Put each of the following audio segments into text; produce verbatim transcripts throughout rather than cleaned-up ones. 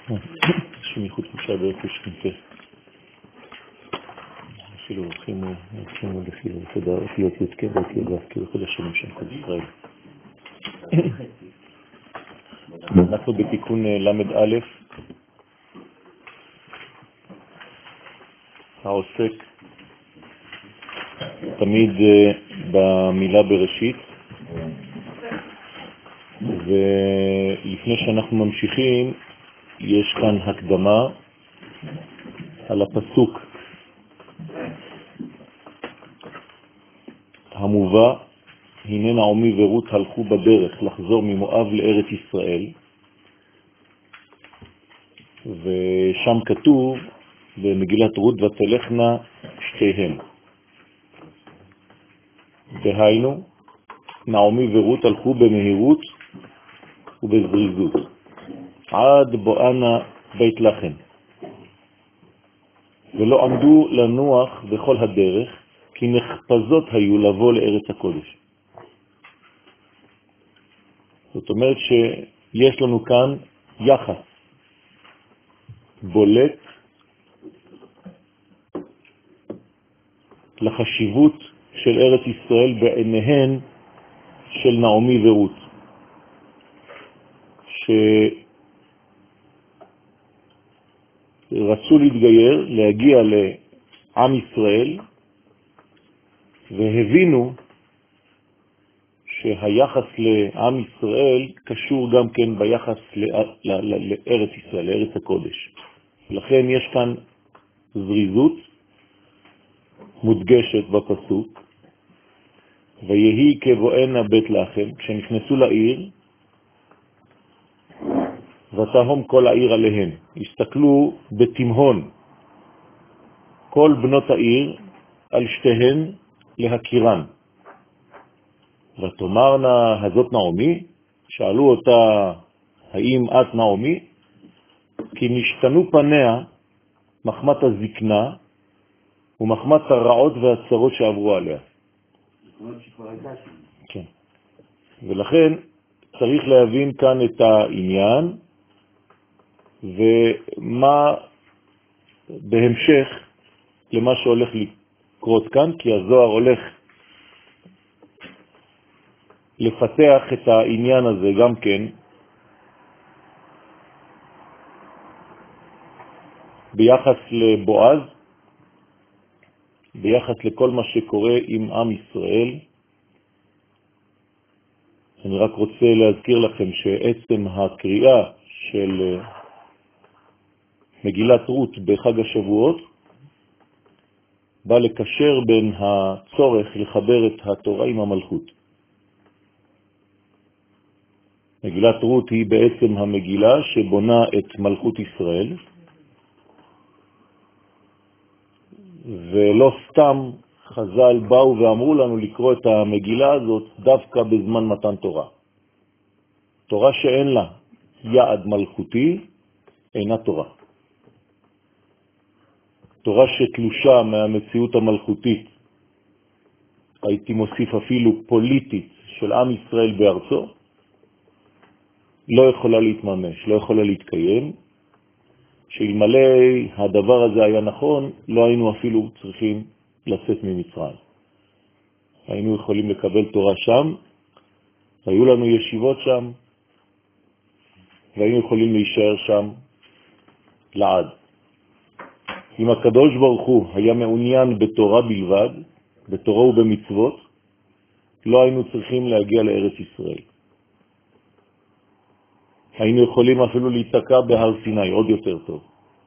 שמיכות חופשה באיפה שכנפה. אפילו הולכים או לחילו, תודה, אותיות יתקן ואותיות ואפקיר לכל השנים שם כל ישראל. אנחנו בתיקון למד א', העוסק תמיד במילה בראשית, ולפני שאנחנו ממשיכים יש כאן הקדמה על הפסוק המובא, הנה נעמי ורות הלכו בדרך לחזור ממואב לארץ ישראל, ושם כתוב במגילת רות ותלכנה שתיהן. דהיינו, נעמי ורות הלכו במהירות ובזריזות עד בואנה בית לחם, ולא עמדו לנוח בכל הדרך, כי נחפזות היו לבוא לארץ הקודש. זאת אומרת שיש לנו כאן יחס בולט לחשיבות של ארץ ישראל בעיניהן של נעמי ורות, שרצו להתגייר, להגיע לעם ישראל, והבינו שהיחס לעם ישראל קשור גם כן ביחס לארץ ישראל, לארץ הקודש. לכן יש כאן זריזות מודגשת בפסוק, ויהי כבואנה בית לחם, כשנכנסו לעיר, ותהום כל העיר עליהם. הסתכלו בתמהון כל בנות העיר על שתיהן להכירן. ותאמרנה הזאת נעמי, שאלו אותה האם את נעמי, כי נשתנו פניה מחמת הזקנה ומחמת הרעות והצרות שעברו עליה. כן. ולכן צריך להבין כאן את העניין ומה בהמשך למה שהולך לקרות כאן, כי הזוהר הולך לפתח את העניין הזה גם כן ביחס לבועז, ביחס לכל מה שקורה עם עם ישראל. אני רק רוצה להזכיר לכם שעצם הקריאה של מגילת רות בחג השבועות בא לקשר בין הצורך לחבר את התורה עם המלכות. מגילת רות היא בעצם המגילה שבונה את מלכות ישראל, ולא סתם חז"ל באו ואמרו לנו לקרוא את המגילה הזאת דווקא בזמן מתן תורה. תורה שאין לה יעד מלכותי אינה תורה. תורה שתלושה מהמציאות המלכותית, הייתי מוסיף אפילו פוליטית, של עם ישראל בארצו, לא יכולה להתממש, לא יכולה להתקיים, שאלמלא הדבר הזה היה נכון, לא היינו אפילו צריכים לצאת ממצרים. היינו יכולים לקבל תורה שם, היו לנו ישיבות שם, והיינו יכולים להישאר שם לעד. אם הקדוש ברוך הוא היה מעוניין בתורה בלבד, בתורה ובמצוות, לא היינו צריכים להגיע לארץ ישראל. היינו יכולים אפילו להתקע בהר סיני, עוד יותר טוב.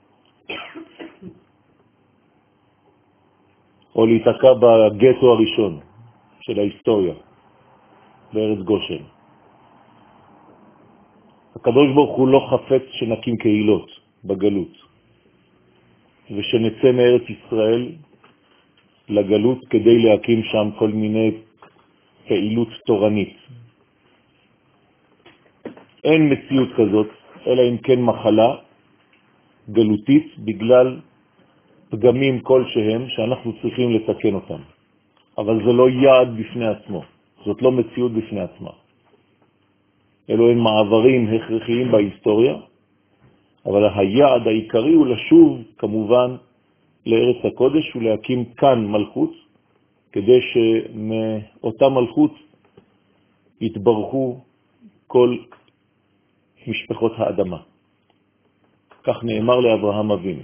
או להתקע בגטו הראשון של ההיסטוריה, בארץ גושן. הקדוש ברוך הוא לא חפץ שנקים קהילות בגלות, ושנצא מארץ ישראל לגלות כדי להקים שם כל מיני פעילות תורנית. אין מציאות כזאת, אלא אם כן מחלה גלותית בגלל פגמים כלשהם שאנחנו צריכים לתקן אותם. אבל זה לא יעד בפני עצמו, זאת לא מציאות בפני עצמה. אלו הם מעברים הכרחיים בהיסטוריה, אבל היעד העיקרי הוא לשוב כמובן לארץ הקודש ולהקים כאן מלכות, כדי שמאותה מלכות יתברכו כל משפחות האדמה. כך נאמר לאברהם אבינו.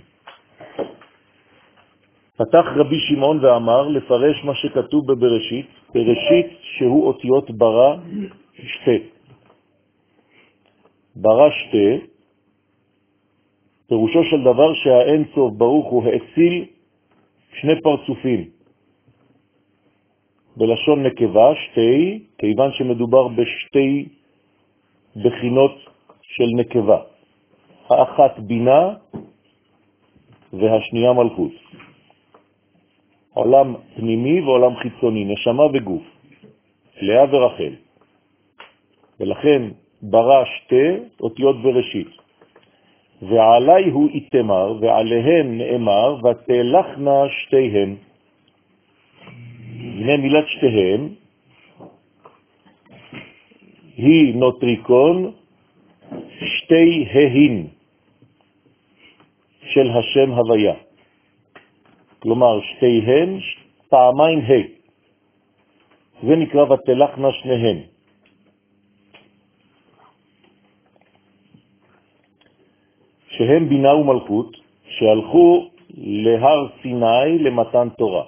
פתח רבי שמעון ואמר לפרש מה שכתוב בבראשית, בראשית שהוא אותיות ברא שתי. ברא שתי, פירושו של דבר שהאין סוף ברוך הוא האציל שני פרצופים. בלשון נקבה, שתי, כיוון שמדובר בשתי בחינות של נקבה. האחת בינה והשנייה מלכות. עולם פנימי ועולם חיצוני, נשמה וגוף, לאה ורחל. ולכן ברא שתי אותיות בראשית. ועלי הוא איתמר, ועליהם נאמר, ותלכנה שתיהם. הנה מילת שתיהם, היא נוטריקון שתי ההין של השם הוויה. כלומר, שתיהן פעמיים ה'. זה נקרא ותלכנה שניהן. שהם בינה ומלכות שהלכו להר סיני למתן תורה.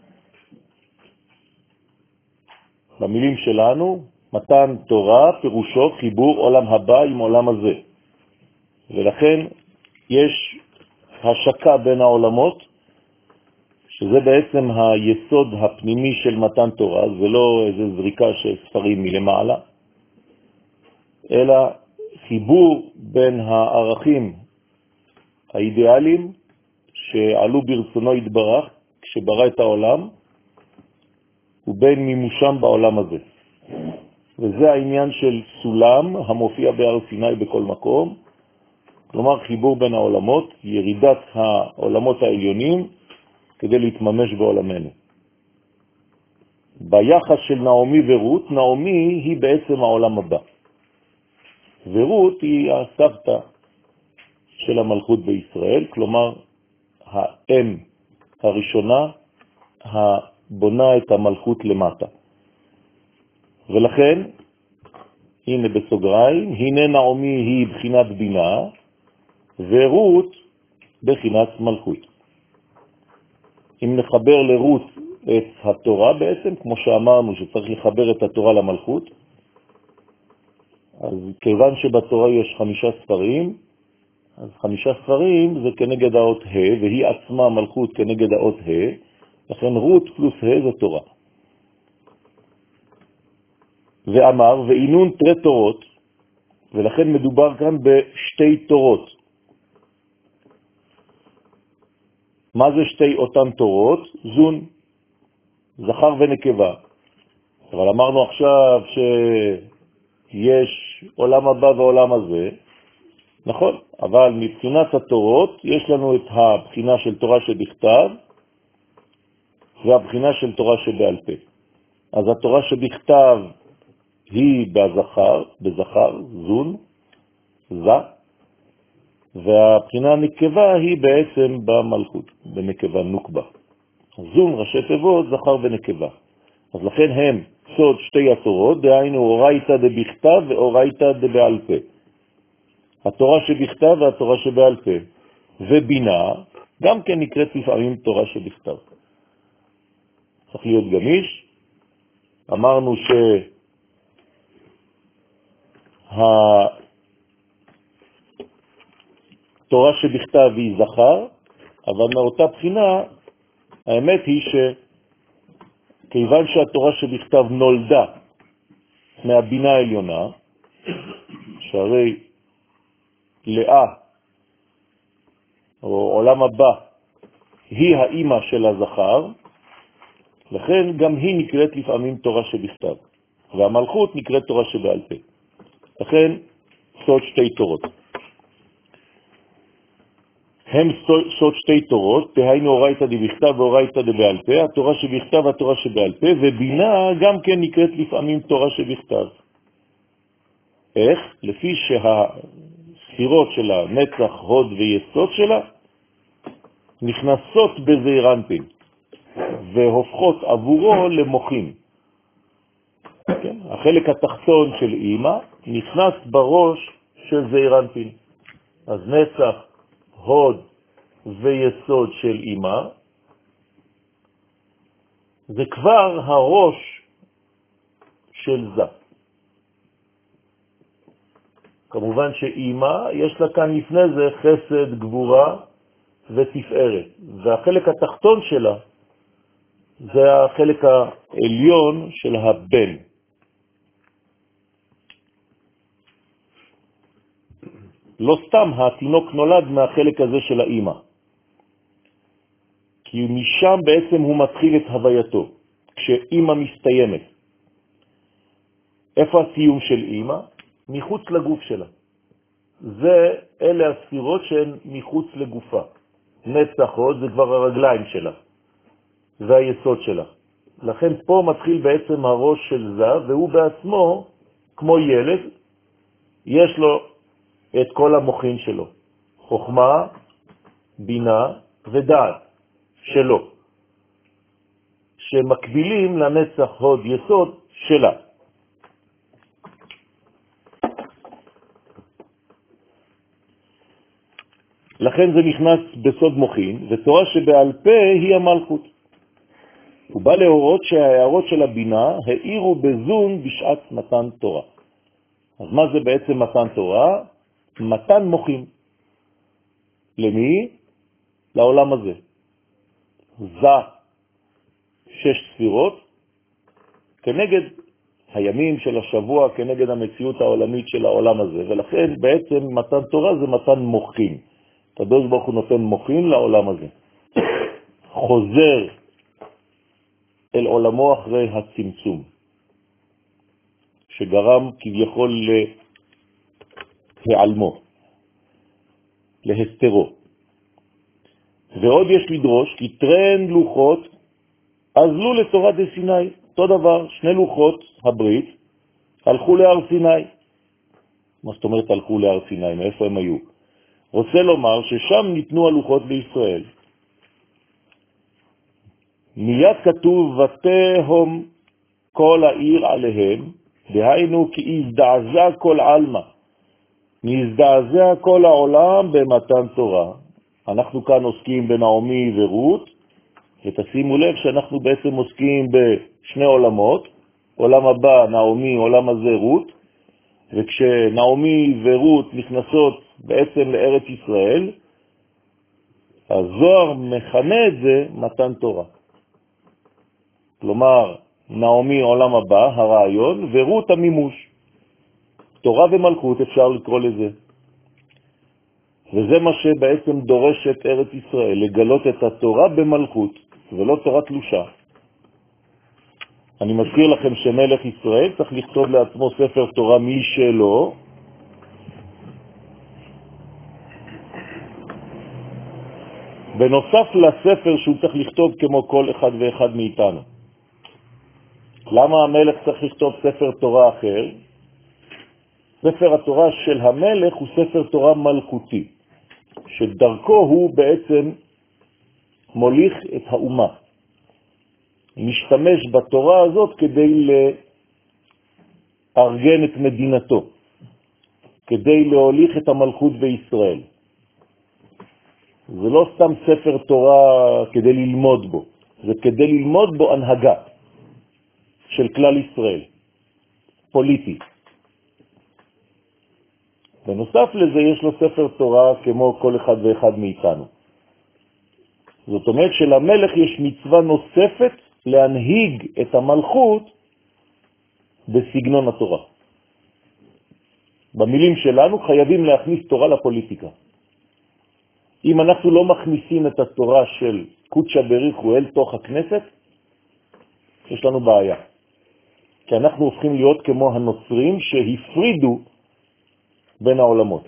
במילים שלנו, מתן תורה פירושו חיבור עולם הבא עם עולם הזה. ולכן יש השקה בין העולמות, שזה בעצם היסוד הפנימי של מתן תורה, זה לא איזו זריקה של ספרים מלמעלה, אלא חיבור בין הערכים האידיאליים שעלו ברצונו יתברך כשברא את העולם, ובין מימושם בעולם הזה. וזה העניין של סולם המופיע בהר סיני בכל מקום, כלומר חיבור בין העולמות, ירידת העולמות העליונים כדי להתממש בעולמנו. ביחס של נעמי ורות, נעמי היא בעצם העולם הבא. ורות היא הסבתא של המלכות בישראל, כלומר האם הראשונה הבונה את המלכות למטה. ולכן, הנה בסוגריים, הנה נעמי היא בחינת בינה, ורות בחינת מלכות. אם נחבר לרות את התורה בעצם, כמו שאמרנו שצריך לחבר את התורה למלכות, אז כיוון שבתורה יש חמישה ספרים, אז חמישה ספרים זה כנגד האות ה', והיא עצמה מלכות כנגד האות ה', לכן רות פלוס ה' זה תורה. ואמר, ואינון תרי תורות, ולכן מדובר כאן בשתי תורות. מה זה שתי אותן תורות? זון, זכר ונקבה. אבל אמרנו עכשיו שיש עולם הבא ועולם הזה, נכון, אבל מבחינת התורות יש לנו את הבחינה של תורה שבכתב והבחינה של תורה שבעל פה. אז התורה שבכתב היא בזכר, בזכר, זון, זה, והבחינה הנקבה היא בעצם במלכות, בנקבה נוקבה. זון, ראשי תיבות, זכר ונקבה. אז לכן הם סוד שתי התורות, דהיינו אורייתא דבכתב ואורייתא דבעל פה. התורה שבכתב והתורה שבעל פה. ובינה גם כן נקראת לפעמים תורה שבכתב. צריך להיות גמיש. אמרנו שהתורה שבכתב היא זכר, אבל מאותה בחינה האמת היא שכיוון שהתורה שבכתב נולדה מהבינה העליונה, שהרי לאה, או עולם הבא, היא האימא של הזכר, לכן גם היא נקראת לפעמים תורה שבכתב, והמלכות נקראת תורה שבעל פה. לכן סוד שתי תורות. הם סוד שתי תורות, תהיינו אורייתא דבכתב ואורייתא דבעל פה, התורה שבכתב והתורה שבעל פה, ובינה גם כן נקראת לפעמים תורה שבכתב. איך? לפי הספירות שלה, נצח, הוד ויסוד שלה, נכנסות בזעיר אנפין והופכות עבורו למוחים. כן? החלק התחתון של אימא נכנס בראש של זעיר אנפין. אז נצח, הוד ויסוד של אימא זה כבר הראש של זה. כמובן שאימא יש לה כאן לפני זה חסד, גבורה ותפארת, והחלק התחתון שלה זה החלק העליון של הבן. לא סתם התינוק נולד מהחלק הזה של האימא, כי משם בעצם הוא מתחיל את הווייתו, כשאימא מסתיימת. איפה הסיום של אימא? מחוץ לגוף שלה. זה, אלה הספירות שהן מחוץ לגופה. נצח, הוד, זה כבר הרגליים שלה, והיסוד שלה. לכן פה מתחיל בעצם הראש של זה, והוא בעצמו, כמו ילד, יש לו את כל המוחין שלו. חוכמה, בינה ודעת שלו, שמקבילים לנצח, הוד, יסוד שלה. לכן זה נכנס בסוד מוחין, ותורה שבעל פה היא המלכות. הוא בא להורות שההערות של הבינה העירו בזון בשעת מתן תורה. אז מה זה בעצם מתן תורה? מתן מוחין. למי? לעולם הזה. זה שש ספירות כנגד הימים של השבוע, כנגד המציאות העולמית של העולם הזה. ולכן בעצם מתן תורה זה מתן מוחין. הקדוש ברוך הוא נותן מוחין לעולם הזה. חוזר אל עולמו אחרי הצמצום, שגרם כביכול להיעלמו, להסתרו. ועוד יש לדרוש, כי טרן לוחות עזלו לתורת סיני. אותו דבר, שני לוחות הברית הלכו להר סיני. מה זאת אומרת הלכו להר סיני? מאיפה הם היו? רוצה לומר ששם ניתנו הלוחות לישראל. מיד כתוב ותהום כל העיר עליהם, דהיינו כי הזדעזע כל עלמא, נזדעזע כל העולם במתן תורה. אנחנו כאן עוסקים בנעמי ורות, ותשימו לב שאנחנו בעצם עוסקים בשני עולמות, עולם הבא נעמי, עולם הזה רות, וכשנעמי ורות נכנסות בעצם לארץ ישראל, הזוהר מכנה את זה מתן תורה. כלומר, נעמי עולם הבא, הרעיון, ורות המימוש. תורה ומלכות אפשר לקרוא לזה. וזה מה שבעצם דורש את ארץ ישראל, לגלות את התורה במלכות, ולא תורה תלושה. אני מזכיר לכם שמלך ישראל צריך לכתוב לעצמו ספר תורה משלו, בנוסף לספר שהוא צריך לכתוב כמו כל אחד ואחד מאיתנו. למה המלך צריך לכתוב ספר תורה אחר? ספר התורה של המלך הוא ספר תורה מלכותי, שדרכו הוא בעצם מוליך את האומה. משתמש בתורה הזאת כדי לארגן את מדינתו, כדי להוליך את המלכות בישראל. זה לא סתם ספר תורה כדי ללמוד בו, זה כדי ללמוד בו הנהגה של כלל ישראל, פוליטי. בנוסף לזה יש לו ספר תורה כמו כל אחד ואחד מאיתנו. זאת אומרת שלמלך יש מצווה נוספת להנהיג את המלכות בסגנון התורה. במילים שלנו חייבים להכניס תורה לפוליטיקה. אם אנחנו לא מכניסים את התורה של קודשא בריחו אל תוך הכנסת, יש לנו בעיה. כי אנחנו הופכים להיות כמו הנוצרים שהפרידו בין העולמות.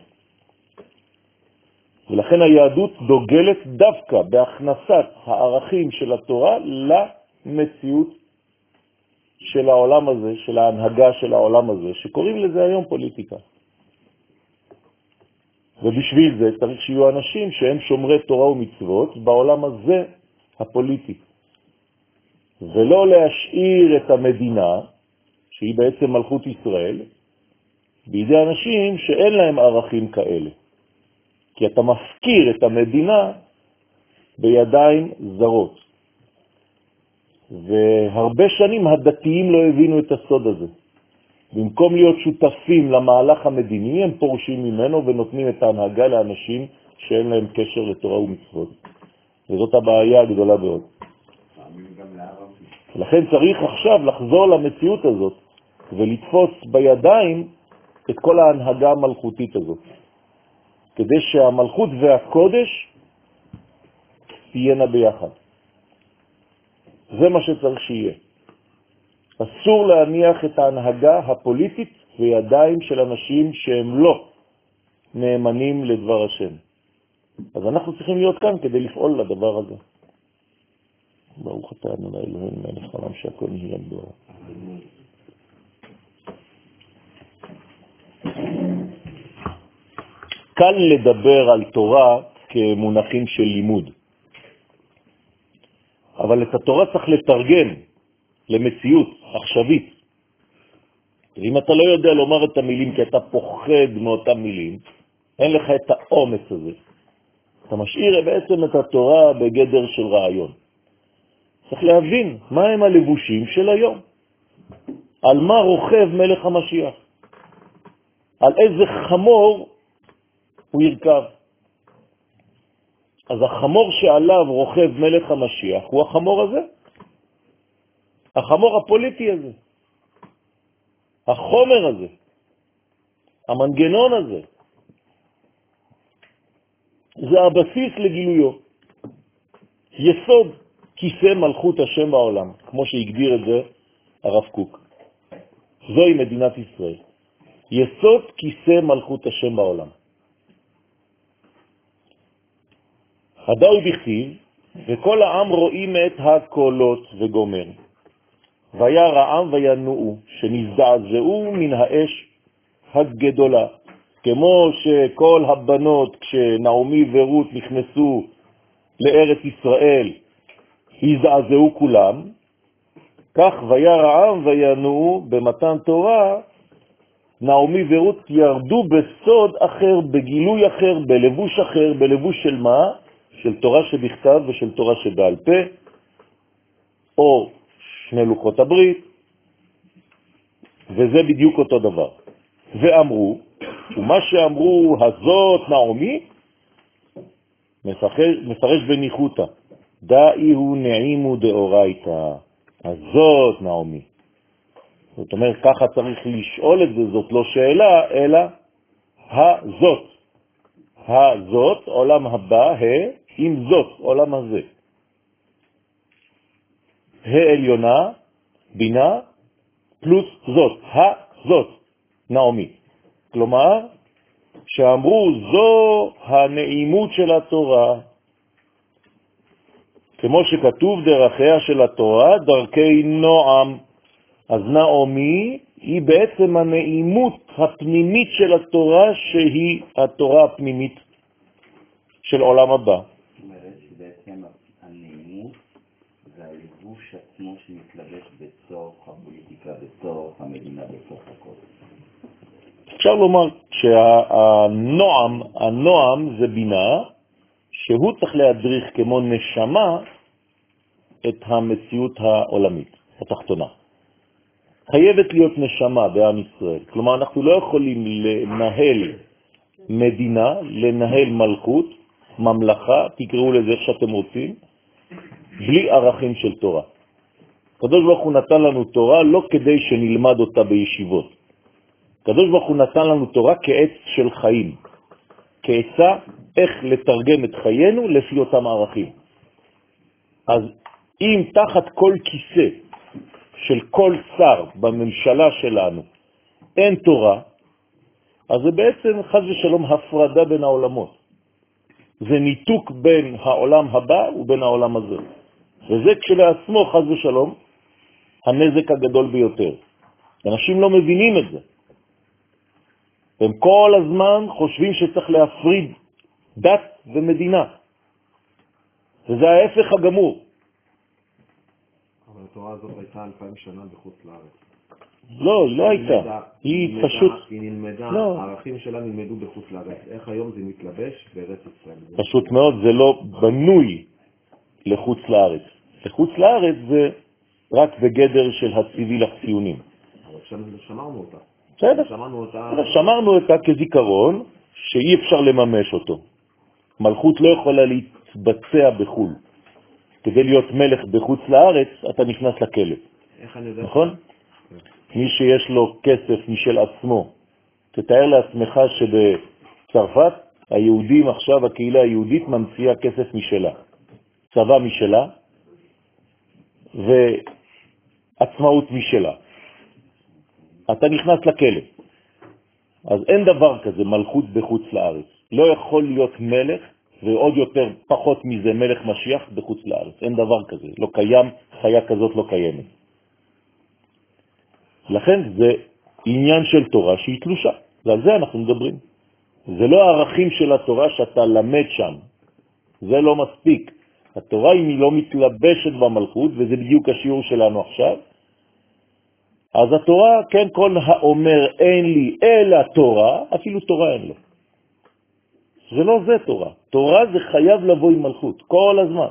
ולכן היהדות דוגלת דווקא בהכנסת הערכים של התורה למציאות של העולם הזה, של ההנהגה של העולם הזה, שקוראים לזה היום פוליטיקה. ובשביל זה צריך שיהיו אנשים שהם שומרי תורה ומצוות בעולם הזה הפוליטי. ולא להשאיר את המדינה, שהיא בעצם מלכות ישראל, בידי אנשים שאין להם ערכים כאלה. כי אתה מפקיר את המדינה בידיים זרות. והרבה שנים הדתיים לא הבינו את הסוד הזה. במקום להיות שותפים למהלך המדיני, הם פורשים ממנו ונותנים את ההנהגה לאנשים שאין להם קשר לתורה ומצוות. וזאת הבעיה הגדולה מאוד. לכן צריך עכשיו לחזור למציאות הזאת ולתפוס בידיים את כל ההנהגה המלכותית הזאת, כדי שהמלכות והקודש תהיינה ביחד. זה מה שצריך שיהיה. אסור להניח את ההנהגה הפוליטית בידיים של אנשים שהם לא נאמנים לדבר השם. אז אנחנו צריכים להיות כאן כדי לפעול לדבר הזה. ברוך אתה אדוני אלוהינו מלך העולם שהכל נהיה בדברו. קל לדבר על תורה כמונחים של לימוד. אבל את התורה צריך לתרגם למציאות עכשווית. אם אתה לא יודע לומר את המילים כי אתה פוחד מאותם מילים, אין לך את האומץ הזה. אתה משאיר בעצם את התורה בגדר של רעיון. צריך להבין מה הם הלבושים של היום. על מה רוכב מלך המשיח? על איזה חמור הוא ירכב? אז החמור שעליו רוכב מלך המשיח הוא החמור הזה. החמור הפוליטי הזה. החומר הזה. המנגנון הזה. זה הבסיס לגילויו. יסוד כיסא מלכות השם בעולם, כמו שהגדיר את זה הרב קוק. זוהי מדינת ישראל. יסוד כיסא מלכות השם בעולם. הדאו בכתיב, וכל העם רואים את הקולות וגומר. וירא העם וינועו, שנזדעזעו מן האש הגדולה. כמו שכל הבנות, כשנעמי ורות נכנסו לארץ ישראל, הזדעזעו כולם, כך וירא העם וינועו במתן תורה, נעמי ורות ירדו בסוד אחר, בגילוי אחר, בלבוש אחר, בלבוש של מה? של תורה שבכתב ושל תורה שבעל פה, או שני לוחות הברית, וזה בדיוק אותו דבר. ואמרו, ומה שאמרו הזאת נעמי, מפרש, מפרש בניחותא, דאי הוא נעימו דאורייתא, הזאת נעמי. זאת אומרת, ככה צריך לשאול את זה, זאת לא שאלה, אלא הזאת. הזאת, עולם הבא, ה, עם זאת, עולם הזה. העליונה, בינה, פלוס זאת, הזאת, נעמי. כלומר, שאמרו, זו הנעימות של התורה. כמו שכתוב דרכיה של התורה, דרכי נועם. אז נעמי היא בעצם הנעימות הפנימית של התורה, שהיא התורה הפנימית של עולם הבא. זאת אומרת שבעצם הנעימות זה הלבוש עצמו שמתלבש בתוך הפוליטיקה, בתוך המדינה, בתוך הכל. אפשר לומר שהנועם, הנועם זה בינה, שהוא צריך להדריך כמו נשמה את המציאות העולמית, התחתונה. חייבת להיות נשמה בעם ישראל. כלומר, אנחנו לא יכולים לנהל מדינה, לנהל מלכות, ממלכה, תקראו לזה איך שאתם רוצים, בלי ערכים של תורה. הקדוש ברוך הוא נתן לנו תורה לא כדי שנלמד אותה בישיבות. הקדוש ברוך הוא נתן לנו תורה כעץ של חיים, כעצה איך לתרגם את חיינו לפי אותם ערכים. אז אם תחת כל כיסא של כל שר בממשלה שלנו אין תורה, אז זה בעצם חס ושלום הפרדה בין העולמות. זה ניתוק בין העולם הבא ובין העולם הזה. וזה כשלעצמו חס ושלום הנזק הגדול ביותר. אנשים לא מבינים את זה. הם כל הזמן חושבים שצריך להפריד דת ומדינה. וזה ההפך הגמור. אבל התורה הזאת הייתה אלפיים שנה בחוץ לארץ. לא, היא לא הייתה. היא פשוט... היא נלמדה, לא. הערכים שלה נלמדו בחוץ לארץ. איך היום זה מתלבש בארץ ישראל? פשוט מאוד, זה לא בנוי לחוץ לארץ. לחוץ לארץ זה רק בגדר של הציבי לציונים. אבל שם שמרנו אותה. בסדר. שמרנו אותה... שמרנו אותה כזיכרון שאי אפשר לממש אותו. מלכות לא יכולה להתבצע בחול. כדי להיות מלך בחוץ לארץ, אתה נכנס לכלא. איך אני יודע? נכון? מי שיש לו כסף משל עצמו. תתאר לעצמך שבצרפת היהודים עכשיו, הקהילה היהודית ממציאה כסף משלה. צבא משלה ועצמאות משלה. אתה נכנס לכלא. אז אין דבר כזה מלכות בחוץ לארץ. לא יכול להיות מלך, ועוד יותר פחות מזה מלך משיח בחוץ לארץ. אין דבר כזה. לא קיים, חיה כזאת לא קיימת. לכן זה עניין של תורה שהיא תלושה. ועל זה אנחנו מדברים. זה לא הערכים של התורה שאתה למד שם. זה לא מספיק. התורה אם היא לא מתלבשת במלכות, וזה בדיוק השיעור שלנו עכשיו, אז התורה, כן, כל האומר אין לי אלא תורה, אפילו תורה אין לו. זה לא זה תורה. תורה זה חייב לבוא עם מלכות, כל הזמן.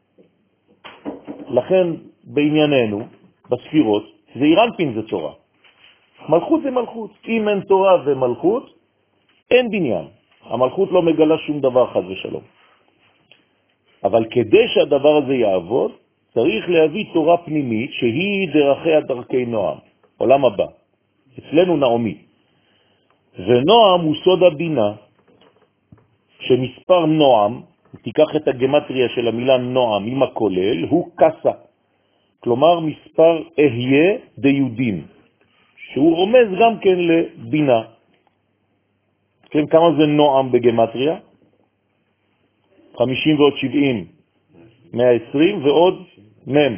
לכן בענייננו, בספירות, זה אירנפין זה תורה. מלכות זה מלכות. אם אין תורה ומלכות, אין בניין. המלכות לא מגלה שום דבר חד ושלום. אבל כדי שהדבר הזה יעבוד, צריך להביא תורה פנימית שהיא דרכי הדרכי נועם, עולם הבא. אצלנו נעמי. ונועם הוא סוד הבינה, שמספר נועם, תיקח את הגמטריה של המילה נועם עם הכולל, הוא קסה. כלומר מספר אהיה דיודים, שהוא רומז גם כן לבינה. כן, כמה זה נועם בגמטריה? חמישים ועוד שבעים, מאה ועשרים ועוד מם.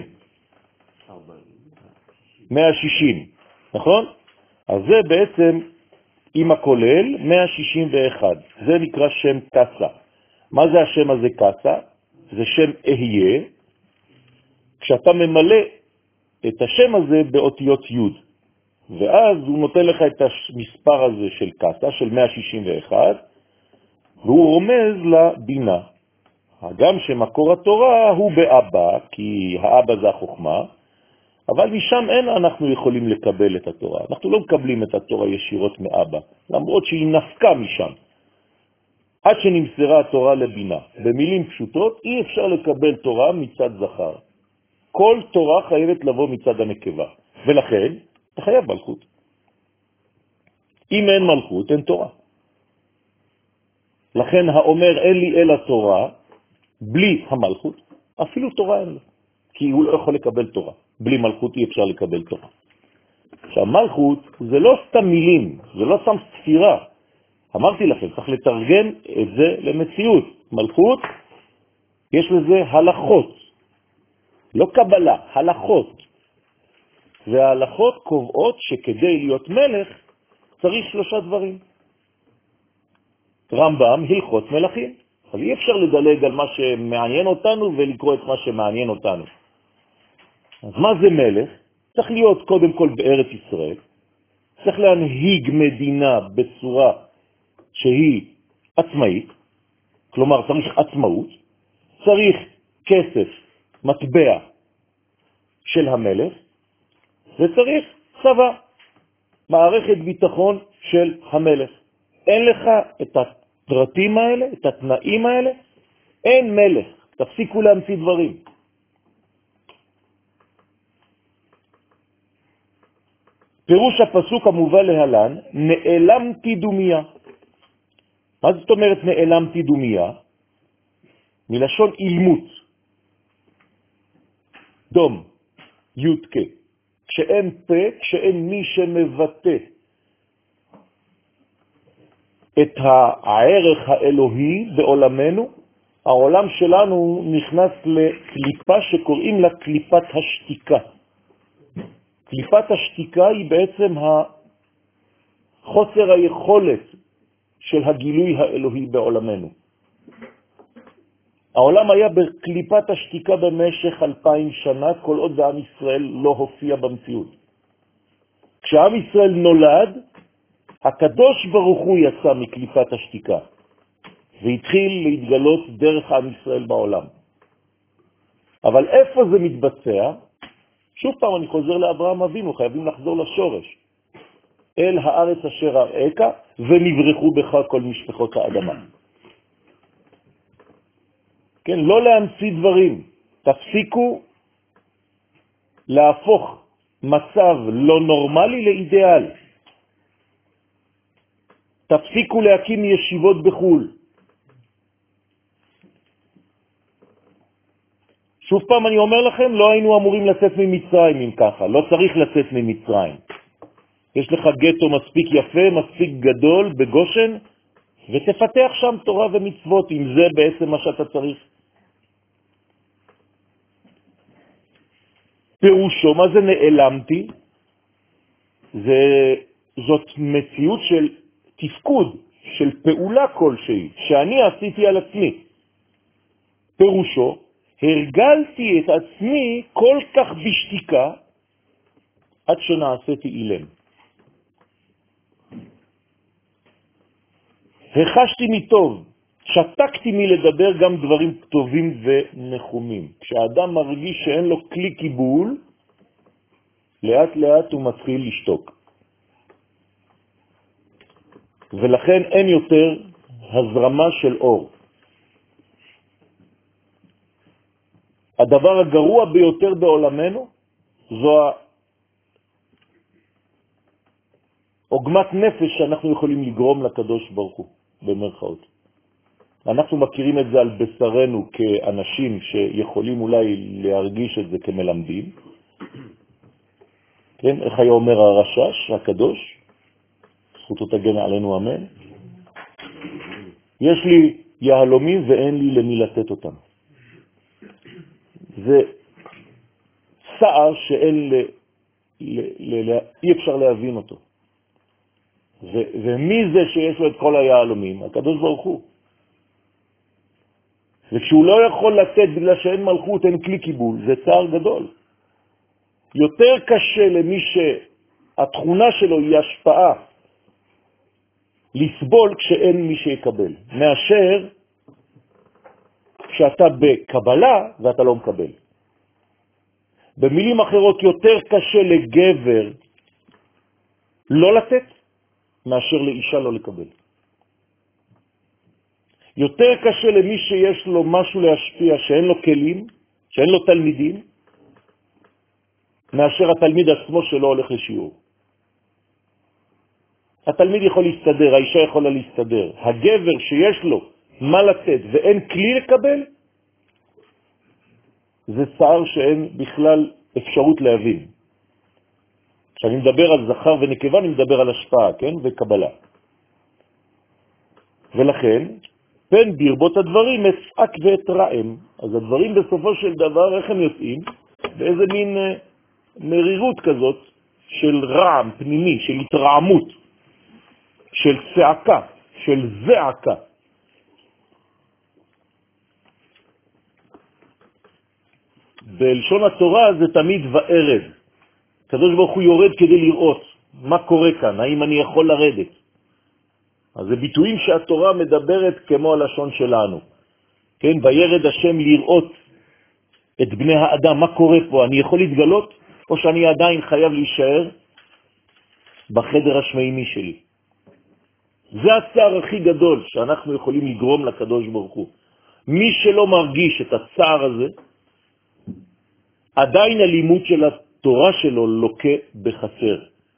מאה שישים, נכון? אז זה בעצם עם הכולל מאה שישים ואחת. זה נקרא שם קסה. מה זה השם הזה קסה? זה שם אהיה. כשאתה ממלא את השם הזה באותיות י' ואז הוא נותן לך את המספר הזה של קסה, של מאה שישים ואחת, והוא רומז לבינה. גם שמקור התורה הוא באבא, כי האבא זה החוכמה, אבל משם אין אנחנו יכולים לקבל את התורה. אנחנו לא מקבלים את התורה ישירות מאבא, למרות שהיא נפקה משם. עד שנמסרה התורה לבינה. במילים פשוטות, אי אפשר לקבל תורה מצד זכר. כל תורה חייבת לבוא מצד הנקבה, ולכן אתה חייב מלכות. אם אין מלכות, אין תורה. לכן האומר אין לי אלא תורה, בלי המלכות, אפילו תורה אין לו. כי הוא לא יכול לקבל תורה. בלי מלכות אי אפשר לקבל תורה. עכשיו, מלכות זה לא סתם מילים, זה לא סתם ספירה. אמרתי לכם, צריך לתרגם את זה למציאות. מלכות, יש לזה הלכות. לא קבלה, הלכות. וההלכות קובעות שכדי להיות מלך צריך שלושה דברים. רמב"ם, הלכות מלכים. אבל אי אפשר לדלג על מה שמעניין אותנו ולקרוא את מה שמעניין אותנו. אז מה זה מלך? צריך להיות קודם כל בארץ ישראל. צריך להנהיג מדינה בצורה שהיא עצמאית. כלומר, צריך עצמאות. צריך כסף, מטבע של המלך. וצריך צבא, מערכת ביטחון של המלך. אין לך את הפרטים האלה, את התנאים האלה, אין מלך. תפסיקו להמציא דברים. פירוש הפסוק המובא להלן, נעלמתי דומיה. מה זאת אומרת נעלמתי דומיה? מלשון אילמות. דום, יודקה. כשאין פה, כשאין מי שמבטא את הערך האלוהי בעולמנו, העולם שלנו נכנס לקליפה שקוראים לה קליפת השתיקה. קליפת השתיקה היא בעצם חוסר היכולת של הגילוי האלוהי בעולמנו. העולם היה בקליפת השתיקה במשך אלפיים שנה, כל עוד עם ישראל לא הופיע במציאות. כשעם ישראל נולד, הקדוש ברוך הוא יצא מקליפת השתיקה, והתחיל להתגלות דרך עם ישראל בעולם. אבל איפה זה מתבצע? שוב פעם אני חוזר לאברהם אבינו, חייבים לחזור לשורש. אל הארץ אשר אראך, ונברחו בך כל משפחות האדמה. כן, לא להמציא דברים. תפסיקו להפוך מצב לא נורמלי לאידיאל. תפסיקו להקים ישיבות בחול. שוב פעם אני אומר לכם, לא היינו אמורים לצאת ממצרים אם ככה, לא צריך לצאת ממצרים. יש לך גטו מספיק יפה, מספיק גדול בגושן, ותפתח שם תורה ומצוות, אם זה בעצם מה שאתה צריך. פירושו, מה זה נעלמתי? זה, זאת מציאות של תפקוד, של פעולה כלשהי, שאני עשיתי על עצמי. פירושו, הרגלתי את עצמי כל כך בשתיקה, עד שנעשיתי אילם. החשתי מטוב, שתקתי מלדבר גם דברים טובים ונחומים. כשאדם מרגיש שאין לו כלי קיבול, לאט לאט הוא מתחיל לשתוק. ולכן אין יותר הזרמה של אור. הדבר הגרוע ביותר בעולמנו זו עוגמת נפש שאנחנו יכולים לגרום לקדוש ברוך הוא, במרכאות. אנחנו מכירים את זה על בשרנו כאנשים שיכולים אולי להרגיש את זה כמלמדים. כן, איך היה אומר הרשש, הקדוש? זכותו תגן עלינו אמן. יש לי יהלומים ואין לי למי לתת אותם. זה סער שאין ל... ל... ל... ל... אי אפשר להבין אותו. ו... ומי זה שיש לו את כל היהלומים? הקדוש ברוך הוא. וכשהוא לא יכול לתת בגלל שאין מלכות, אין כלי קיבול, זה צער גדול. יותר קשה למי שהתכונה שלו היא השפעה לסבול כשאין מי שיקבל, מאשר כשאתה בקבלה ואתה לא מקבל. במילים אחרות, יותר קשה לגבר לא לתת מאשר לאישה לא לקבל. יותר קשה למי שיש לו משהו להשפיע, שאין לו כלים, שאין לו תלמידים, מאשר התלמיד עצמו שלא הולך לשיעור. התלמיד יכול להסתדר, האישה יכולה להסתדר. הגבר שיש לו מה לתת ואין כלי לקבל, זה צער שאין בכלל אפשרות להבין. כשאני מדבר על זכר ונקבה, אני מדבר על השפעה, כן? וקבלה. ולכן, פן ברבות הדברים אצעק ואתרעם. אז הדברים בסופו של דבר, איך הם יוצאים? באיזה מין אה, מרירות כזאת של רעם פנימי, של התרעמות, של צעקה, של זעקה. בלשון התורה זה תמיד וערב. הקדוש ברוך הוא יורד כדי לראות מה קורה כאן, האם אני יכול לרדת. אז זה ביטויים שהתורה מדברת כמו הלשון שלנו. כן, וירד השם לראות את בני האדם, מה קורה פה, אני יכול להתגלות, או שאני עדיין חייב להישאר בחדר השמימי שלי. זה הצער הכי גדול שאנחנו יכולים לגרום לקדוש ברוך הוא. מי שלא מרגיש את הצער הזה, עדיין הלימוד של התורה שלו לוקה בחסר.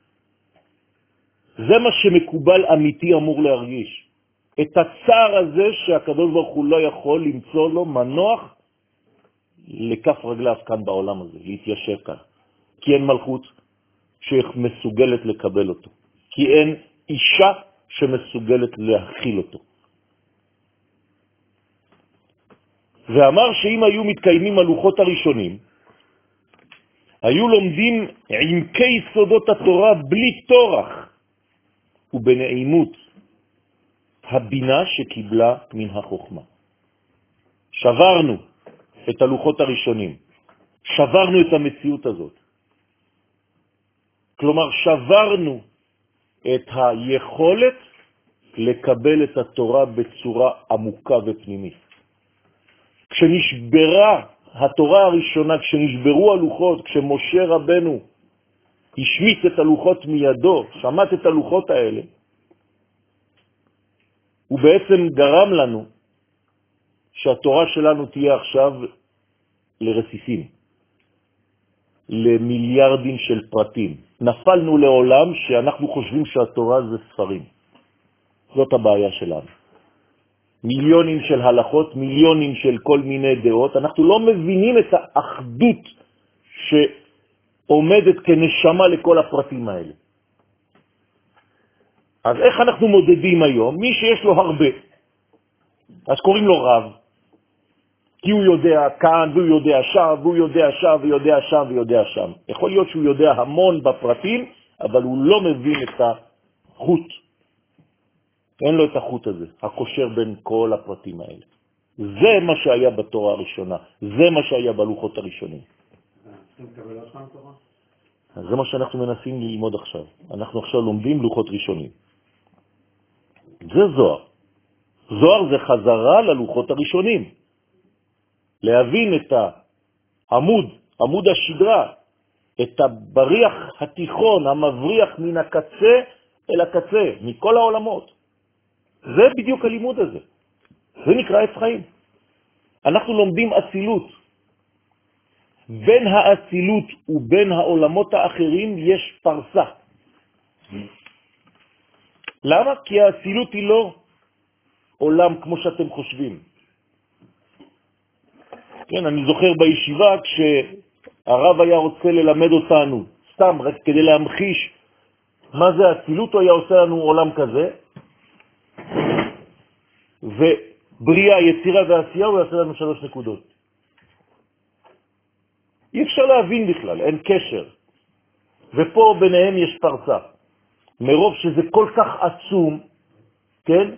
זה מה שמקובל אמיתי אמור להרגיש. את הצער הזה שהקדוש ברוך הוא לא יכול למצוא לו מנוח לכף רגליו כאן בעולם הזה, להתיישב כאן. כי אין מלכות שמסוגלת לקבל אותו. כי אין אישה שמסוגלת להכיל אותו. ואמר שאם היו מתקיימים הלוחות הראשונים, היו לומדים עמקי סודות התורה בלי תורח. ובנעימות הבינה שקיבלה מן החוכמה. שברנו את הלוחות הראשונים, שברנו את המציאות הזאת. כלומר, שברנו את היכולת לקבל את התורה בצורה עמוקה ופנימית. כשנשברה התורה הראשונה, כשנשברו הלוחות, כשמשה רבנו השמיט את הלוחות מידו, שמט את הלוחות האלה, הוא בעצם גרם לנו שהתורה שלנו תהיה עכשיו לרסיסים, למיליארדים של פרטים. נפלנו לעולם שאנחנו חושבים שהתורה זה ספרים. זאת הבעיה שלנו. מיליונים של הלכות, מיליונים של כל מיני דעות. אנחנו לא מבינים את האחדות שעומדת כנשמה לכל הפרטים האלה. אז איך אנחנו מודדים היום? מי שיש לו הרבה, אז קוראים לו רב, כי הוא יודע כאן, והוא יודע שם, והוא יודע שם, ויודע שם, ויודע שם. יכול להיות שהוא יודע המון בפרטים, אבל הוא לא מבין את החוט. אין לו את החוט הזה, הקושר בין כל הפרטים האלה. זה מה שהיה בתורה הראשונה, זה מה שהיה בלוחות הראשונים. אז זה מה שאנחנו מנסים ללמוד עכשיו. אנחנו עכשיו לומדים לוחות ראשונים. זה זוהר. זוהר זה חזרה ללוחות הראשונים. להבין את העמוד, עמוד השדרה, את הבריח התיכון, המבריח מן הקצה אל הקצה, מכל העולמות. זה בדיוק הלימוד הזה. זה נקרא עץ חיים. אנחנו לומדים אצילות. בין האצילות ובין העולמות האחרים יש פרסה. למה? כי האצילות היא לא עולם כמו שאתם חושבים. כן, אני זוכר בישיבה כשהרב היה רוצה ללמד אותנו, סתם רק כדי להמחיש מה זה האצילות, הוא היה עושה לנו עולם כזה, ובריאה, יצירה ועשייה הוא יעשה לנו שלוש נקודות. אי אפשר להבין בכלל, אין קשר. ופה ביניהם יש פרצה. מרוב שזה כל כך עצום, כן?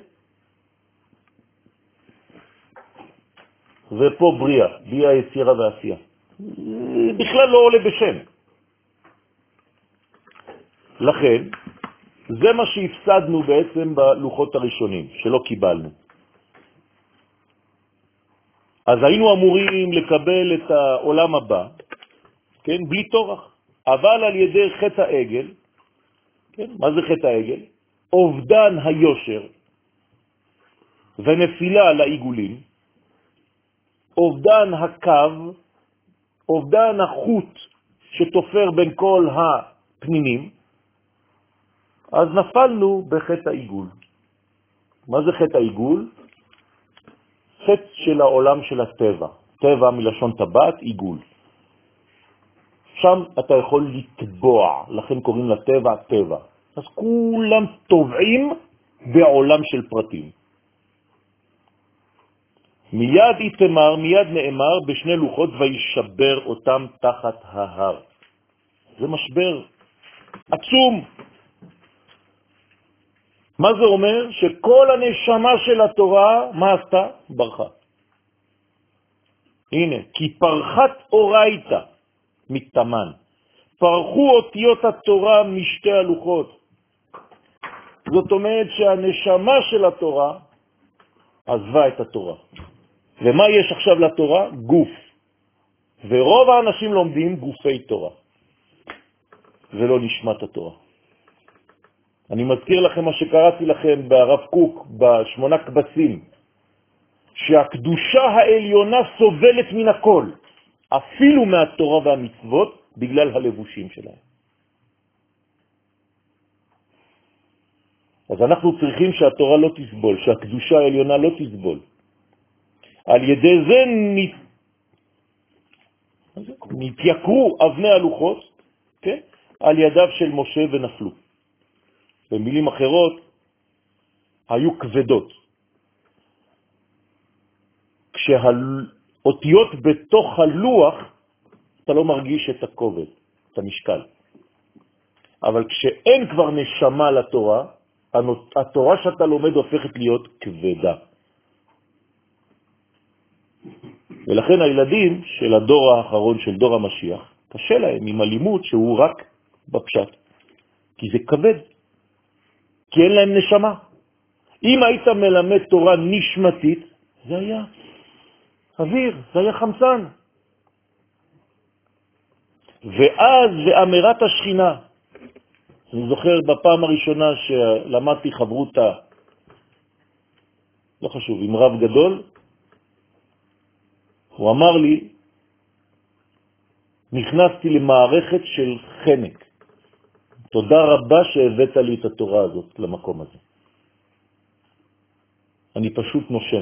ופה בריאה, בריאה, יצירה ועשייה. בכלל לא עולה בשם. לכן, זה מה שהפסדנו בעצם בלוחות הראשונים, שלא קיבלנו. אז היינו אמורים לקבל את העולם הבא, כן, בלי תורח, אבל על ידי חטא העגל, כן, מה זה חטא העגל? אובדן היושר ונפילה לעיגולים, אובדן הקו, אובדן החוט שתופר בין כל הפנינים, אז נפלנו בחטא העיגול. מה זה חטא העיגול? חטא של העולם של הטבע. טבע מלשון טבעת, עיגול. שם אתה יכול לטבוע, לכן קוראים לטבע טבע. אז כולם טובעים בעולם של פרטים. מיד יתמר, מיד נאמר בשני לוחות וישבר אותם תחת ההר. זה משבר עצום. מה זה אומר? שכל הנשמה של התורה, מה עשתה? ברחה. הנה, כי פרחת אורייתא מתמן. פרחו אותיות התורה משתי הלוחות. זאת אומרת שהנשמה של התורה עזבה את התורה. ומה יש עכשיו לתורה? גוף. ורוב האנשים לומדים גופי תורה. ולא נשמת התורה. אני מזכיר לכם מה שקראתי לכם ברב קוק, בשמונה כבשים, שהקדושה העליונה סובלת מן הכל, אפילו מהתורה והמצוות, בגלל הלבושים שלהם. אז אנחנו צריכים שהתורה לא תסבול, שהקדושה העליונה לא תסבול. על ידי זה נת... נתייקרו אבני הלוחות, כן? על ידיו של משה ונפלו. במילים אחרות, היו כבדות. כשהאותיות בתוך הלוח, אתה לא מרגיש את הכובד, את המשקל. אבל כשאין כבר נשמה לתורה, התורה שאתה לומד הופכת להיות כבדה. ולכן הילדים של הדור האחרון, של דור המשיח, קשה להם עם הלימוד שהוא רק בפשט. כי זה כבד. כי אין להם נשמה. אם היית מלמד תורה נשמתית, זה היה אוויר, זה היה חמצן. ואז ואמרת השכינה, אני זוכר בפעם הראשונה שלמדתי חברותה, לא חשוב, עם רב גדול, הוא אמר לי, נכנסתי למערכת של חנק. תודה רבה שהבאת לי את התורה הזאת למקום הזה. אני פשוט נושם.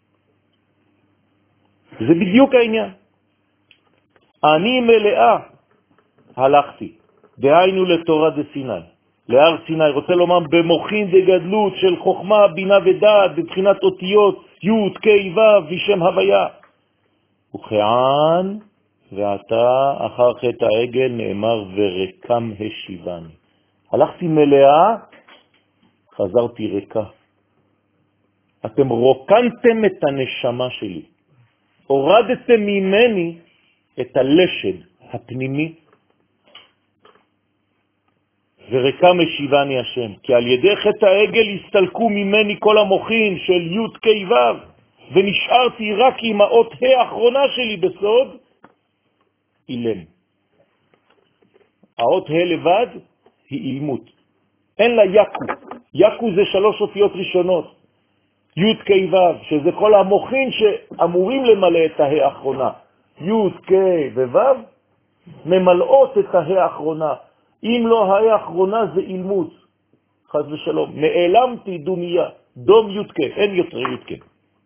זה בדיוק העניין. אני מלאה הלכתי, דהיינו לתורה דסיני, להר סיני, רוצה לומר במוחין דגדלות של חוכמה, בינה ודעת, בבחינת אותיות, י' כ' ו' ושם הוויה. וכען ועתה אחר חטא העגל נאמר ורקם השיבני. הלכתי מלאה, חזרתי ריקה. אתם רוקנתם את הנשמה שלי. הורדתם ממני את הלשד הפנימי. ורקם השיבני השם. כי על ידי חטא העגל הסתלקו ממני כל המוחין של י' כ' ו' ונשארתי רק עם האות ה' האחרונה שלי בסוד, אילם. האות ה' לבד היא אילמות. אין לה יקו. יקו זה שלוש אותיות ראשונות. י' כ' ו', שזה כל המוחין שאמורים למלא את ה' האחרונה. י' כ' וו' ממלאות את ה' האחרונה. אם לא ה' האחרונה זה אילמות. חס ושלום. נעלמתי דומיה. דום י' כ', אין יותר י' כ'.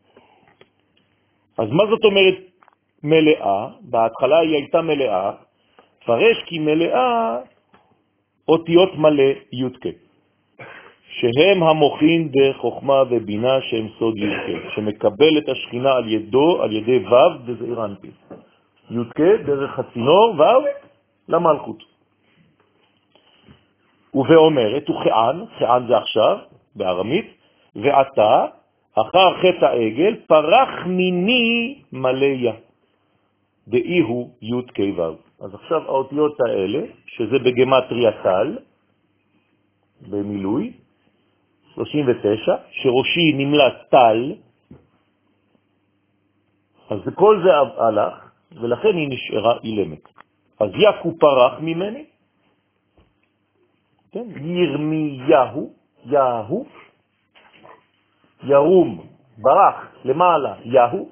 אז מה זאת אומרת מלאה? בהתחלה היא הייתה מלאה, פרש כי מלאה אותיות מלא י' כ', שהם המוחין בחוכמה ובינה שהם סוד י' כ', שמקבל את השכינה על ידו, על ידי ו' בזעיר אנפין. י' כ' דרך הצינור, ו' למלכות. ואומרת, וכען, כען זה עכשיו, בארמית, ועתה, אחר חטא העגל, פרח מיני מלא דאי הוא י' כ' ו'. אז עכשיו האותיות האלה, שזה בגמטריה טל, במילוי, שלושים ותשע, שראשי נמלא טל, אז כל זה הלך, ולכן היא נשארה אילמת. אז יקו פרח ממני, כן? ירמיהו, יהו, ירום, ברח, למעלה, יהו.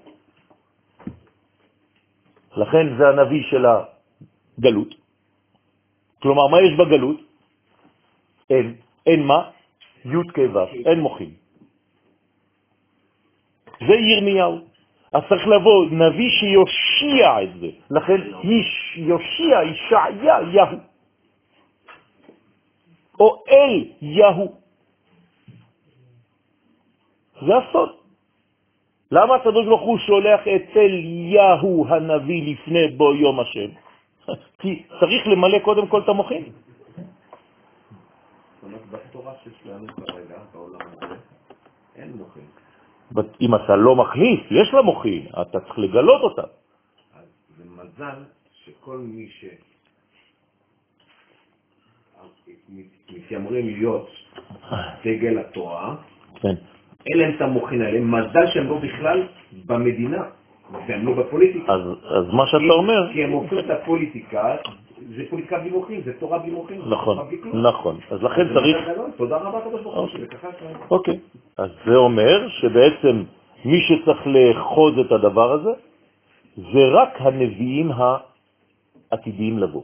לכן זה הנביא של הגלות. כלומר, מה יש בגלות? אין. אין מה? י' כ' ו', אין מוחים. זה ירמיהו. אז צריך לבוא נביא שיושיע את זה. לכן יש, יושיע, ישעיה, יהו. או אל יהו. זה הסוד. למה הקדוש ברוך הוא שולח את אליהו הנביא לפני בו יום השם? כי צריך למלא קודם כל את המוחין. זאת אומרת, בתורה שיש לנו כרגע, בעולם הזה, אין מוחין. אם אתה לא מכניס, יש לה מוחין, אתה צריך לגלות אותה. אז זה מזל שכל מי ש... מתיימרים להיות דגל התורה, כן. אין להם את המוחין האלה, מזל שהם לא בכלל במדינה, והם לא בפוליטיקה. אז, אז מה שאתה אומר... כי הם הופכים את הפוליטיקה, זה פוליטיקה בלי מוחין, זה תורה בלי מוחין. נכון, נכון. אז לכן צריך... תודה רבה, תודה רבה. אוקיי. אז זה אומר שבעצם מי שצריך לאחוז את הדבר הזה, זה רק הנביאים העתידיים לבוא.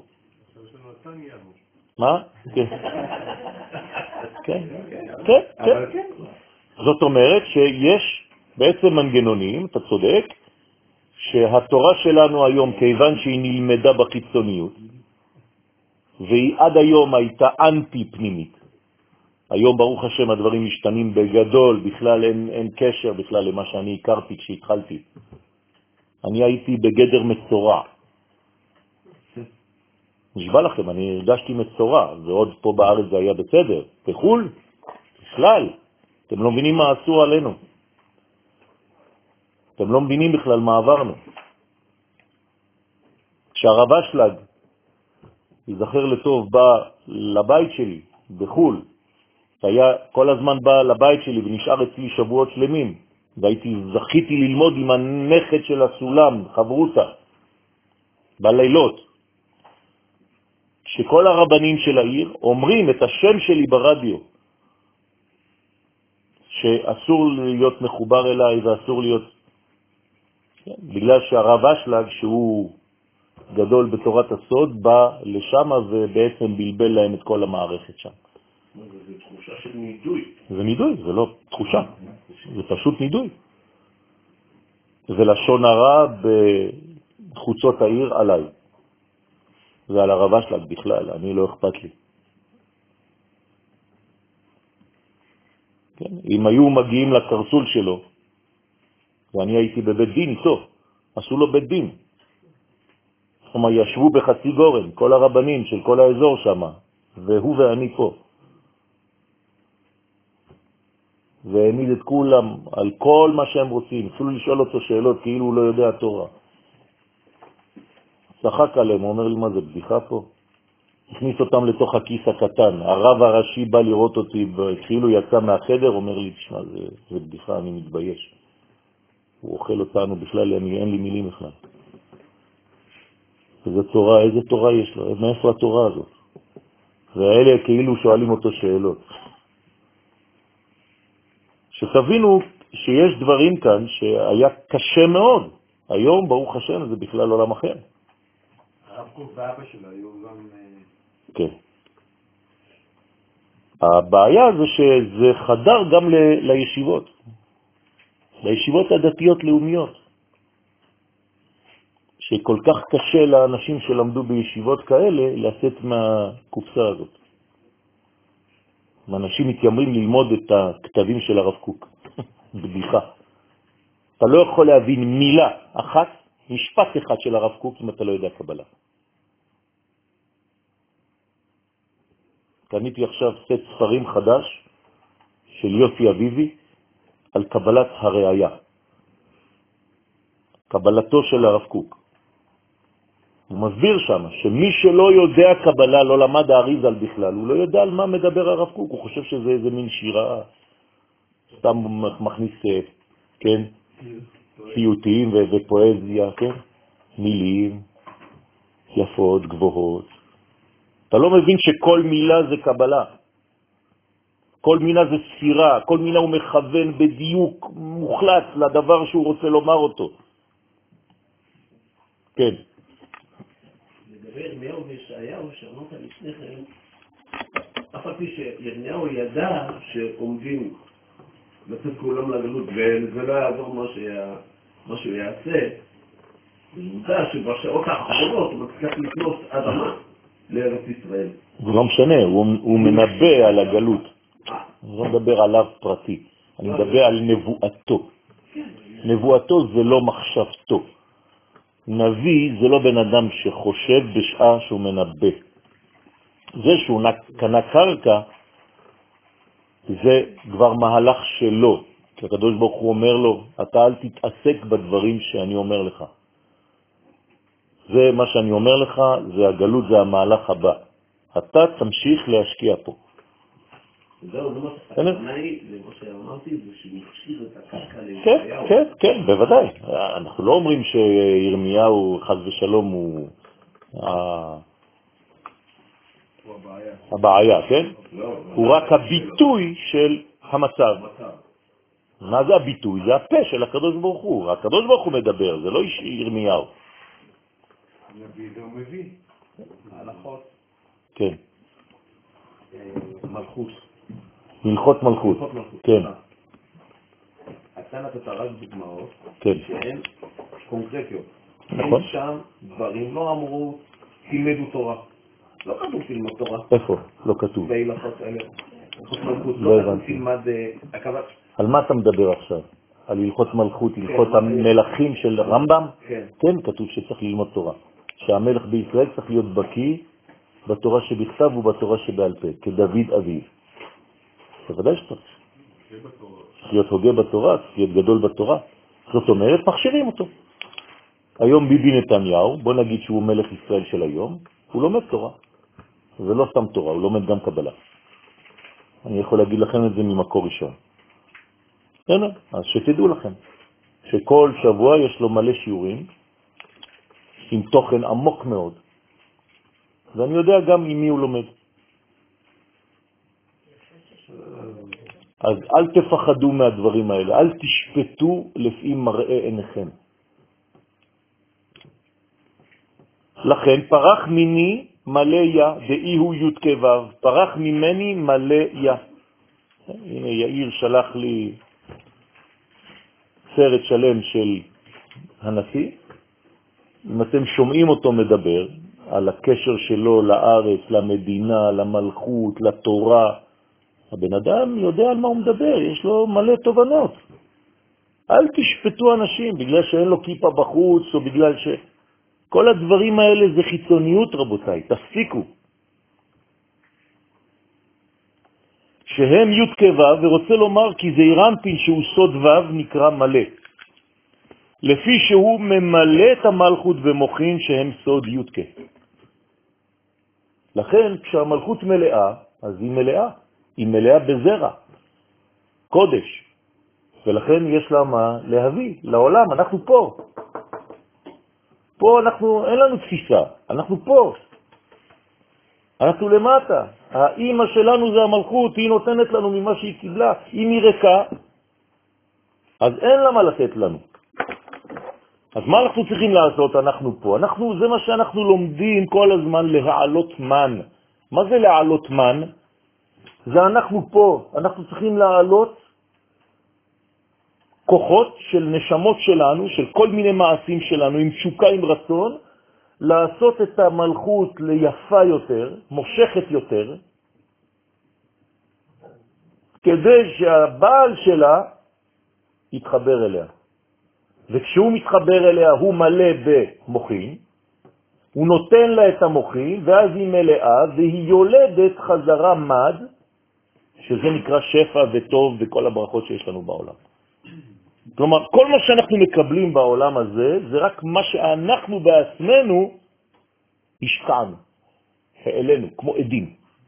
מה? כן. כן, כן, כן. זאת אומרת שיש בעצם מנגנונים, אתה צודק, שהתורה שלנו היום, כיוון שהיא נלמדה בחיצוניות, והיא עד היום הייתה אנטי פנימית. היום ברוך השם הדברים משתנים בגדול, בכלל אין, אין קשר בכלל למה שאני הכרתי כשהתחלתי. אני הייתי בגדר מצורע. נשבע לכם, אני הרגשתי מצורע, ועוד פה בארץ זה היה בסדר. בחול, בכלל, אתם לא מבינים מה עשו עלינו. אתם לא מבינים בכלל מה עברנו. כשהרב אשלג, יזכר לטוב, בא לבית שלי בחול, היה כל הזמן בא לבית שלי ונשאר אצלי שבועות שלמים, והייתי זכיתי ללמוד עם הנכד של הסולם, חברותה, בלילות. שכל הרבנים של העיר אומרים את השם שלי ברדיו, שאסור להיות מחובר אליי ואסור להיות, כן, בגלל שהרב אשלג שהוא גדול בתורת הסוד בא לשם ובעצם בלבל להם את כל המערכת שם. זה תחושה של נידוי. זה נידוי, זה לא תחושה, זה פשוט נידוי. זה לשון הרע בחוצות העיר עליי. זה על הרב אשלג בכלל, אני לא אכפת לי. כן? אם היו מגיעים לקרסול שלו, ואני הייתי בבית דין איתו, עשו לו בית דין. כלומר, ישבו בחצי גורן, כל הרבנים של כל האזור שם, והוא ואני פה. והעמיד את כולם על כל מה שהם רוצים, אפילו לשאול אותו שאלות כאילו הוא לא יודע תורה. צחק עליהם, הוא אומר לי, מה זה בדיחה פה? הכניס אותם לתוך הכיס הקטן. הרב הראשי בא לראות אותי, כאילו יצא מהחדר, אומר לי, תשמע, זה, זה בדיחה, אני מתבייש. הוא אוכל אותנו בכלל, אני, אין לי מילים בכלל. איזה תורה, איזה תורה יש לו? מאיפה התורה הזאת? והאלה כאילו שואלים אותו שאלות. שתבינו שיש דברים כאן שהיה קשה מאוד. היום, ברוך השם, זה בכלל עולם אחר. הרב קוק ואבא שלו היו גם... כן. הבעיה זה שזה חדר גם ל- לישיבות. לישיבות הדתיות לאומיות. שכל כך קשה לאנשים שלמדו בישיבות כאלה לצאת מהקופסה הזאת. אנשים מתיימרים ללמוד את הכתבים של הרב קוק. בדיחה. אתה לא יכול להבין מילה אחת, משפט אחד של הרב קוק אם אתה לא יודע קבלה. קניתי עכשיו סט ספרים חדש של יוסי אביבי על קבלת הראיה. קבלתו של הרב קוק. הוא מסביר שם שמי שלא יודע קבלה, לא למד האריזל בכלל, הוא לא יודע על מה מדבר הרב קוק, הוא חושב שזה איזה מין שירה, סתם מכניס, כן, פיוטים ופואזיה, כן, מילים יפות, גבוהות. אתה לא מבין שכל מילה זה קבלה. כל מילה זה ספירה, כל מילה הוא מכוון בדיוק מוחלט לדבר שהוא רוצה לומר אותו. כן. לגבי ירמיהו וישעיהו, שאמרת לפני כן, אף על פי שירמיהו ידע שעומדים לצאת כולם לגלות, וזה לא יעזור מה, שיה, מה שהוא יעשה, זה שבשעות האחרונות הוא מצליח לקנות אדמה לארץ ישראל. זה לא משנה, הוא, הוא מנבא על הגלות. אני לא מדבר עליו פרטי, אני מדבר על נבואתו. נבואתו זה לא מחשבתו. נביא זה לא בן אדם שחושב בשעה שהוא מנבא. זה שהוא קנה קרקע, זה כבר מהלך שלו. כי הקדוש ברוך הוא אומר לו, אתה אל תתעסק בדברים שאני אומר לך. זה מה שאני אומר לך, זה הגלות, זה המהלך הבא. אתה תמשיך להשקיע פה. זהו, זה מה שהתכוונה היא, זה מה שאמרתי, זה שמכשיר את הקרקע לירמיהו. כן, כן, כן, בוודאי. אנחנו לא אומרים שירמיהו, חס ושלום, הוא הבעיה, כן? הוא רק הביטוי של המצב. מה זה הביטוי? זה הפה של הקדוש ברוך הוא. הקדוש ברוך הוא מדבר, זה לא ירמיהו. נביא זה הוא מביא. הלכות. כן. מלכות. הלכות מלכות. כן. אתה נתת רק דוגמאות שהן קונקרטיות. נכון. שם דברים לא אמרו תלמדו תורה. לא כתוב תלמד תורה. איפה? לא כתוב. בהלכות האלה. לא הבנתי. תלמד הקבת. על מה אתה מדבר עכשיו? על הלכות מלכות, הלכות המלכים של רמב"ם? כן. כן, כתוב שצריך ללמוד תורה. שהמלך בישראל צריך להיות בקיא בתורה שבכתב ובתורה שבעל פה, כדוד אביו. בוודאי שצריך. להיות הוגה בתורה, להיות גדול בתורה. זאת אומרת, מכשירים אותו. היום ביבי נתניהו, בוא נגיד שהוא מלך ישראל של היום, הוא לומד תורה. זה לא סתם תורה, הוא לומד גם קבלה. אני יכול להגיד לכם את זה ממקור ראשון. הנה, אז שתדעו לכם, שכל שבוע יש לו מלא שיעורים, עם תוכן עמוק מאוד. ואני יודע גם עם מי הוא לומד. אז אל תפחדו מהדברים האלה, אל תשפטו לפי מראה עיניכם. לכן פרח מיני מלא יה, דאי הוא י' כבב, פרח ממני מלא יה. הנה יאיר שלח לי סרט שלם של הנשיא. אם אתם שומעים אותו מדבר על הקשר שלו לארץ, למדינה, למלכות, לתורה, הבן אדם יודע על מה הוא מדבר, יש לו מלא תובנות. אל תשפטו אנשים בגלל שאין לו כיפה בחוץ, או בגלל ש... כל הדברים האלה זה חיצוניות, רבותיי, תפסיקו. שהם י' כו' ורוצה לומר כי זה אירנפין שהוא סוד ו' נקרא מלא. לפי שהוא ממלא את המלכות ומוכין שהם סוד י' כ'. לכן כשהמלכות מלאה, אז היא מלאה. היא מלאה בזרע, קודש. ולכן יש לה מה להביא לעולם. אנחנו פה. פה אנחנו, אין לנו תפיסה. אנחנו פה. אנחנו למטה. האמא שלנו זה המלכות, היא נותנת לנו ממה שהיא קיבלה. אם היא ריקה, אז אין לה מה לתת לנו. אז מה אנחנו צריכים לעשות? אנחנו פה. אנחנו, זה מה שאנחנו לומדים כל הזמן, להעלות מן. מה זה להעלות מן? זה אנחנו פה. אנחנו צריכים להעלות כוחות של נשמות שלנו, של כל מיני מעשים שלנו, עם תשוקה, עם רצון, לעשות את המלכות ליפה יותר, מושכת יותר, כדי שהבעל שלה יתחבר אליה. וכשהוא מתחבר אליה הוא מלא במוחין, הוא נותן לה את המוחין, ואז היא מלאה, והיא יולדת חזרה מד, שזה נקרא שפע וטוב וכל הברכות שיש לנו בעולם. כלומר, כל מה שאנחנו מקבלים בעולם הזה, זה רק מה שאנחנו בעצמנו השקענו, העלינו, כמו עדים,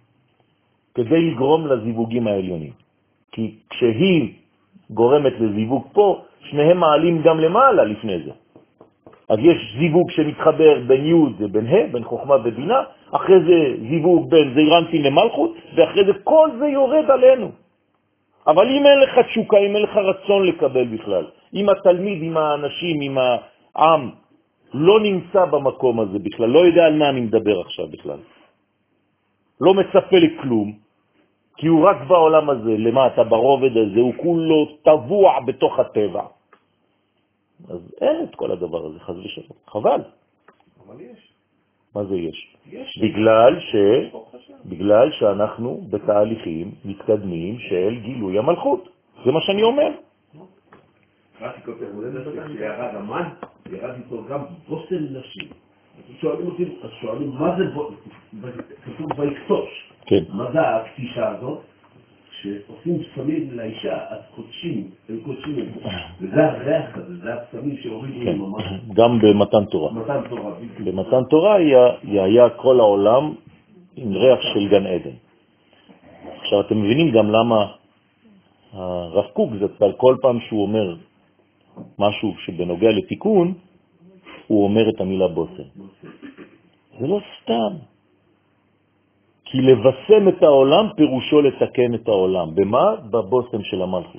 כדי לגרום לזיווגים העליונים. כי כשהיא גורמת לזיווג פה, שניהם מעלים גם למעלה לפני זה. אז יש זיווג שמתחבר בין י' ובין ה', בין חוכמה ובינה, אחרי זה זיווג בין זעירנפין למלכות, ואחרי זה כל זה יורד עלינו. אבל אם אין לך תשוקה, אם אין לך רצון לקבל בכלל, אם התלמיד, אם האנשים, אם העם לא נמצא במקום הזה בכלל, לא יודע על מה אני מדבר עכשיו בכלל, לא מצפה לכלום, כי הוא רק בעולם הזה, למטה, ברובד הזה, הוא כולו טבוע בתוך הטבע. אז אין את כל הדבר הזה, חז ושלום. חבל. אבל יש. מה זה יש? יש. בגלל ש... בגלל שאנחנו בתהליכים מתקדמים של גילוי המלכות. זה מה שאני אומר. רק כותב, שירד המן, ירד איתו גם בוסן נשים. שואלים אותי, אז שואלים, מה זה בוסן? כתוב ויקטוש. כן. מה זה הקטישה הזאת? כשעושים סמים לאישה, אז קודשים, הם קודשים את זה. וזה הריח הזה, זה הסמים שהורידו כן. ממש. גם במתן תורה. מתן תורה. במתן תורה היה, היה כל העולם עם ריח של גן עדן. עכשיו אתם מבינים גם למה הרב קוק זצ"ל כל פעם שהוא אומר משהו שבנוגע לתיקון, הוא אומר את המילה בוסם. זה לא סתם. כי לבשם את העולם פירושו לתקן את העולם. במה? בבוסם של המלכות.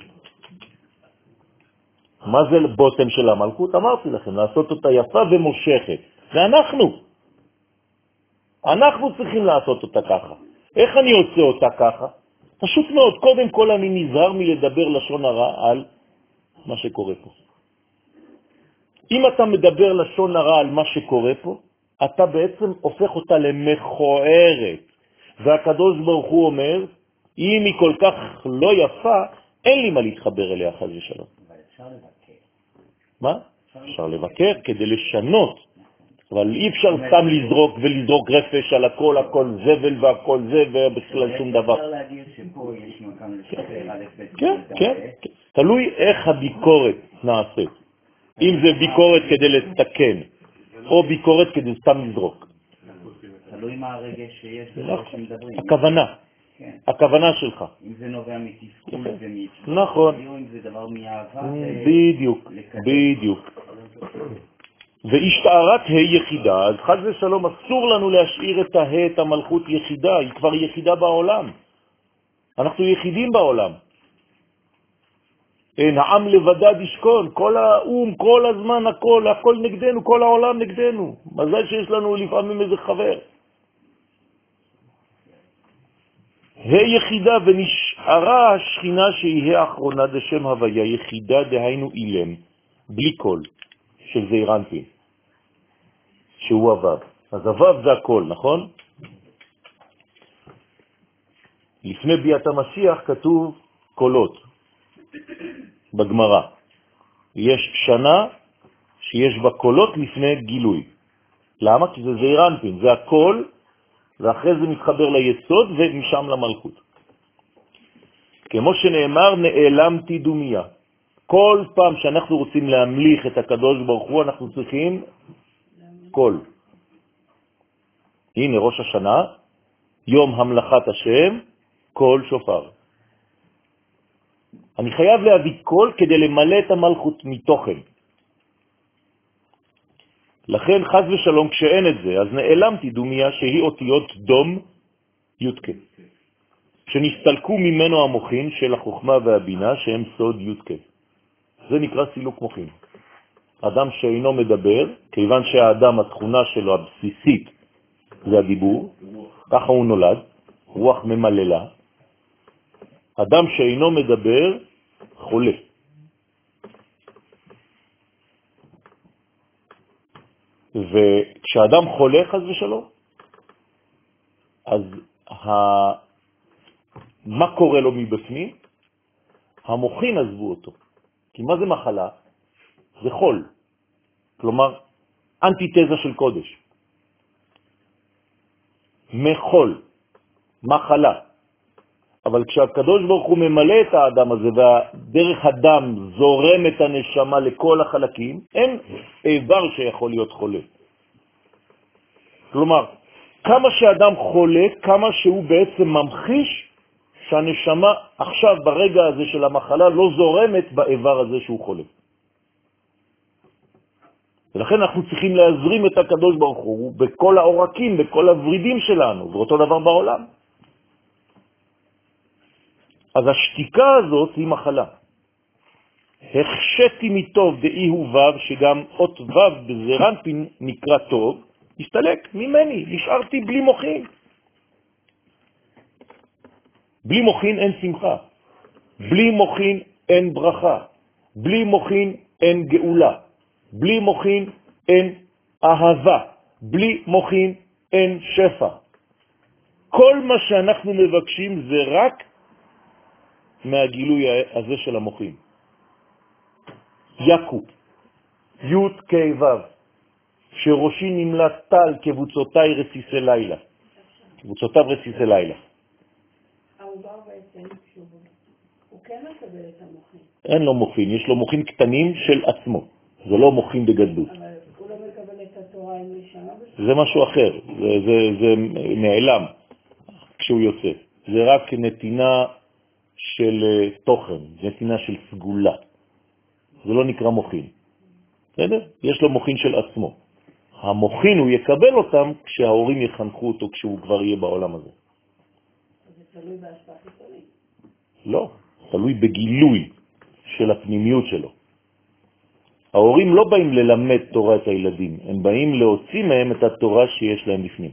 מה זה בוסם של המלכות? אמרתי לכם, לעשות אותה יפה ומושכת. זה אנחנו. אנחנו צריכים לעשות אותה ככה. איך אני עושה אותה ככה? פשוט מאוד. קודם כל אני נזהר מלדבר לשון הרע על מה שקורה פה. אם אתה מדבר לשון הרע על מה שקורה פה, אתה בעצם הופך אותה למכוערת. והקדוש ברוך הוא אומר, אם היא כל כך לא יפה, אין לי מה להתחבר אליה חס ושלום. אבל אפשר לבקר. מה? אפשר לבקר כדי לשנות. אבל אי אפשר סתם לזרוק ולזרוק רפש על הכל, הכל זבל והכל זה, ובכלל שום דבר. אפשר להגיד שפה יש מקום כן, כן, תלוי איך הביקורת נעשית. אם זה ביקורת כדי לתקן, או ביקורת כדי סתם לזרוק. תלוי מה הרגש שיש ברגע שמדברים. הכוונה, הכוונה שלך. אם זה נובע מתסכול ומתסכול. נכון. אם זה דבר מאהבה. בדיוק, בדיוק. והשתערת היא יחידה, אז חד ושלום אסור לנו להשאיר את הה, את המלכות יחידה, היא כבר יחידה בעולם. אנחנו יחידים בעולם. אין, העם לבדד ישכון, כל האום, כל הזמן, הכל, הכל נגדנו, כל העולם נגדנו. מזל שיש לנו לפעמים איזה חבר. היא יחידה ונשארה השכינה שהיא האחרונה דשם הוויה, יחידה דהיינו אילם, בלי קול, של זעיר אנפין, שהוא הוו. אז הוו זה הכל, נכון? לפני ביאת המשיח כתוב קולות בגמרא. יש שנה שיש בה קולות לפני גילוי. למה? כי זה זעיר אנפין, זה הכל, ואחרי זה מתחבר ליסוד ומשם למלכות. כמו שנאמר, נעלמתי דומיה. כל פעם שאנחנו רוצים להמליך את הקדוש ברוך הוא, אנחנו צריכים קול. הנה ראש השנה, יום המלכת השם, קול שופר. אני חייב להביא קול כדי למלא את המלכות מתוכן. לכן חז ושלום כשאין את זה, אז נעלמתי דומיה שהיא אותיות דום יודקה. שנסתלקו ממנו המוחין של החוכמה והבינה שהם סוד יודקה. זה נקרא סילוק מוחין. אדם שאינו מדבר, כיוון שהאדם התכונה שלו הבסיסית זה הדיבור, ככה הוא נולד, רוח ממללה. אדם שאינו מדבר חולה. וכשאדם חולה חס ושלום, אז ה... מה קורה לו מבפנים? המוחין עזבו אותו. כי מה זה מחלה? זה חול. כלומר, אנטיתזה של קודש. מחול, מחלה. אבל כשהקדוש ברוך הוא ממלא את האדם הזה, ודרך הדם זורם את הנשמה לכל החלקים, אין איבר שיכול להיות חולה. כלומר, כמה שאדם חולה, כמה שהוא בעצם ממחיש שהנשמה עכשיו ברגע הזה של המחלה לא זורמת באיבר הזה שהוא חולה. ולכן אנחנו צריכים להזרים את הקדוש ברוך הוא בכל העורקים, בכל הוורידים שלנו, ואותו דבר בעולם. אז השתיקה הזאת היא מחלה. החשתי מטוב דאי הוא וו, שגם אות וו בזעיר אנפין נקרא טוב, הסתלק ממני, נשארתי בלי מוחין. בלי מוחין אין שמחה, בלי מוחין אין ברכה, בלי מוחין אין גאולה, בלי מוחין אין אהבה, בלי מוחין אין שפע. כל מה שאנחנו מבקשים זה רק מהגילוי הזה של המוחין. יקו, י' כ' ו', שראשי נמלא טל כבוצותיי רסיסי לילה. קבוצותיו רסיסי לילה. העובר בעצם, הוא כן מקבל את המוחין. אין לו מוחין, יש לו מוחין קטנים של עצמו. זה לא מוחין בגדלות. אבל הוא לא מקבל את התורה עם נשמה? זה משהו אחר, זה, זה, זה נעלם כשהוא יוצא. זה רק נתינה של תוכן, נתינה של סגולה. זה לא נקרא מוחין. בסדר? יש לו מוחין של עצמו. המוחין הוא יקבל אותם כשההורים יחנכו אותו כשהוא כבר יהיה בעולם הזה. זה תלוי בהשפעה חיצונית. לא, תלוי בגילוי של הפנימיות שלו. ההורים לא באים ללמד תורה את הילדים, הם באים להוציא מהם את התורה שיש להם בפנים.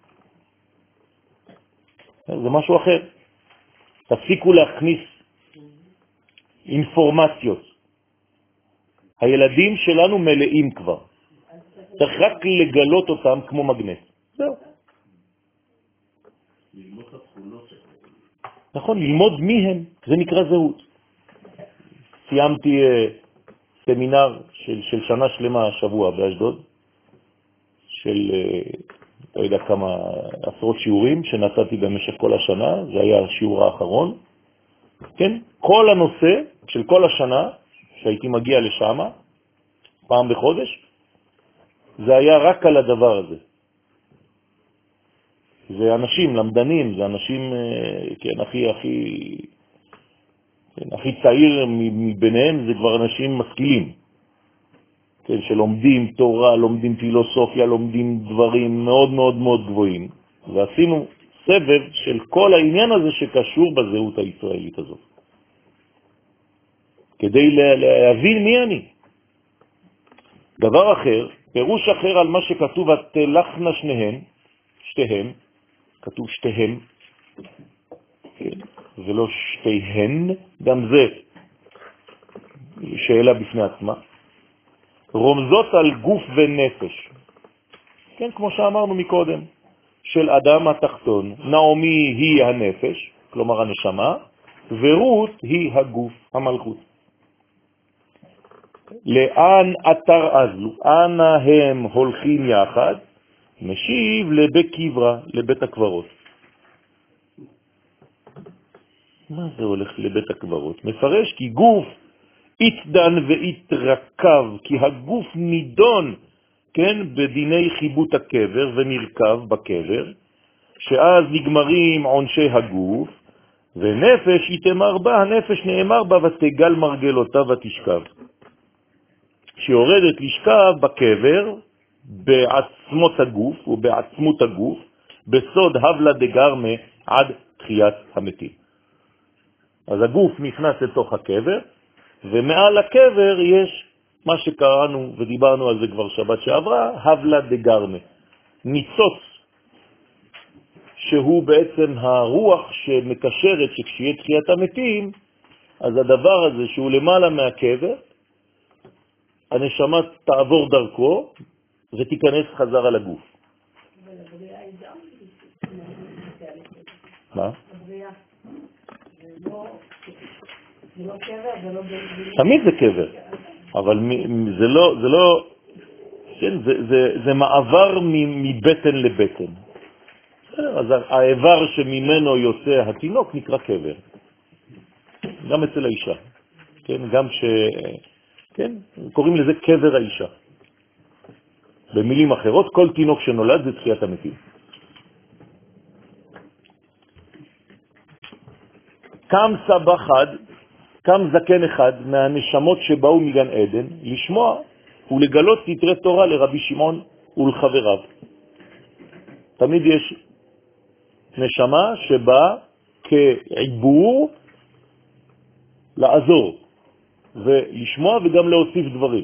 זה משהו אחר. תפסיקו להכניס אינפורמציות. הילדים שלנו מלאים כבר. צריך רק לגלות אותם כמו מגנט. זהו. ללמוד את התכונות שלהם. נכון, ללמוד מי הם, זה נקרא זהות. סיימתי uh, סמינר של, של שנה שלמה השבוע באשדוד, של uh, לא יודע כמה עשרות שיעורים שנתתי במשך כל השנה, זה היה השיעור האחרון, כן? כל הנושא של כל השנה שהייתי מגיע לשם, פעם בחודש, זה היה רק על הדבר הזה. זה אנשים למדנים, זה אנשים, כן, הכי, הכי, כן, הכי צעיר מביניהם, זה כבר אנשים משכילים. כן, שלומדים תורה, לומדים פילוסופיה, לומדים דברים מאוד מאוד מאוד גבוהים. ועשינו סבב של כל העניין הזה שקשור בזהות הישראלית הזאת. כדי להבין מי אני. דבר אחר, פירוש אחר על מה שכתוב, התלכנה שניהם, שתיהם, כתוב שתיהם, כן, ולא שתיהן, גם זה שאלה בפני עצמה. רומזות על גוף ונפש. כן, כמו שאמרנו מקודם, של אדם התחתון. נעמי היא הנפש, כלומר הנשמה, ורות היא הגוף, המלכות. לאן אתר אזלו? אנה הם הולכים יחד? משיב לבית קברה, לבית הקברות. מה זה הולך לבית הקברות? מפרש כי גוף יתדן ויתרכב, כי הגוף נידון, כן, בדיני חיבות הקבר ונרכב בקבר, שאז נגמרים עונשי הגוף, ונפש יתמר בה, הנפש נאמר בה ותגל מרגלותה ותשכב. שיורדת לשכב בקבר, בעצמות הגוף ובעצמות הגוף, בסוד הבלה דגרמה עד תחיית המתים. אז הגוף נכנס לתוך הקבר, ומעל הקבר יש מה שקראנו ודיברנו על זה כבר שבת שעברה, הבלה דגרמה, ניצוץ, שהוא בעצם הרוח שמקשרת שכשיהיה תחיית המתים, אז הדבר הזה שהוא למעלה מהקבר, הנשמה תעבור דרכו ותיכנס חזרה לגוף. ולבריאה היא גם מה? הבריאה. זה לא קבר, זה לא בלבריאה. תמיד זה קבר, אבל זה לא, זה לא, כן, זה, זה, זה מעבר מבטן לבטן. אז האיבר שממנו יוצא התינוק נקרא קבר. גם אצל האישה. כן, גם ש... כן, קוראים לזה קבר האישה. במילים אחרות, כל תינוק שנולד זה תחיית המתים. קם סבא חד, קם זקן אחד מהנשמות שבאו מגן עדן, לשמוע ולגלות סתרי תורה לרבי שמעון ולחבריו. תמיד יש נשמה שבאה כעיבור לעזור ולשמוע וגם להוסיף דברים.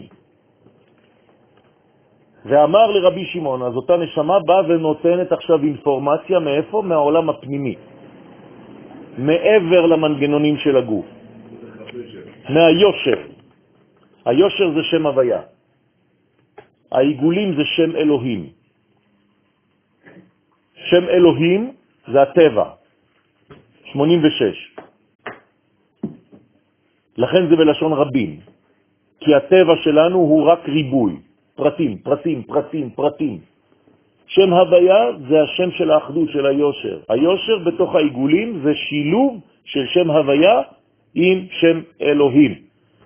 ואמר לרבי שמעון, אז אותה נשמה באה ונותנת עכשיו אינפורמציה מאיפה? מהעולם הפנימי, מעבר למנגנונים של הגוף, מהיושר. היושר זה שם הוויה, העיגולים זה שם אלוהים. שם אלוהים זה הטבע, שמונים ושש. לכן זה בלשון רבים, כי הטבע שלנו הוא רק ריבוי, פרטים, פרטים, פרטים, פרטים. שם הוויה זה השם של האחדות, של היושר. היושר בתוך העיגולים זה שילוב של שם הוויה עם שם אלוהים.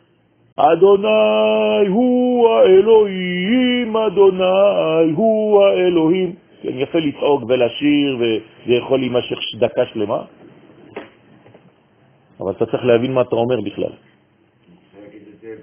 אדוני הוא האלוהים, אדוני הוא האלוהים. כן, יפה לצעוק ולשיר, וזה יכול להימשך דקה שלמה. אבל אתה צריך להבין מה אתה אומר בכלל. להגיד את זה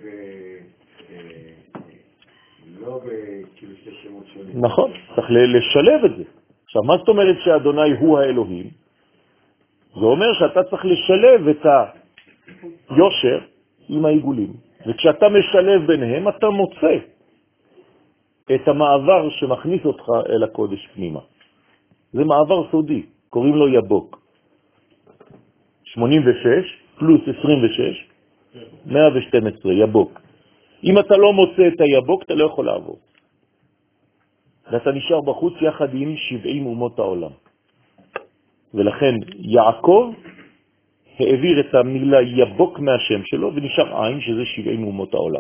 לא בכאילו שתי שמות שונים. נכון, צריך לשלב את זה. עכשיו, מה זאת אומרת שאדוני הוא האלוהים? זה אומר שאתה צריך לשלב את היושר עם העיגולים. וכשאתה משלב ביניהם, אתה מוצא את המעבר שמכניס אותך אל הקודש פנימה. זה מעבר סודי, קוראים לו יבוק. שמונים ושש פלוס עשרים ושש, מאה ושתים עשרה, יבוק. אם אתה לא מוצא את היבוק, אתה לא יכול לעבור. ואתה נשאר בחוץ יחד עם שבעים אומות העולם. ולכן יעקב העביר את המילה יבוק מהשם שלו, ונשאר עין שזה שבעים אומות העולם.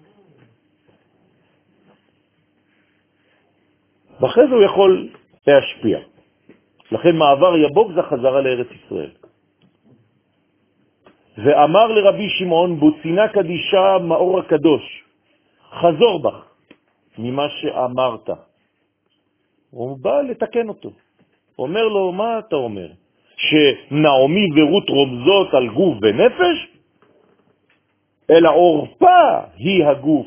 ואחרי זה הוא יכול להשפיע. לכן מעבר יבוק זה חזרה לארץ ישראל. ואמר לרבי שמעון, בוצינה קדישה מאור הקדוש, חזור בך ממה שאמרת. הוא בא לתקן אותו. אומר לו, מה אתה אומר? שנעמי ורות רומזות על גוף ונפש? אלא עורפה היא הגוף.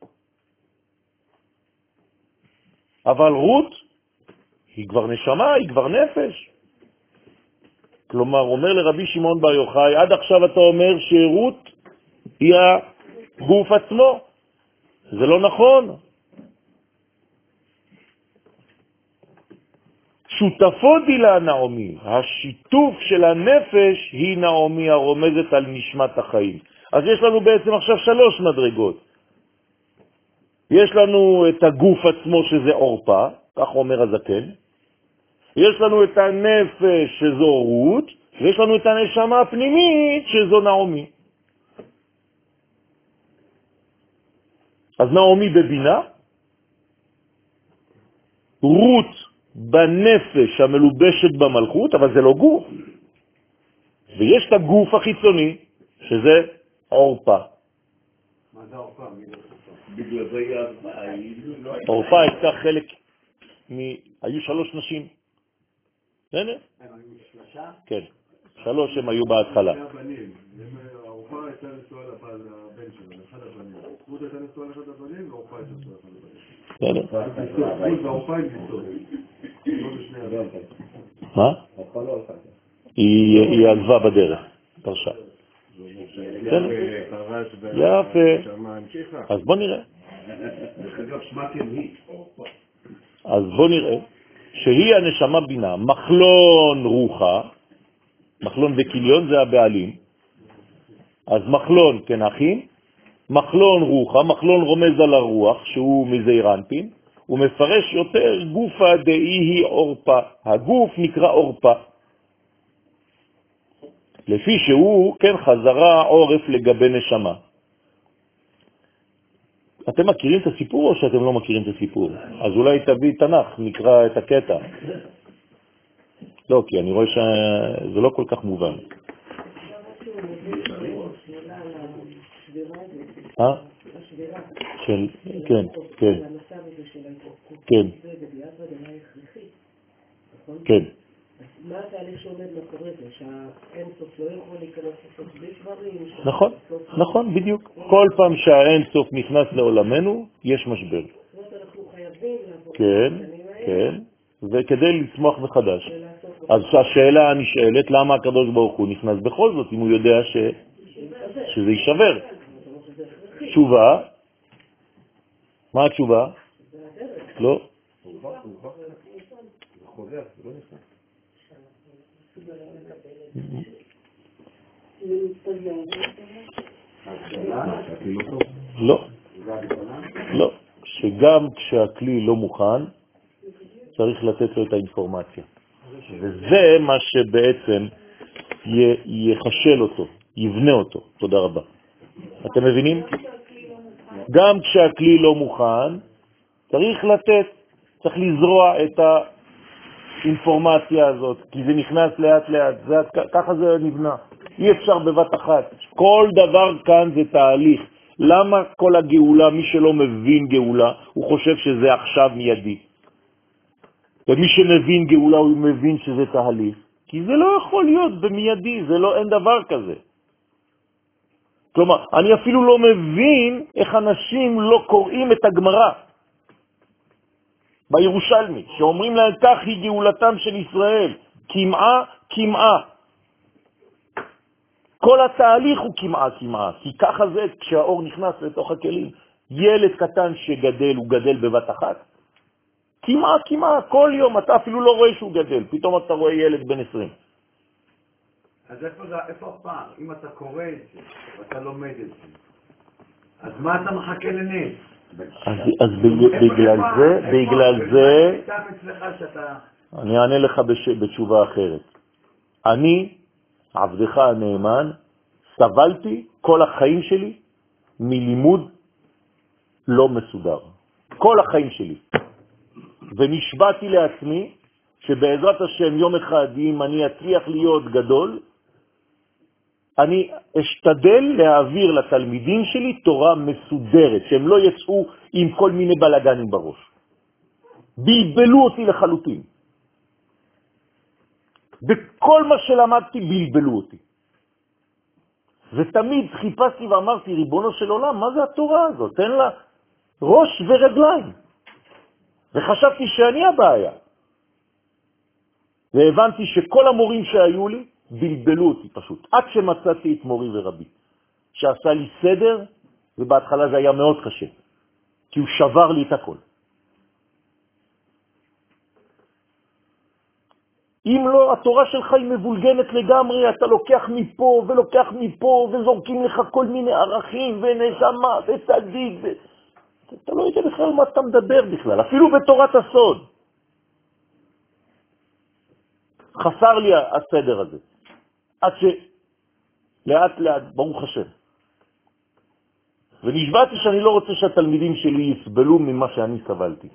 אבל רות היא כבר נשמה, היא כבר נפש. כלומר, אומר לרבי שמעון בר יוחאי, עד עכשיו אתה אומר שרות היא הגוף עצמו. זה לא נכון. שותפו דילה נעמי, השיתוף של הנפש היא נעמי הרומזת על נשמת החיים. אז יש לנו בעצם עכשיו שלוש מדרגות. יש לנו את הגוף עצמו שזה אורפה, כך אומר הזקן. יש לנו את הנפש שזו רות, ויש לנו את הנשמה הפנימית שזו נעמי. אז נעמי בבינה, רות בנפש המלובשת במלכות, אבל זה לא גוף. ויש את הגוף החיצוני, שזה עורפה. מה זה עורפה? בגלל זה היא עורפה הייתה חלק, היו שלוש נשים. הנה? הם היו שלושה? כן, שלוש הם היו בהתחלה. העורפה הייתה נשואה לבן שלו, אחד הבנים. רות הייתה נשואה לאחד הבנים, והעורפה הייתה נשואה לאחד הבנים. והעורפה היא ניסות. מה? היא עזבה בדרך, פרשה. יפה. אז בוא נראה. אז בוא נראה שהיא הנשמה בינה, מחלון רוחה, מחלון וכיליון זה הבעלים. אז מחלון כנחים, מחלון רוחה, מחלון רומז על הרוח שהוא מזעיר אנפין, הוא מפרש יותר גופה דאי היא אורפה. הגוף נקרא אורפה. לפי שהוא, כן, חזרה עורף לגבי נשמה. אתם מכירים את הסיפור או שאתם לא מכירים את הסיפור? אז אולי תביא תנ"ך, נקרא את הקטע. לא, כי אני רואה שזה לא כל כך מובן. אה? של, כן, כן. כן. כן. מה התהליך שעומד מאחורי זה? שהאין סוף לא יכול להיכנס לסוף בלי שברים? נכון, נכון, בדיוק. כל פעם שהאין סוף נכנס לעולמנו, יש משבר. זאת אומרת, אנחנו חייבים לעבור. כן, כן. וכדי לצמוח מחדש. אז השאלה הנשאלת, למה הקדוש ברוך הוא נכנס בכל זאת, אם הוא יודע ש... שזה יישבר? תשובה. מה התשובה? לא. לא. לא. שגם כשהכלי לא מוכן, צריך לתת לו את האינפורמציה. וזה מה שבעצם יחשל אותו, יבנה אותו. תודה רבה. אתם מבינים? גם כשהכלי לא מוכן, צריך לתת, צריך לזרוע את האינפורמציה הזאת, כי זה נכנס לאט לאט, זה, ככה זה נבנה. אי אפשר בבת אחת. כל דבר כאן זה תהליך. למה כל הגאולה, מי שלא מבין גאולה, הוא חושב שזה עכשיו מיידי. ומי שמבין גאולה, הוא מבין שזה תהליך. כי זה לא יכול להיות במיידי, זה לא, אין דבר כזה. כלומר, אני אפילו לא מבין איך אנשים לא קוראים את הגמרא בירושלמי, שאומרים להם כך היא גאולתם של ישראל, כמעה, כמעה. כל התהליך הוא כמעה, כמעה, כי ככה זה כשהאור נכנס לתוך הכלים. ילד קטן שגדל, הוא גדל בבת אחת. כמעה, כמעה, כל יום, אתה אפילו לא רואה שהוא גדל, פתאום אתה רואה ילד בן עשרים. אז איפה זה, איפה הפער? אם אתה קורא את זה, ואתה לומד את זה, אז מה אתה מחכה לנס? אז בגלל זה, בגלל זה, אני אענה לך בתשובה אחרת. אני, עבדך הנאמן, סבלתי כל החיים שלי מלימוד לא מסודר. כל החיים שלי. ונשבעתי לעצמי שבעזרת השם יום אחד, אם אני אצליח להיות גדול, אני אשתדל להעביר לתלמידים שלי תורה מסודרת, שהם לא יצאו עם כל מיני בלגנים בראש. בלבלו אותי לחלוטין. בכל מה שלמדתי בלבלו אותי. ותמיד חיפשתי ואמרתי, ריבונו של עולם, מה זה התורה הזאת? תן לה ראש ורגליים. וחשבתי שאני הבעיה. והבנתי שכל המורים שהיו לי בלבלו אותי פשוט. עד שמצאתי את מורי ורבי, שעשה לי סדר, ובהתחלה זה היה מאוד קשה, כי הוא שבר לי את הכל. אם לא, התורה שלך היא מבולגנת לגמרי, אתה לוקח מפה ולוקח מפה, וזורקים לך כל מיני ערכים ונשמה וצדיק. ו... אתה לא יודע בכלל מה אתה מדבר בכלל, אפילו בתורת הסוד. חסר לי הסדר הזה, עד שלאט לאט, ברוך השם. ונשבעתי שאני לא רוצה שהתלמידים שלי יסבלו ממה שאני סבלתי.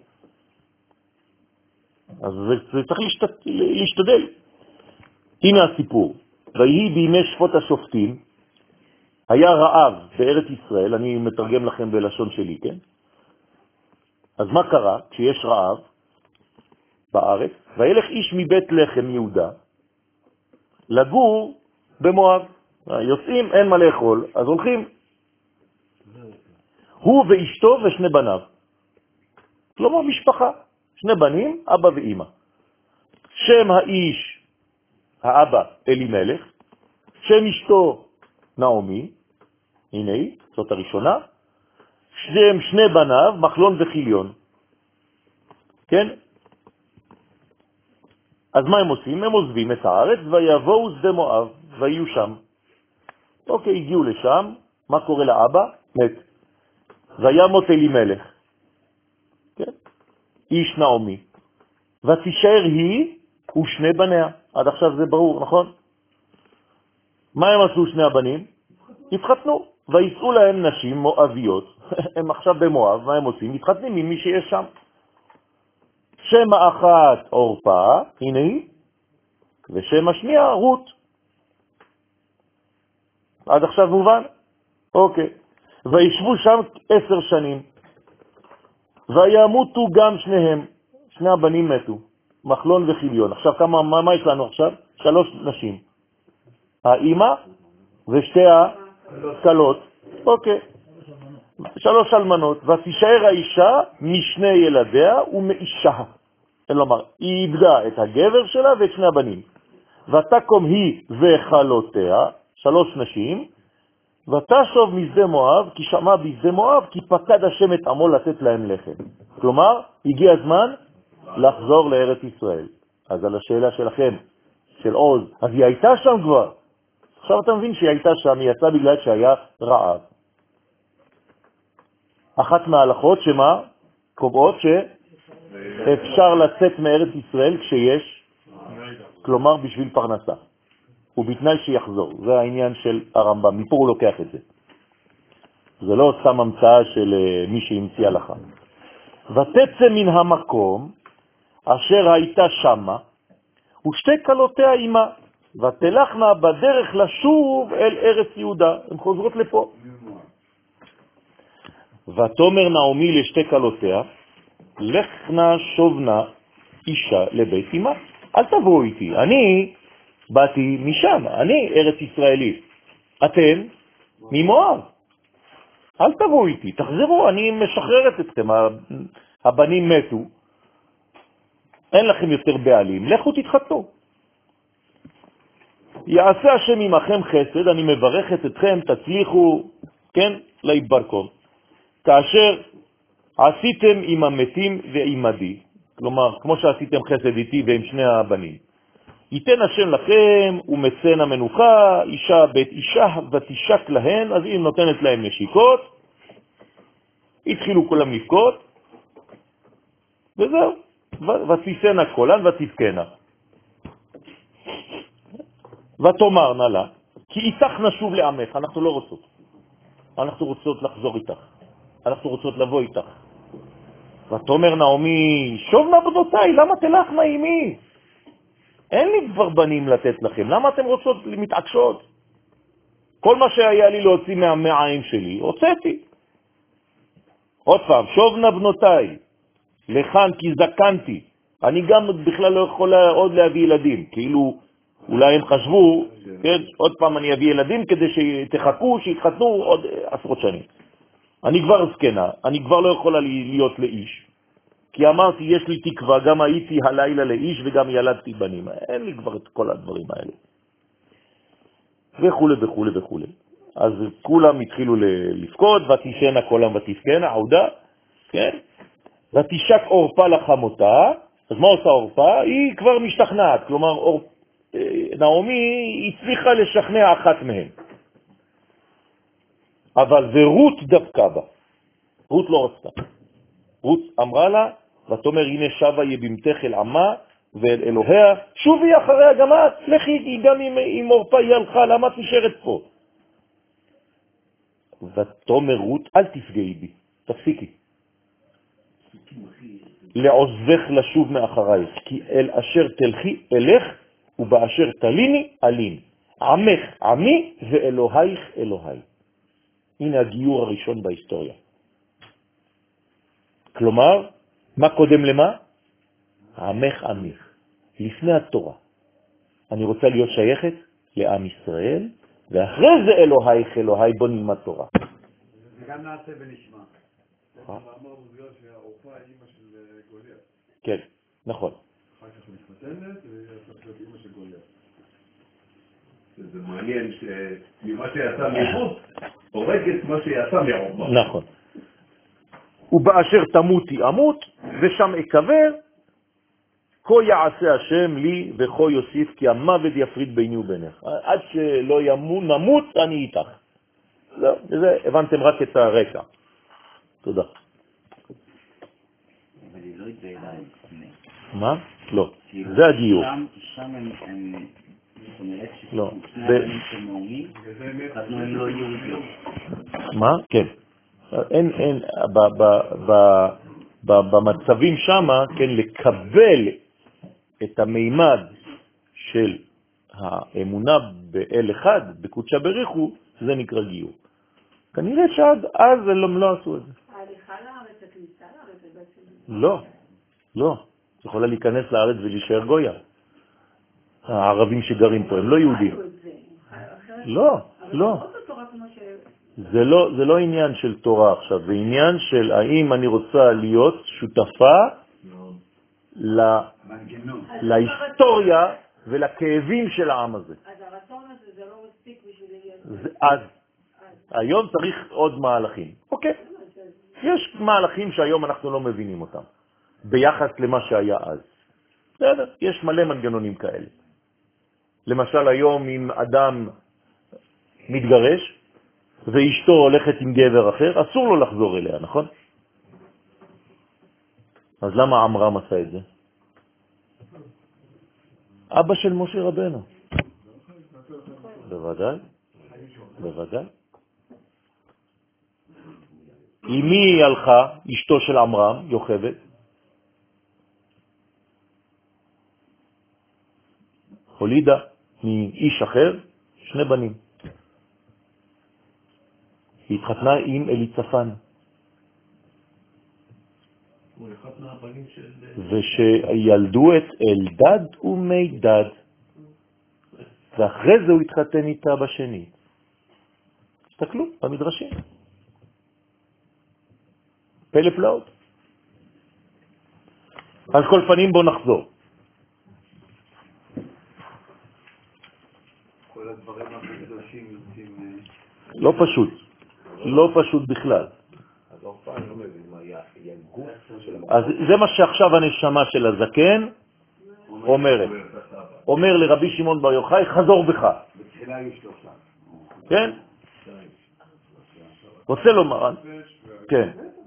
אז זה, זה צריך להשתד... להשתדל. הנה הסיפור. ויהי בימי שפוט השופטים, היה רעב בארץ ישראל, אני מתרגם לכם בלשון שלי, כן? אז מה קרה כשיש רעב בארץ? וילך איש מבית לחם יהודה לגור במואב. יוצאים, אין מה לאכול, אז הולכים. הוא ואשתו ושני בניו. כלומר משפחה. שני בנים, אבא ואמא. שם האיש, האבא, אלימלך. שם אשתו, נעמי. הנה היא, זאת הראשונה. שם שני בניו, מחלון וחיליון. כן? אז מה הם עושים? הם עוזבים את הארץ ויבואו שדה מואב, ויהיו שם. אוקיי, הגיעו לשם. מה קורה לאבא? מת. וימות אלימלך. כן? איש נעמי. ותישאר היא ושני בניה. עד עכשיו זה ברור, נכון? מה הם עשו שני הבנים? התחתנו. ויסעו להם נשים מואביות. הם עכשיו במואב, מה הם עושים? מתחתנים עם מי שיש שם. שם האחת אורפה, הנה היא, ושם השנייה רות. עד עכשיו מובן? אוקיי. וישבו שם עשר שנים. וימותו גם שניהם. שני הבנים מתו. מחלון וחיליון. עכשיו כמה, מה, מה יש לנו עכשיו? שלוש נשים. האמא ושתי הקלות. אוקיי. שלוש אלמנות. ותישאר האישה משני ילדיה ומאישה. כלומר, היא איבדה את הגבר שלה ואת שני הבנים. ותקום היא וחלותיה, שלוש נשים, ותשוב משדה מואב, כי שמע בשדה מואב, כי פקד השם את עמו לתת להם לחם. כלומר, הגיע הזמן לחזור לארץ ישראל. אז על השאלה שלכם, של עוז, אז היא הייתה שם כבר. עכשיו אתה מבין שהיא הייתה שם, היא יצאה בגלל שהיה רעב. אחת מההלכות שמה? קובעות שאפשר לצאת מארץ ישראל כשיש, כלומר בשביל פרנסה. ובתנאי שיחזור. זה העניין של הרמב"ם. מפה הוא לוקח את זה. זה לא סתם המצאה של מי שהמציא הלכה. ותצא מן המקום אשר הייתה שמה, ושתי קלותיה אימה, ותלכנה בדרך לשוב אל ארץ יהודה. הן חוזרות לפה. ותאמר נעמי לשתי קלותיה, לכנה שובנה אישה לבית אימה. אל תבואו איתי. אני באתי משם, אני ארץ ישראלי. אתם ממואב. אל תבואו איתי, תחזרו, אני משחררת אתכם. הבנים מתו, אין לכם יותר בעלים, לכו תתחתנו. יעשה השם עמכם חסד, אני מברכת אתכם, תצליחו, כן, להתברכו. כאשר עשיתם עם המתים ועימדי, כלומר, כמו שעשיתם חסד איתי ועם שני הבנים. ייתן השם לכם ומצן המנוחה, אישה בית אישה ותשק להן, אז היא נותנת להם נשיקות, התחילו כולם לבכות, וזהו, ותיסנה קולן ותבכנה. ותאמרנה לה, כי איתך נשוב לעמך, אנחנו לא רוצות. אנחנו רוצות לחזור איתך. אנחנו רוצות לבוא איתך. ותאמר נעמי, שוב נעבדותיי, למה תלכנה עימי? אין לי כבר בנים לתת לכם, למה אתם רוצות מתעקשות? כל מה שהיה לי להוציא מהמעיים שלי, הוצאתי. עוד פעם, שובנה בנותיי, לכאן כי זקנתי. אני גם בכלל לא יכולה עוד להביא ילדים, כאילו אולי הם חשבו, כן, עוד פעם אני אביא ילדים כדי שתחכו, שיתחתנו עוד עשרות שנים. אני כבר זקנה, אני כבר לא יכולה להיות לאיש, כי אמרתי, יש לי תקווה, גם הייתי הלילה לאיש וגם ילדתי בנים. אין לי כבר את כל הדברים האלה. וכו' וכו' וכו'. אז כולם התחילו לפקוד, ותשנה כולם ותפקנה, עודה, כן? ותשק אורפה לחמותה. אז מה עושה אורפה? היא כבר משתכנעת, כלומר אור... נעמי הצליחה לשכנע אחת מהן. אבל זה רות דווקא בה. רות לא רצתה. רות אמרה לה, ותאמר הנה שבה יבמתך אל עמה ואל אלוהיה, שובי אחריה גם את, לכי גם עם, עם אורפה היא הלכה, למה את נשארת פה? ותאמר רות, אל תפגעי בי, תפסיקי. לעוזבך לשוב מאחרייך, כי אל אשר תלכי אלך, ובאשר תליני אלין. עמך עמי ואלוהיך אלוהי. הנה הגיור הראשון בהיסטוריה. כלומר, מה קודם למה? עמך עמיך. לפני התורה. אני רוצה להיות שייכת לעם ישראל, ואחרי זה אלוהיך אלוהי, בוא נלמד תורה. זה גם נעשה ונשמע. אמר בגלל שהאורפה היא אמא של גוליית. כן, נכון. אחר כך היא מתחתנת והיא הופכת להיות אמא של גוליית. זה מעניין שממה שיצא מרות, הורגת מה שיצא מעורפה. נכון. ובאשר תמותי אמות, ושם אקבר, כה יעשה השם לי וכה יוסיף, כי המוות יפריד ביני ובינך. עד שלא ימות, נמות, אני איתך. זהו, וזה, הבנתם רק את הרקע. תודה. אבל היא לא התבהלה לפני. מה? לא. זה הגיור. שם הם, זאת אומרת לא. ששני הבנים של נעמי, חתנו הם לא יהודיות. מה? כן. אין, אין, ב, ב, ב, ב, במצבים שמה, כן, לקבל את המימד של האמונה באל אחד, בקודשה בריחו, זה נקרא גיור. כנראה שעד אז הם לא עשו את זה. ההליכה לארץ, הכניסה לארץ, זה בעצם... לא, לא. יכולה להיכנס לארץ ולהישאר גויה. הערבים שגרים פה, הם לא יהודים. לא, לא. זה לא, זה לא עניין של תורה עכשיו, זה עניין של האם אני רוצה להיות שותפה לה, להיסטוריה ולכאבים של העם הזה. אז הרצון הזה זה לא מספיק בשביל להיות... אז, היום צריך עוד מהלכים. אוקיי. יש מהלכים שהיום אנחנו לא מבינים אותם, ביחס למה שהיה אז. בסדר, יש מלא מנגנונים כאלה. למשל היום אם אדם מתגרש, ואשתו הולכת עם גבר אחר, אסור לו לחזור אליה, נכון? אז למה עמרם עשה את זה? אבא של משה רבנו. בוודאי, בוודאי. עם מי הלכה אשתו של עמרם, יוכבד? הולידה מאיש אחר שני בנים. היא התחתנה עם אליצפן. הוא אחד מהבנים של... ושילדו את אלדד ומידד. ואחרי זה הוא התחתן איתה בשני. תסתכלו במדרשים. פלא פלאות. על כל פנים בוא נחזור. כל הדברים הקדושים יוצאים... לא פשוט. לא פשוט בכלל. אז אורפה אני לא מבין מה היה גוף של... אז זה מה שעכשיו הנשמה של הזקן אומרת. אומר לרבי שמעון בר יוחאי, חזור בך. בתחילה היו שלושה. כן? רוצה לומר, כן.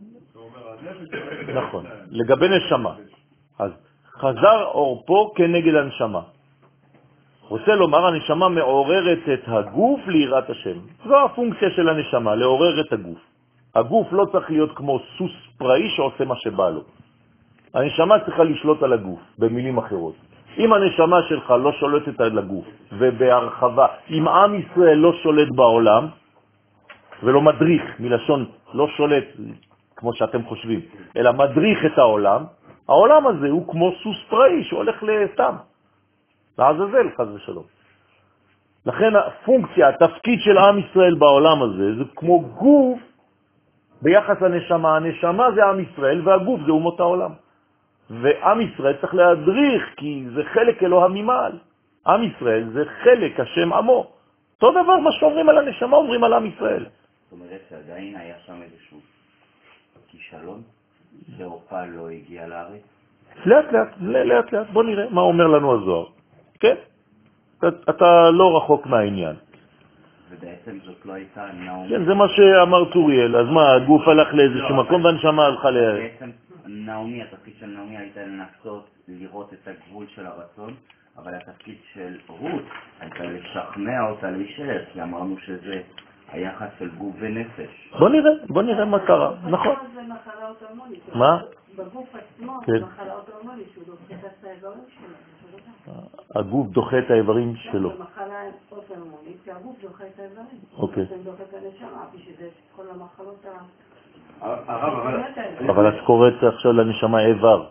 נכון, לגבי נשמה. אז חזר אורפו כנגד הנשמה. רוצה לומר, הנשמה מעוררת את הגוף ליראת השם. זו הפונקציה של הנשמה, לעורר את הגוף. הגוף לא צריך להיות כמו סוס פראי שעושה מה שבא לו. הנשמה צריכה לשלוט על הגוף, במילים אחרות. אם הנשמה שלך לא שולטת על הגוף, ובהרחבה, אם עם ישראל לא שולט בעולם, ולא מדריך, מלשון לא שולט, כמו שאתם חושבים, אלא מדריך את העולם, העולם הזה הוא כמו סוס פראי שהולך לסתם, לעזאזל, חס ושלום. לכן הפונקציה, התפקיד של עם ישראל בעולם הזה, זה כמו גוף ביחס לנשמה. הנשמה זה עם ישראל והגוף זה אומות העולם. ועם ישראל צריך להדריך, כי זה חלק אלוה ממעל. עם ישראל זה חלק השם עמו. אותו דבר מה שאומרים על הנשמה אומרים על עם ישראל. זאת אומרת שעדיין היה שם איזשהו כישלון שאורפה לא הגיע לארץ? לאט לאט, לאט לאט, בוא נראה מה אומר לנו הזוהר. כן? אתה, אתה לא רחוק מהעניין. ובעצם זאת לא הייתה נעמי. כן, זה מה שאמר צוריאל. אז מה, הגוף הלך לאיזשהו מקום והנשמה הלכה ל... בעצם נעמי, התפקיד של נעמי הייתה לנסות לראות את הגבול של הרצון, אבל התפקיד של רות הייתה לשכנע אותה להישאר, כי אמרנו שזה היחס של גוף ונפש. בוא נראה, בוא נראה מה קרה, נכון. זה מחלה אוטואימונית. מה? בגוף עצמו כן. זה מחלה אוטואימונית, שהוא דוחה את האיברים שלו. הגוף דוחה את האיברים שלו. זה מחלה אוטואימונית, כי הגוף דוחה את האיברים. אוקיי. זה דוחה את הנשמה, בשביל זה כל המחלות ה... הרב, אבל... אבל את קוראת עכשיו לנשמה איבר.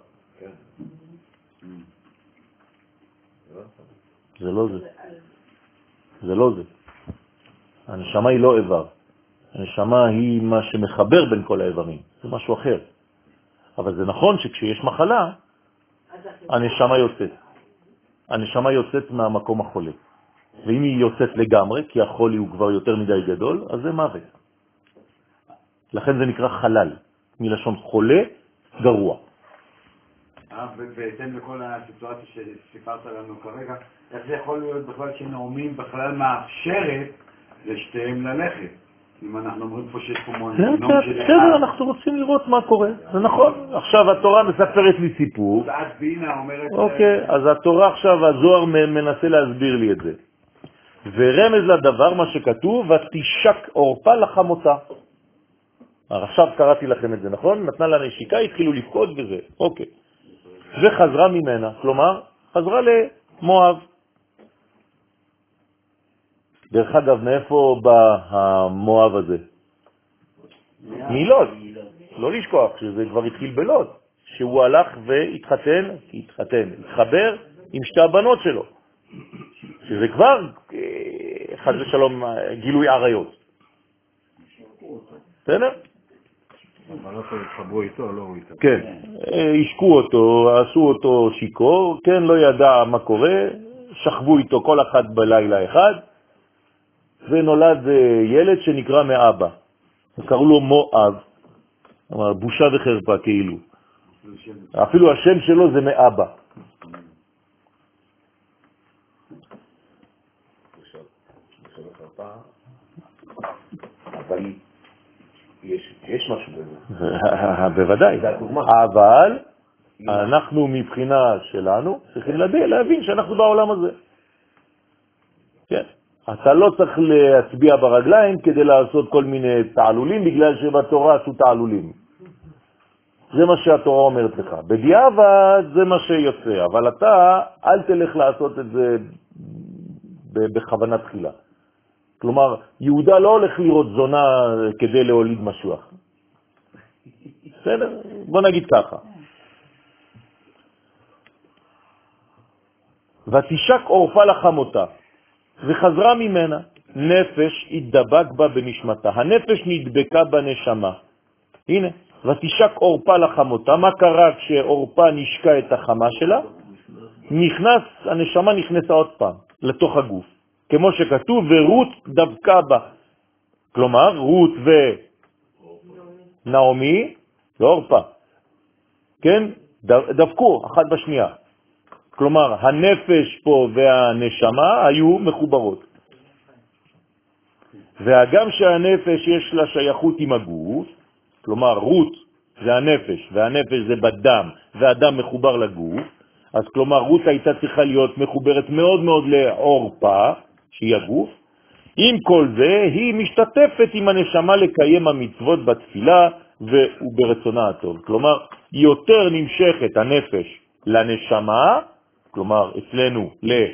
זה לא זה. זה לא זה. הנשמה היא לא איבר. הנשמה היא מה שמחבר בין כל האיברים. זה משהו אחר. אבל זה נכון שכשיש מחלה, הנשמה יוצאת. הנשמה יוצאת מהמקום החולה. ואם היא יוצאת לגמרי, כי החולי הוא כבר יותר מדי גדול, אז זה מוות. לכן זה נקרא חלל. מלשון חולה, גרוע. ובהתאם לכל הסיטואציה שסיפרת לנו כרגע, איך זה יכול להיות בכלל שנעמים בכלל מאפשרת לשתיהם ללכת? אם אנחנו אומרים פה שיש פה מונום של... בסדר, אנחנו רוצים לראות מה קורה. זה נכון. עכשיו התורה מספרת לי סיפור. ואת בינה אומרת... אוקיי, אז התורה עכשיו, הזוהר מנסה להסביר לי את זה. ורמז לדבר מה שכתוב, ותשק עורפה לחמותה. עכשיו קראתי לכם את זה, נכון? נתנה לה נשיקה, התחילו לבכות וזה. אוקיי. וחזרה ממנה, כלומר, חזרה למואב. דרך אגב, מאיפה בא המואב הזה? מלוד. לא לשכוח שזה כבר התחיל בלוד. שהוא הלך והתחתן, התחתן, התחבר עם שתי הבנות שלו. שזה כבר, חס ושלום, גילוי עריות. בסדר? הבנות שלו התחברו איתו, לא הוא איתו. כן, השקו אותו, עשו אותו שיקור, כן, לא ידע מה קורה, שכבו איתו כל אחד בלילה אחד, ונולד ילד שנקרא מאבא. קראו לו מואב, אמר, בושה וחרפה כאילו. אפילו השם שלו זה מאבא. אבל יש, יש משהו בזה. בוודאי. אבל אנחנו מבחינה שלנו צריכים לדעת, להבין שאנחנו בעולם הזה. כן. אתה לא צריך להצביע ברגליים כדי לעשות כל מיני תעלולים, בגלל שבתורה עשו תעלולים. זה מה שהתורה אומרת לך. בדיעבד זה מה שיוצא, אבל אתה אל תלך לעשות את זה בכוונה תחילה. כלומר, יהודה לא הולך לראות זונה כדי להוליד משוח. בסדר? בוא נגיד ככה. ותשק עורפה לחמותה, וחזרה ממנה. נפש התדבק בה בנשמתה. הנפש נדבקה בנשמה. הנה, ותשק עורפה לחמותה. מה קרה כשעורפה נשקה את החמה שלה? נכנס, הנשמה נכנסה עוד פעם לתוך הגוף. כמו שכתוב, ורות דבקה בה. כלומר, רות ונעמי, ועורפה. כן? דבקו אחת בשנייה. כלומר, הנפש פה והנשמה היו מחוברות. והגם שהנפש יש לה שייכות עם הגוף, כלומר, רות זה הנפש, והנפש זה בדם, והדם מחובר לגוף, אז כלומר, רות הייתה צריכה להיות מחוברת מאוד מאוד לעורפה, שהיא הגוף. עם כל זה, היא משתתפת עם הנשמה לקיים המצוות בתפילה וברצונה הטוב. כלומר, היא יותר נמשכת הנפש לנשמה, כלומר אצלנו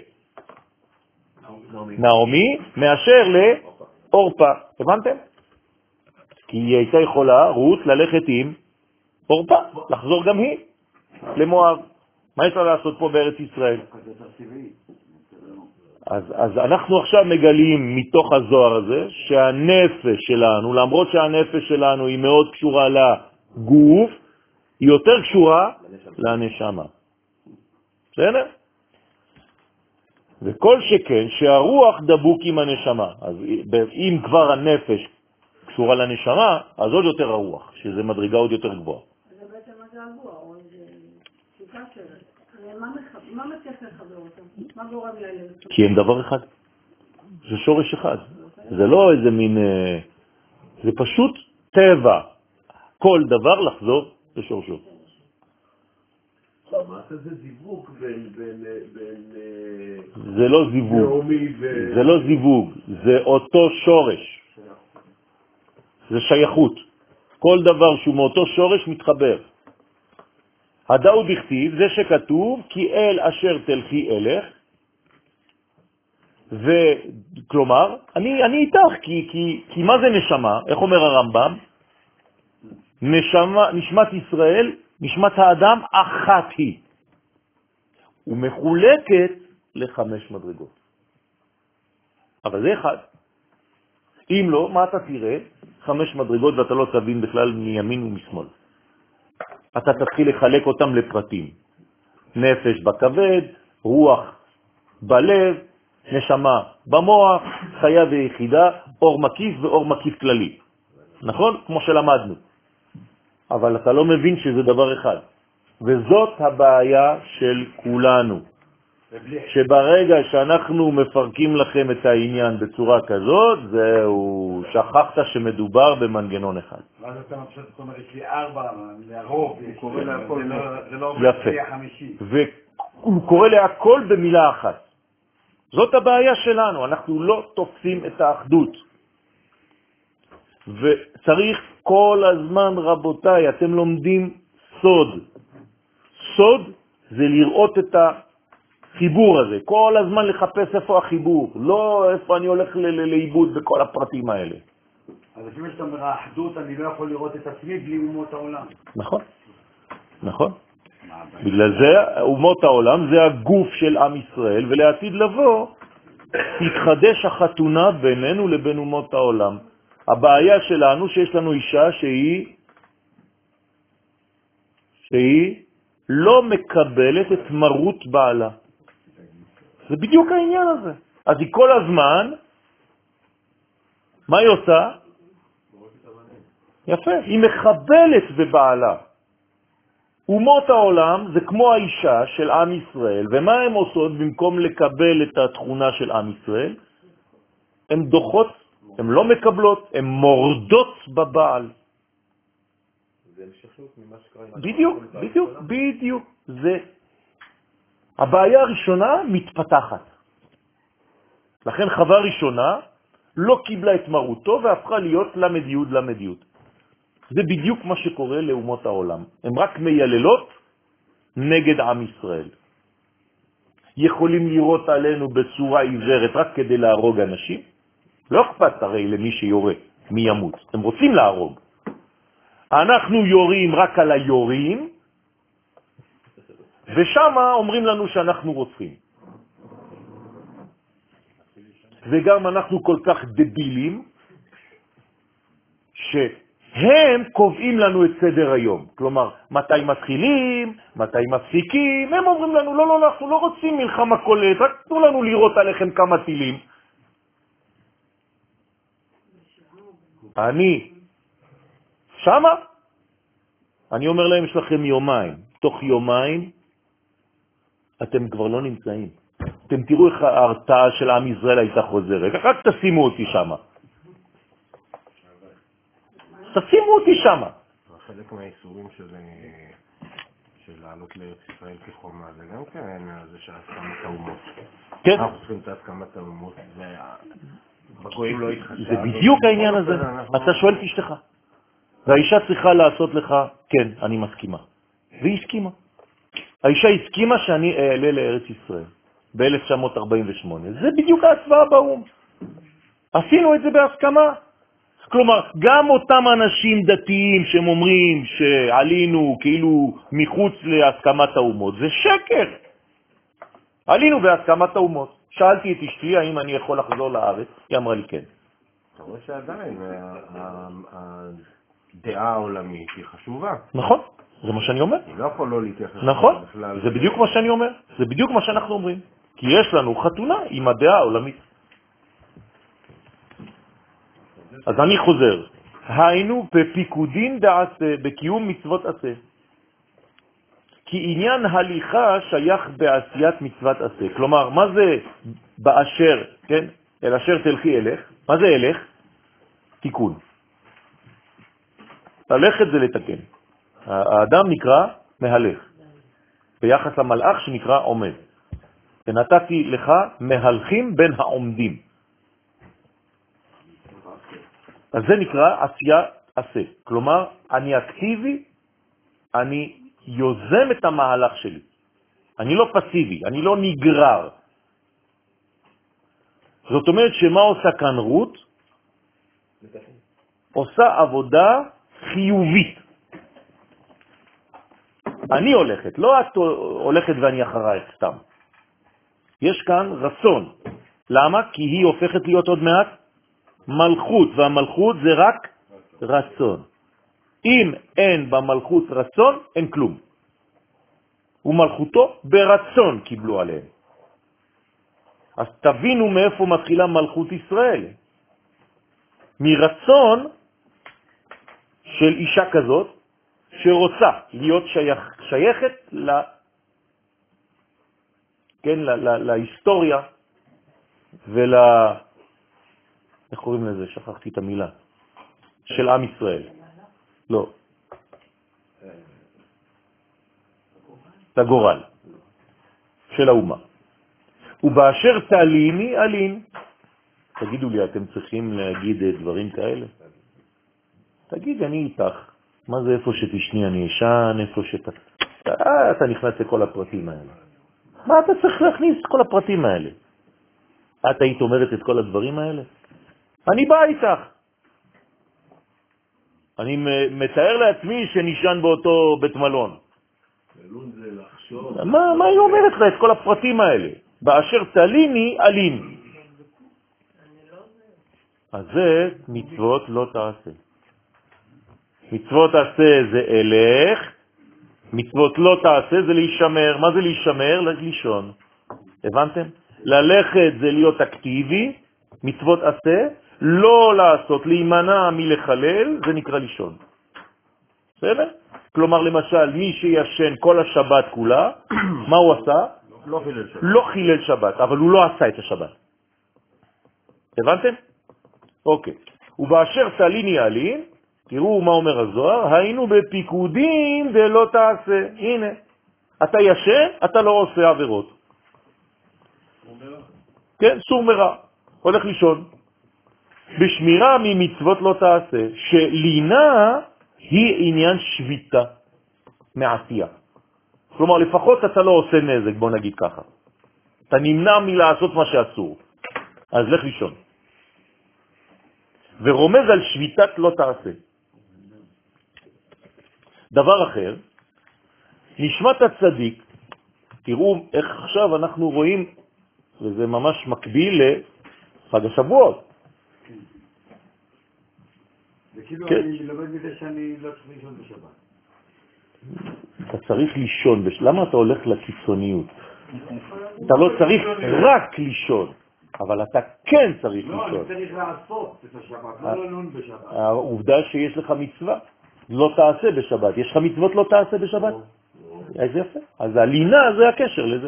לנעמי, מאשר לאורפה. הבנתם? כי היא הייתה יכולה, רות, ללכת עם אורפה, לחזור גם היא למואב. מה יש לה לעשות פה בארץ ישראל? אז, אז אנחנו עכשיו מגלים מתוך הזוהר הזה שהנפש שלנו, למרות שהנפש שלנו היא מאוד קשורה לגוף, היא יותר קשורה לנשמה. בסדר? וכל שכן שהרוח דבוק עם הנשמה. אז אם כבר הנפש קשורה לנשמה, אז עוד יותר הרוח, שזה מדרגה עוד יותר גבוהה. זה בעצם מה זה הרוח, או איזה שיטה שלהם. מה מצליח לחבר אותם? מה גורם להם? כי הם דבר אחד. זה שורש אחד. זה לא איזה מין... זה פשוט טבע. כל דבר לחזור לשורשו. למעשה זה זיווג בין... זה לא זיווג. זה לא זיווג. זה אותו שורש. זה שייכות. כל דבר שהוא מאותו שורש מתחבר. הדאו בכתיב, זה שכתוב, כי אל אשר תלכי אלך, וכלומר, אני, אני איתך, כי, כי, כי מה זה נשמה? איך אומר הרמב"ם? נשמה, נשמת ישראל, נשמת האדם אחת היא, ומחולקת לחמש מדרגות. אבל זה אחד. אם לא, מה אתה תראה? חמש מדרגות ואתה לא תבין בכלל מימין ומשמאל. אתה תתחיל לחלק אותם לפרטים. נפש בכבד, רוח בלב, נשמה במוח, חיה ויחידה, אור מקיף ואור מקיף כללי. נכון? כמו שלמדנו. אבל אתה לא מבין שזה דבר אחד. וזאת הבעיה של כולנו. שברגע שאנחנו מפרקים לכם את העניין בצורה כזאת, זהו, שכחת שמדובר במנגנון אחד. ואז אתה מפשט, זאת אומרת, יש לי ארבע, להרוב, זה לא יפה. חמישי. והוא קורא להכל במילה אחת. זאת הבעיה שלנו, אנחנו לא תופסים את האחדות. וצריך כל הזמן, רבותיי, אתם לומדים סוד. סוד זה לראות את החיבור הזה, כל הזמן לחפש איפה החיבור, לא איפה אני הולך לאיבוד בכל הפרטים האלה. אז לפעמים שאתה אומר, האחדות, אני לא יכול לראות את עצמי בלי אומות העולם. נכון, נכון. בגלל זה אומות העולם זה הגוף של עם ישראל, ולעתיד לבוא תתחדש החתונה בינינו לבין אומות העולם. הבעיה שלנו שיש לנו אישה שהיא שהיא לא מקבלת את מרות בעלה. זה בדיוק העניין הזה. אז היא כל הזמן, מה היא עושה? יפה, היא מחבלת בבעלה. אומות העולם זה כמו האישה של עם ישראל, ומה הן עושות במקום לקבל את התכונה של עם ישראל? הן דוחות, הן לא מקבלות, הן מורדות בבעל. זה המשכיות ממה שקרה. בדיוק, בדיוק, בדיוק. זה הבעיה הראשונה מתפתחת. לכן חווה ראשונה לא קיבלה את מרותו והפכה להיות למדיות למדיות. זה בדיוק מה שקורה לאומות העולם. הן רק מייללות נגד עם ישראל. יכולים לראות עלינו בצורה עיוורת רק כדי להרוג אנשים? לא אכפת הרי למי שיורה, מי ימות. הם רוצים להרוג. אנחנו יורים רק על היורים, ושם אומרים לנו שאנחנו רוצים. וגם אנחנו כל כך דבילים, שהם קובעים לנו את סדר היום. כלומר, מתי מתחילים, מתי מפסיקים, הם אומרים לנו, לא, לא, אנחנו לא רוצים מלחמה כוללת, רק תנו לנו לראות עליכם כמה טילים. אני, שמה, אני אומר להם, יש לכם יומיים. תוך יומיים, אתם כבר לא נמצאים. אתם תראו איך ההרתעה של עם ישראל הייתה חוזרת. רק תשימו אותי שמה. תשימו אותי שמה. חלק מהאיסורים של לעלות לארץ ישראל כחומה, זה גם כן, זה שהסכמת האומות. כן. אנחנו צריכים את הסכמת האומות, ובגויים לא יתחשב. זה בדיוק העניין הזה. אתה שואל את אשתך. והאישה צריכה לעשות לך, כן, אני מסכימה. והיא הסכימה. האישה הסכימה שאני אעלה לארץ ישראל ב-אלף תשע מאות ארבעים ושמונה. זה בדיוק ההצבעה באום. עשינו את זה בהסכמה. כלומר, גם אותם אנשים דתיים שהם אומרים שעלינו כאילו מחוץ להסכמת האומות, זה שקר. עלינו בהסכמת האומות. שאלתי את אשתי האם אני יכול לחזור לארץ, היא אמרה לי כן. אתה רואה שעדיין הדעה העולמית היא חשובה. נכון, זה מה שאני אומר. היא לא יכול לא להתייחס. נכון, זה בדיוק מה שאני אומר. זה בדיוק מה שאנחנו אומרים. כי יש לנו חתונה עם הדעה העולמית. אז אני חוזר. היינו בפיקודין דעשה, בקיום מצוות עשה. כי עניין הליכה שייך בעשיית מצוות עשה. כלומר, מה זה באשר, כן? אל אשר תלכי אלך. מה זה אלך? תיקון. ללכת זה לתקן. האדם נקרא מהלך. ביחס למלאך שנקרא עומד. ונתתי לך מהלכים בין העומדים. אז זה נקרא עשייה עשה. כלומר, אני אקטיבי, אני יוזם את המהלך שלי. אני לא פסיבי, אני לא נגרר. זאת אומרת שמה עושה כאן רות? עושה עבודה חיובית. אני הולכת, לא את הולכת ואני אחרייך סתם. יש כאן רצון. למה? כי היא הופכת להיות עוד מעט מלכות, והמלכות זה רק רצון. אם אין במלכות רצון, אין כלום. ומלכותו ברצון קיבלו עליהם. אז תבינו מאיפה מתחילה מלכות ישראל. מרצון של אישה כזאת, שרוצה להיות שייך, שייכת ל, כן, ל, ל, להיסטוריה ול... איך קוראים לזה? שכחתי את המילה. של עם ישראל. לא. לגורל. של האומה. ובאשר תליני אלין. תגידו לי, אתם צריכים להגיד דברים כאלה? תגיד, אני איתך. מה זה איפה שתשני? אני ישן, איפה שת... אה, אתה נכנס לכל הפרטים האלה. מה אתה צריך להכניס כל הפרטים האלה? את היית אומרת את כל הדברים האלה? אני בא איתך. אני מתאר לעצמי שנשען באותו בית מלון. מה, מה היא אומרת לה את כל הפרטים האלה? באשר תליני אלין. אז זה מצוות לא תעשה. מצוות תעשה זה אלך, מצוות לא תעשה זה להישמר. מה זה להישמר? לישון. הבנתם? ללכת זה להיות אקטיבי, מצוות עשה, לא לעשות, להימנע מלחלל, זה נקרא לישון. בסדר? כלומר, למשל, מי שישן כל השבת כולה, מה הוא עשה? לא חילל שבת. לא חילל שבת, אבל הוא לא עשה את השבת. הבנתם? אוקיי. ובאשר תליני אלין, תראו מה אומר הזוהר, היינו בפיקודים ולא תעשה. הנה, אתה ישן, אתה לא עושה עבירות. כן, סור מרע. הולך לישון. בשמירה ממצוות לא תעשה, שלינה היא עניין שביטה מעשייה. כלומר, לפחות אתה לא עושה נזק, בוא נגיד ככה. אתה נמנע מלעשות מה שאסור. אז לך לישון. ורומז על שביטת לא תעשה. דבר אחר, נשמת הצדיק, תראו איך עכשיו אנחנו רואים, וזה ממש מקביל לחג השבועות. זה כאילו אני לומד מזה שאני לא צריך לישון בשבת. אתה צריך לישון, למה אתה הולך לקיצוניות? אתה לא צריך רק לישון, אבל אתה כן צריך לישון. לא, אני צריך לעשות את השבת, לא לנון בשבת. העובדה שיש לך מצווה, לא תעשה בשבת. יש לך מצוות לא תעשה בשבת? אז יפה. אז הלינה זה הקשר לזה.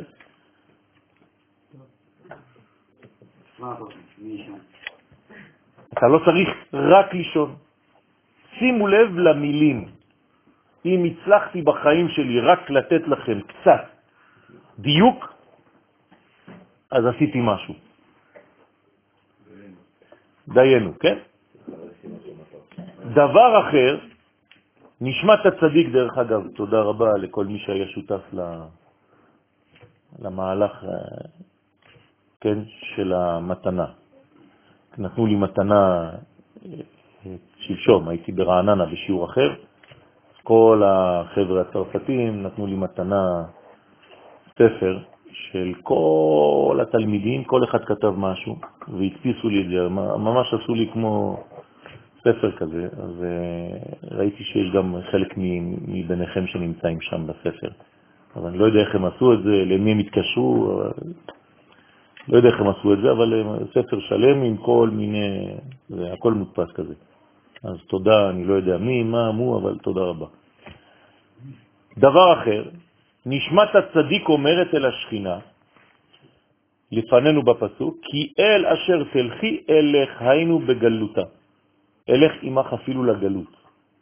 אתה לא צריך רק לישון. שימו לב למילים. אם הצלחתי בחיים שלי רק לתת לכם קצת דיוק, אז עשיתי משהו. דיינו, כן? דבר אחר, נשמת הצדיק דרך אגב, תודה רבה לכל מי שהיה שותף למהלך, כן, של המתנה. נתנו לי מתנה שלשום, הייתי ברעננה בשיעור אחר, כל החבר'ה הצרפתים נתנו לי מתנה ספר של כל התלמידים, כל אחד כתב משהו, והדפיסו לי את זה, ממש עשו לי כמו ספר כזה, אז ראיתי שיש גם חלק מביניכם שנמצאים שם בספר. אבל אני לא יודע איך הם עשו את זה, למי הם התקשרו, לא יודע איך הם עשו את זה, אבל ספר שלם עם כל מיני, זה הכל מודפס כזה. אז תודה, אני לא יודע מי, מה, מו, אבל תודה רבה. דבר אחר, נשמת הצדיק אומרת אל השכינה, לפנינו בפסוק, כי אל אשר תלכי אלך היינו בגלותה. אלך עמך אפילו לגלות.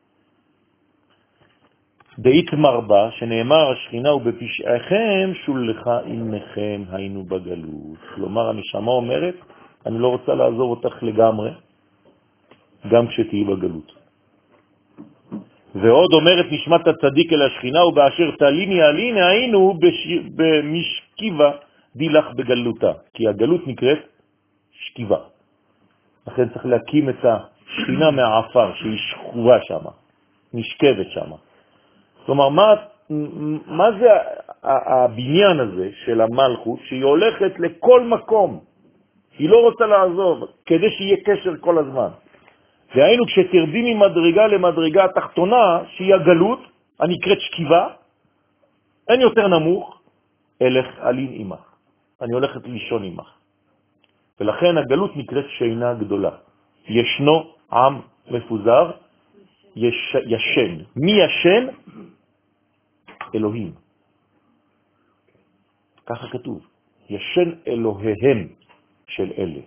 דאית מרבה, שנאמר השכינה ובפשעיכם שולחה עמכם היינו בגלות. כלומר, הנשמה אומרת, אני לא רוצה לעזוב אותך לגמרי, גם כשתהי בגלות. ועוד אומרת נשמת הצדיק אל השכינה, ובאשר תליני עליני היינו במשכיבה דילך בגלותה. כי הגלות נקראת שכיבה. לכן צריך להקים את השכינה מהעפר שהיא שכובה שם, נשכבת שם. כלומר, מה, מה זה הבניין הזה של המלכות שהיא הולכת לכל מקום? היא לא רוצה לעזוב, כדי שיהיה קשר כל הזמן. והיינו כשתרדי ממדרגה למדרגה התחתונה, שהיא הגלות, הנקראת שכיבה, אין יותר נמוך, אלך עלין עמך. אני הולכת לישון עמך. ולכן הגלות נקראת שינה גדולה. ישנו עם מפוזר, יש, ישן. מי ישן? אלוהים. ככה כתוב. ישן אלוהיהם של אלה.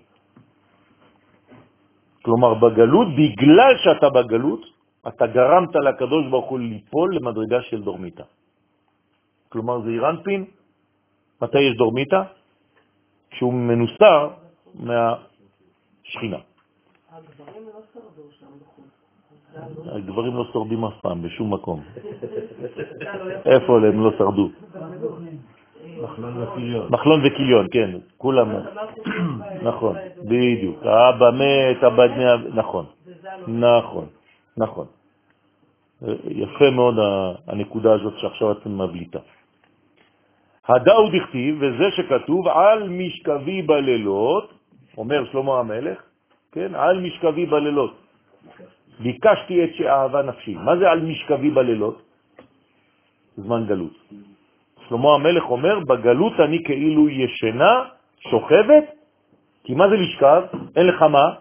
כלומר, בגלות, בגלל שאתה בגלות, אתה גרמת לקדוש ברוך הוא ליפול למדרגה של דורמיתה. כלומר, זה אירנפין. מתי יש דורמיתה? שהוא מנוסר מהשכינה. הגברים לא שרדו שם בחוץ. הגברים לא שורדים אף פעם, בשום מקום. איפה הם לא שרדו? מחלון וקיליון. מחלון וקיליון, כן, כולם. נכון, בדיוק. האבא מת, הבא דמי, נכון, נכון, נכון. יפה מאוד הנקודה הזאת שעכשיו אתם מבליטה. הדאו דכתיב, וזה שכתוב על משכבי בלילות, אומר שלמה המלך, כן, על משכבי בלילות. ביקשתי את שאהבה נפשי. מה זה על משכבי בלילות? זמן גלות. שלמה המלך אומר, בגלות אני כאילו ישנה, שוכבת, כי מה זה לשכב? אין לך מה?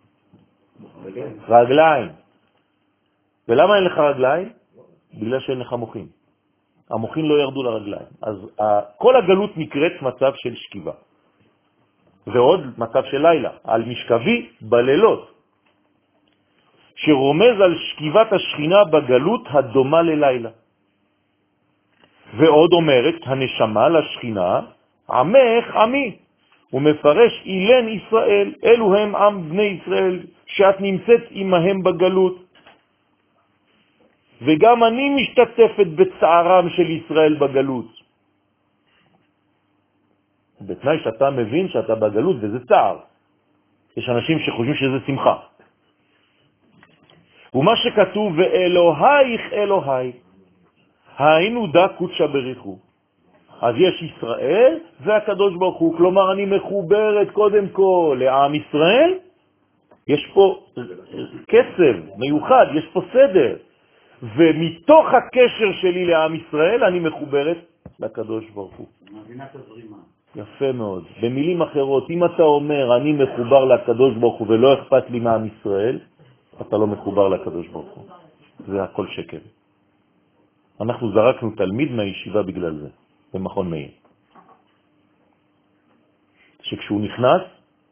רגליים. ולמה אין לך רגליים? בגלל שאין לך מוחים. המוחים לא ירדו לרגליים. אז כל הגלות נקראת מצב של שכיבה. ועוד מצב של לילה, על משכבי בלילות, שרומז על שכיבת השכינה בגלות הדומה ללילה. ועוד אומרת הנשמה לשכינה, עמך עמי, ומפרש אילן ישראל, אלו הם עם בני ישראל, שאת נמצאת עמהם בגלות. וגם אני משתתפת בצערם של ישראל בגלות. בתנאי שאתה מבין שאתה בגלות וזה צער. יש אנשים שחושבים שזה שמחה. ומה שכתוב, ואלוהיך אלוהי, היינו דה קודשה בריחו. אז יש ישראל והקדוש ברוך הוא, כלומר אני מחוברת קודם כל לעם ישראל, יש פה קסם מיוחד, יש פה סדר, ומתוך הקשר שלי לעם ישראל אני מחוברת לקדוש ברוך הוא. מבינה את הזרימה. יפה מאוד. במילים אחרות, אם אתה אומר אני מחובר לקדוש ברוך הוא ולא אכפת לי מעם ישראל, אתה לא מחובר לקדוש ברוך הוא. זה הכל שקר. אנחנו זרקנו תלמיד מהישיבה בגלל זה, במכון מאיר. שכשהוא נכנס,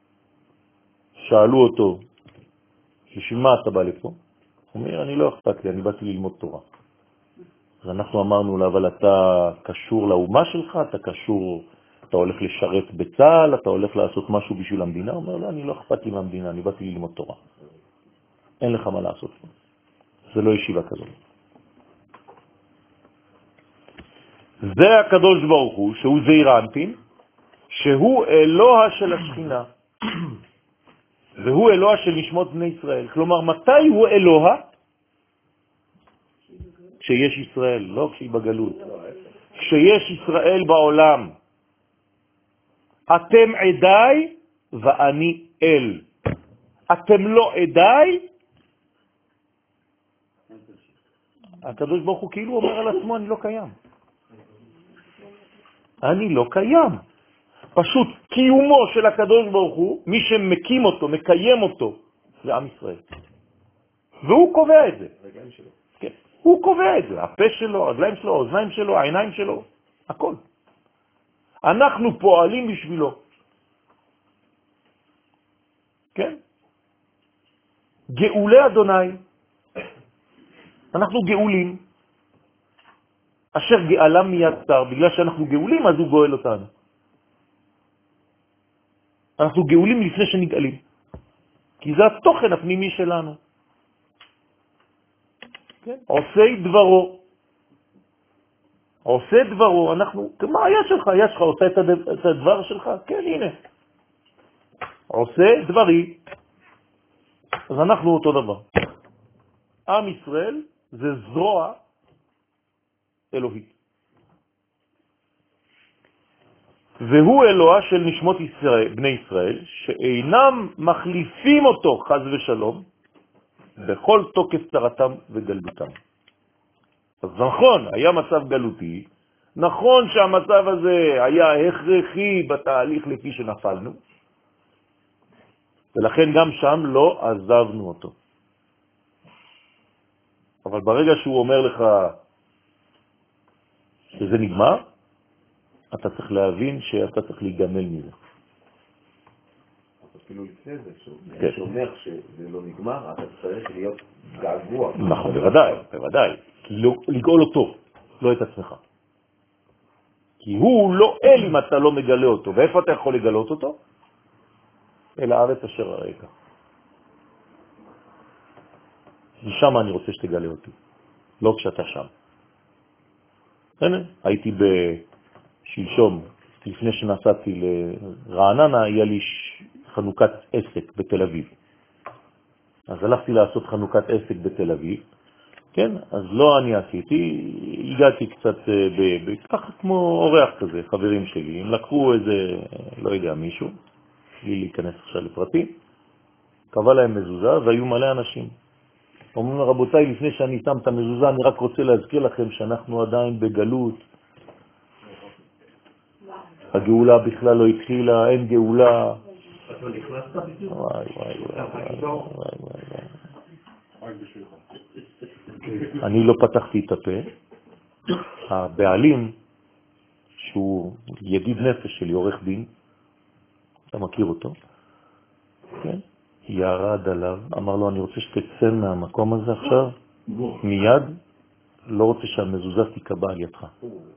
שאלו אותו, בשביל מה אתה בא לפה? הוא אומר, אני לא אכפת לי, אני באתי ללמוד תורה. אז אנחנו אמרנו לה, אבל אתה קשור לאומה שלך, אתה קשור, אתה הולך לשרת בצהל, אתה הולך לעשות משהו בשביל המדינה? הוא אומר, לא, אני לא אכפת לי מהמדינה, אני באתי ללמוד תורה. אין לך מה לעשות. זה לא ישיבה כזאת. זה הקדוש ברוך הוא, שהוא זעיר אנפין, שהוא אלוה של השכינה, והוא אלוה של נשמות בני ישראל. כלומר, מתי הוא אלוה? כשיש ישראל, לא כשהיא בגלות. כשיש ישראל בעולם. אתם עדיי ואני אל. אתם לא עדיי. הקדוש ברוך הוא כאילו אומר על עצמו, אני לא קיים. אני לא קיים. פשוט קיומו של הקדוש ברוך הוא, מי שמקים אותו, מקיים אותו, זה עם ישראל. והוא קובע את זה. כן. הוא קובע את זה. הפה שלו, הרגליים שלו, האוזניים שלו, העיניים שלו, הכל. אנחנו פועלים בשבילו. כן? גאולי אדוני. אנחנו גאולים. אשר גאלם מיצר, בגלל שאנחנו גאולים, אז הוא גואל אותנו. אנחנו גאולים לפני שנגאלים. כי זה התוכן הפנימי שלנו. כן? עושה דברו. עושה דברו, אנחנו, מה היד שלך? היד שלך עושה את, הדבר, את הדבר שלך? כן, הנה. עושה דברי. אז אנחנו אותו דבר. עם ישראל זה זרוע אלוהית. והוא אלוה של נשמות ישראל, בני ישראל, שאינם מחליפים אותו חז ושלום, בכל תוקף צרתם וגלותם. אז נכון, היה מצב גלותי, נכון שהמצב הזה היה הכרחי בתהליך לפי שנפלנו, ולכן גם שם לא עזבנו אותו. אבל ברגע שהוא אומר לך שזה נגמר, אתה צריך להבין שאתה צריך להיגמל מזה. אפילו לפני זה, שאומר שזה לא נגמר, אתה צריך להיות געגוע. נכון, בוודאי, בוודאי. לגאול אותו, לא את עצמך. כי הוא לא אל אם אתה לא מגלה אותו. ואיפה אתה יכול לגלות אותו? אל הארץ אשר הרקע. משם אני רוצה שתגלה אותי, לא כשאתה שם. הנה, הייתי בשלשום, לפני שנסעתי לרעננה, היה לי חנוכת עסק בתל אביב. אז הלכתי לעשות חנוכת עסק בתל אביב, כן? אז לא אני עשיתי, הגעתי קצת ככה כמו אורח כזה, חברים שלי, הם לקחו איזה, לא יודע, מישהו, בלי להיכנס עכשיו לפרטים, קבע להם מזוזה והיו מלא אנשים. אומרים רבותיי, לפני שאני שם את המזוזה, אני רק רוצה להזכיר לכם שאנחנו עדיין בגלות. הגאולה בכלל לא התחילה, אין גאולה. אתה נכנסת בדיוק? וואי וואי וואי וואי. אני לא פתחתי את הפה. הבעלים, שהוא ידיד נפש שלי, עורך דין, אתה מכיר אותו? כן? ירד עליו, אמר לו, אני רוצה שתצא מהמקום הזה עכשיו, מיד, לא רוצה שהמזוזה תיקבע על ידך.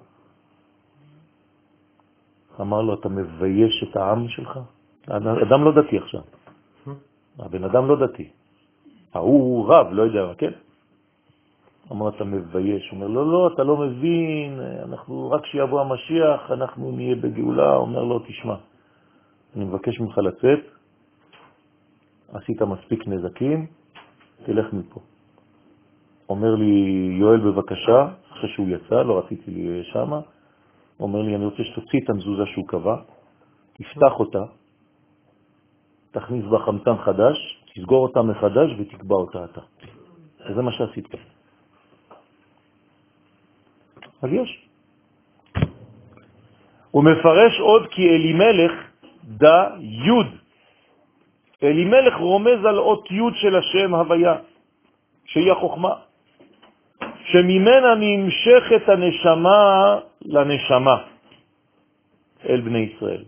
אמר לו, אתה מבייש את העם שלך? אדם לא דתי עכשיו. הבן אדם לא דתי. הוא רב, לא יודע, כן? אמר, אתה מבייש. הוא אומר, לא, לא, אתה לא מבין, אנחנו, רק שיבוא המשיח, אנחנו נהיה בגאולה. אומר לו, תשמע, אני מבקש ממך לצאת, עשית מספיק נזקים, תלך מפה. אומר לי, יואל בבקשה, אחרי שהוא יצא, לא רציתי לי שמה, אומר לי, אני רוצה שתוציא את המזוזה שהוא קבע, תפתח אותה, תכניס בה חמצן חדש, תסגור אותה מחדש ותקבע אותה אתה. וזה מה שעשית כאן. אז יש. הוא מפרש עוד כי אלימלך דה יוד. אלימלך רומז על אות יוד של השם הוויה, שהיא החוכמה, שממנה נמשכת הנשמה לנשמה אל בני ישראל.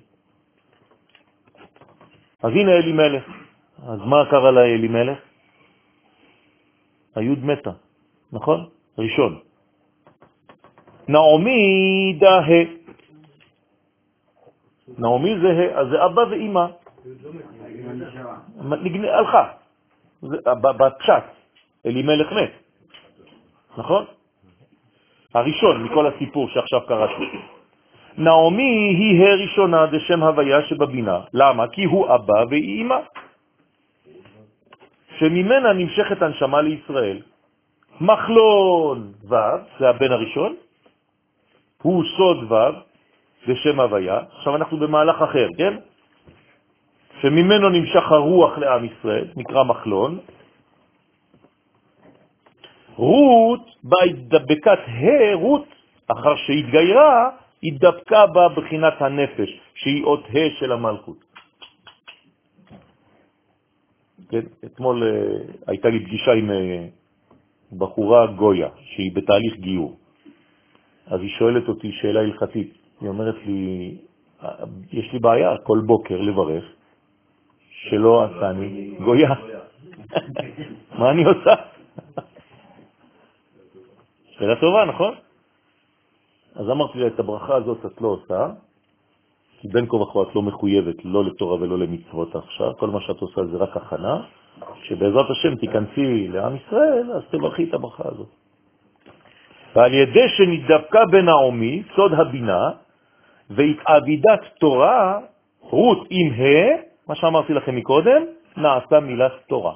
אז הנה אלימלך. אז מה קרה לאלימלך? היוד מתה, נכון? ראשון. נעמי דה. נעמי זה ה, אז זה אבא ואמא. הלכה. בפשט. אלימלך מת. נכון? הראשון מכל הסיפור שעכשיו קראתי. נעמי היא הראשונה בשם הוויה שבבינה. למה? כי הוא אבא והיא אמא, שממנה נמשכת הנשמה לישראל. מחלון ו' זה הבן הראשון, הוא סוד ו' בשם הוויה. עכשיו אנחנו במהלך אחר, כן? שממנו נמשך הרוח לעם ישראל, נקרא מחלון. רות, בהתדבקת הרות, אחר שהתגיירה, התדבקה בה בחינת הנפש, שהיא אות ה' של המלכות. כן? אתמול uh, הייתה לי פגישה עם uh, בחורה גויה, שהיא בתהליך גיור. אז היא שואלת אותי שאלה הלכתית. היא אומרת לי, יש לי בעיה כל בוקר לברך, שלא עשני גויה. מה אני עושה? שאלה טובה, נכון? אז אמרתי לה, את הברכה הזאת את לא עושה, כי בין כה וכה את לא מחויבת, לא לתורה ולא למצוות עכשיו, כל מה שאת עושה זה רק הכנה, שבעזרת השם תיכנסי לעם ישראל, אז תברכי את הברכה הזאת. ועל ידי שנדבקה בנעמי, סוד הבינה, והתעבידת תורה, רות עם ה, מה שאמרתי לכם מקודם, נעשה מילת תורה.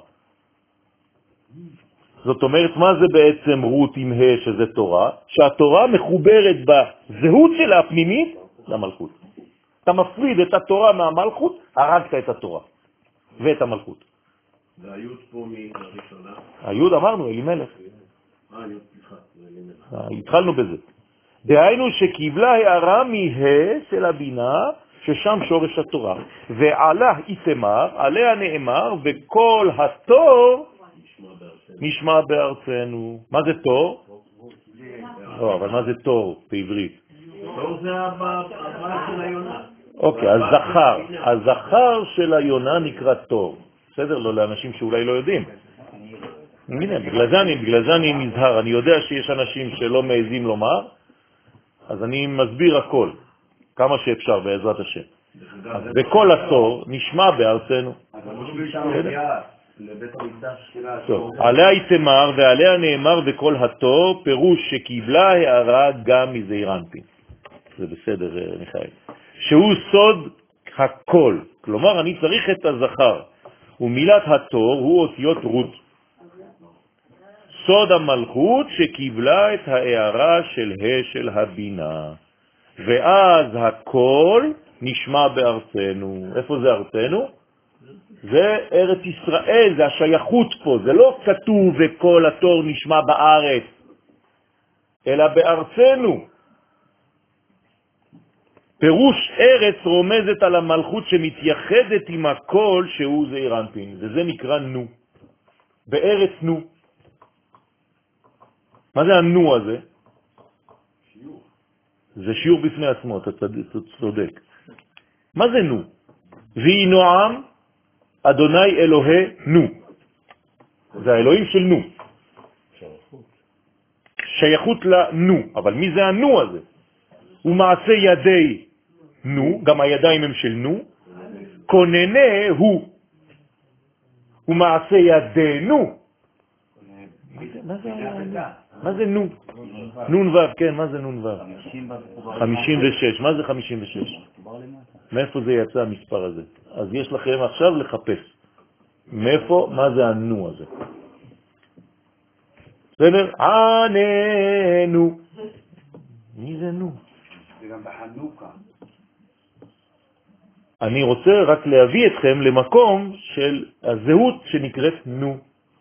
זאת אומרת, מה זה בעצם רות עם ה שזה תורה? שהתורה מחוברת בזהות שלה הפנימית למלכות. אתה מפריד את התורה מהמלכות, הרגת את התורה ואת המלכות. והיוד פה מהראשונה? היוד אמרנו, אלימלך. אה, היוד, סליחה, אלימלך. התחלנו בזה. דהיינו שקיבלה הערה מה של הבינה, ששם שורש התורה. ועלה איתמר, עליה נאמר, וכל התור נשמע בארצנו. מה זה תור? לא, אבל מה זה תור בעברית? תור זה הבא של היונה. אוקיי, הזכר. הזכר של היונה נקרא תור. בסדר? לא לאנשים שאולי לא יודעים. הנה, בגלל זה אני, בגלל זה אני נזהר. אני יודע שיש אנשים שלא מעזים לומר, אז אני מסביר הכל, כמה שאפשר בעזרת השם. וכל התור נשמע בארצנו. עליה יתמר ועליה נאמר וכל התור, פירוש שקיבלה הערה גם מזעיר אנפין. זה בסדר, מיכאל. שהוא סוד הכל. כלומר, אני צריך את הזכר. ומילת התור הוא אותיות רות. סוד המלכות שקיבלה את הערה של ה של הבינה. ואז הכל נשמע בארצנו. איפה זה ארצנו? זה ארץ ישראל, זה השייכות פה. זה לא כתוב וכל התור נשמע בארץ, אלא בארצנו. פירוש ארץ רומזת על המלכות שמתייחדת עם הכל שהוא זעיר אנפין. וזה נקרא נו. בארץ נו. מה זה הנו הזה? שיעור. זה שיעור בפני עצמו, אתה צודק. מה זה נו? ויהי נועם אדוני אלוהי נו. זה האלוהים של נו. שייכות לנו. אבל מי זה הנו הזה? הוא מעשה ידי נו, גם הידיים הם של נו. כוננה הוא. הוא מעשה ידינו. מה זה מה זה נו? נון וו, כן, מה זה נון וו? חמישים ושש. מה זה חמישים ושש? מאיפה זה יצא המספר הזה? אז יש לכם עכשיו לחפש. מאיפה, מה זה הנו הזה? בסדר? עננו. מי זה נו? זה גם בחנוכה. אני רוצה רק להביא אתכם למקום של הזהות שנקראת נו.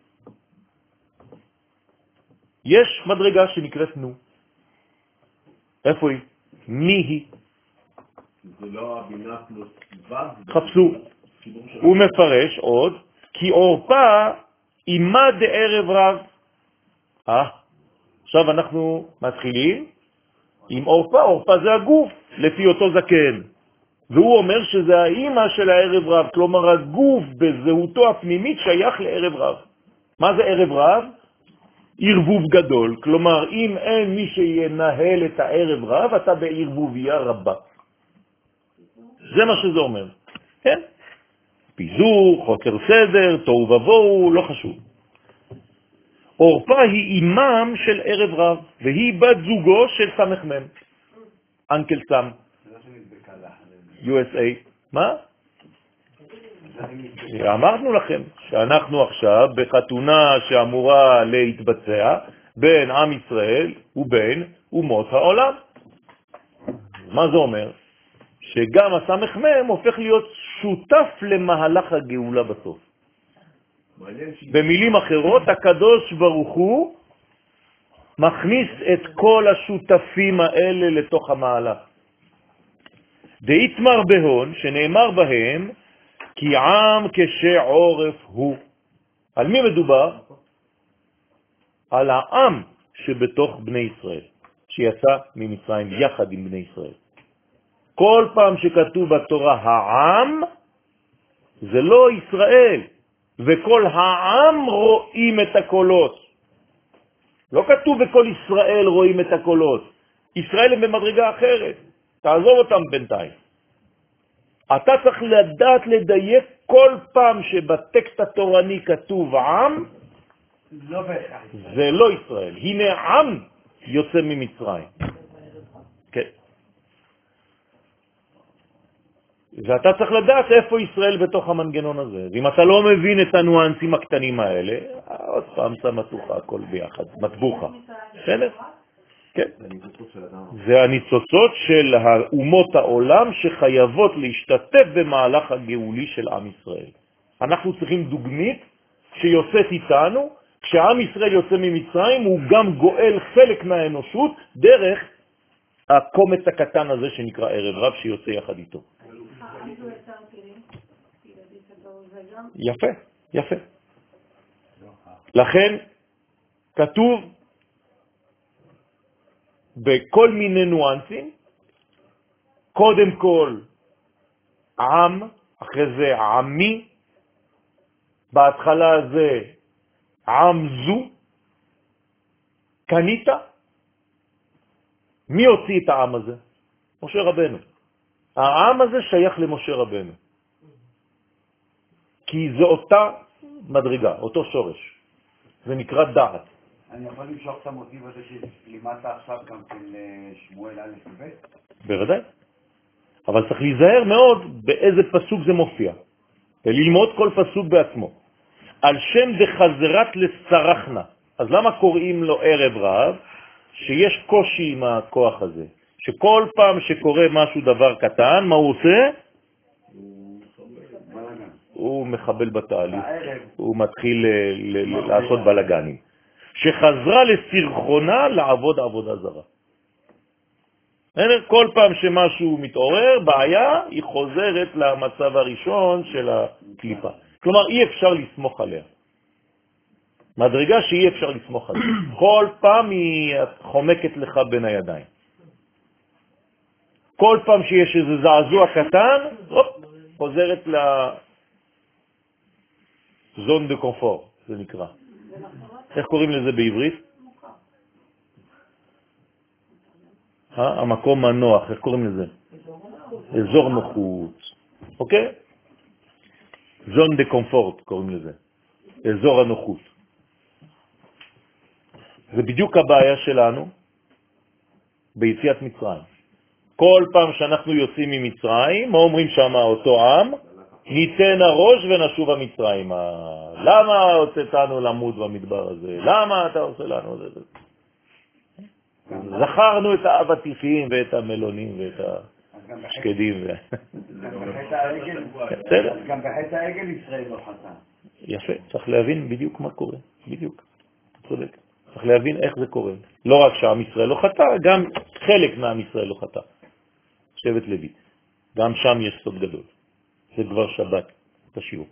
יש מדרגה שנקראת נו. איפה היא? מי היא? זה לא הבינה פלוס ו'. חפשו. הוא מפרש עוד, כי אורפה אימה דערב רב. אה, עכשיו אנחנו מתחילים עם אורפה. אורפה זה הגוף, לפי אותו זקן. והוא אומר שזה האימא של הערב רב, כלומר הגוף בזהותו הפנימית שייך לערב רב. מה זה ערב רב? ערבוב גדול, כלומר אם אין מי שינהל את הערב רב, אתה בערבוביה רבה. זה מה שזה אומר. כן? פיזור, חוקר סדר, תוהו ובוהו, לא חשוב. אורפה היא אימם של ערב רב, והיא בת זוגו של סמך מם, אנקל סם, יו אס איי. מה? אמרנו לכם שאנחנו עכשיו בחתונה שאמורה להתבצע בין עם ישראל ובין אומות העולם. מה זה אומר? שגם הסמך מם הופך להיות שותף למהלך הגאולה בסוף. במילים אחרות, הקדוש ברוך הוא מכניס את כל השותפים האלה לתוך המהלך. דאיתמר בהון, שנאמר בהם, כי עם כשעורף הוא. על מי מדובר? על העם שבתוך בני ישראל, שיצא ממצרים יחד עם בני ישראל. כל פעם שכתוב בתורה העם, זה לא ישראל, וכל העם רואים את הקולות. לא כתוב בכל ישראל רואים את הקולות. ישראל הם במדרגה אחרת. תעזוב אותם בינתיים. אתה צריך לדעת לדייק כל פעם שבטקסט התורני כתוב עם, זה לא ישראל. הנה עם יוצא ממצרים. כן. ואתה צריך לדעת איפה ישראל בתוך המנגנון הזה. ואם אתה לא מבין את הנואנסים הקטנים האלה, עוד פעם שמתוך הכל ביחד, מטבוחה. בסדר? כן. זה הניצוצות של אומות העולם שחייבות להשתתף במהלך הגאולי של עם ישראל. אנחנו צריכים דוגמית שיוצאת איתנו, כשעם ישראל יוצא ממצרים הוא גם גואל חלק מהאנושות דרך הקומץ הקטן הזה שנקרא ערב רב שיוצא יחד איתו. יפה, יפה. לכן כתוב בכל מיני ניואנסים, קודם כל עם, אחרי זה עמי, בהתחלה זה עם זו, קנית. מי הוציא את העם הזה? משה רבנו. העם הזה שייך למשה רבנו. כי זה אותה מדרגה, אותו שורש. זה נקרא דעת. אני יכול למשוך את המוטיב הזה שלימדת עכשיו גם של שמואל א' וב'? בוודאי. אבל צריך להיזהר מאוד באיזה פסוק זה מופיע. וללמוד כל פסוק בעצמו. על שם דחזרת לסרחנה. אז למה קוראים לו ערב רב? שיש קושי עם הכוח הזה. שכל פעם שקורה משהו דבר קטן, מה הוא עושה? הוא מחבל בתהליך. הוא מתחיל לעשות בלגנים. שחזרה לסרחונה לעבוד עבודה זרה. כל פעם שמשהו מתעורר, בעיה, היא חוזרת למצב הראשון של הקליפה. כלומר, אי אפשר לסמוך עליה. מדרגה שאי אפשר לסמוך עליה. כל פעם היא חומקת לך בין הידיים. כל פעם שיש איזה זעזוע קטן, הופ, חוזרת לזון דה קומפור, זה נקרא. איך קוראים לזה בעברית? המקום הנוח, איך קוראים לזה? אזור נוחות. אוקיי? זון דה קומפורט קוראים לזה. אזור הנוחות. זה בדיוק הבעיה שלנו ביציאת מצרים. כל פעם שאנחנו יוצאים ממצרים, מה אומרים שם אותו עם? ניתן הראש ונשוב המצרים. למה הוצאתנו למות במדבר הזה? למה אתה עושה לנו את זה? זכרנו את האבטיחים ואת המלונים ואת השקדים. גם בחטא העגל ישראל לא חטא. יפה, צריך להבין בדיוק מה קורה. בדיוק, צודק. צריך להבין איך זה קורה. לא רק שעם ישראל לא חטא, גם חלק מעם ישראל לא חטא. שבט לוי. גם שם יש סוד גדול. זה כבר שבת, תשיעו.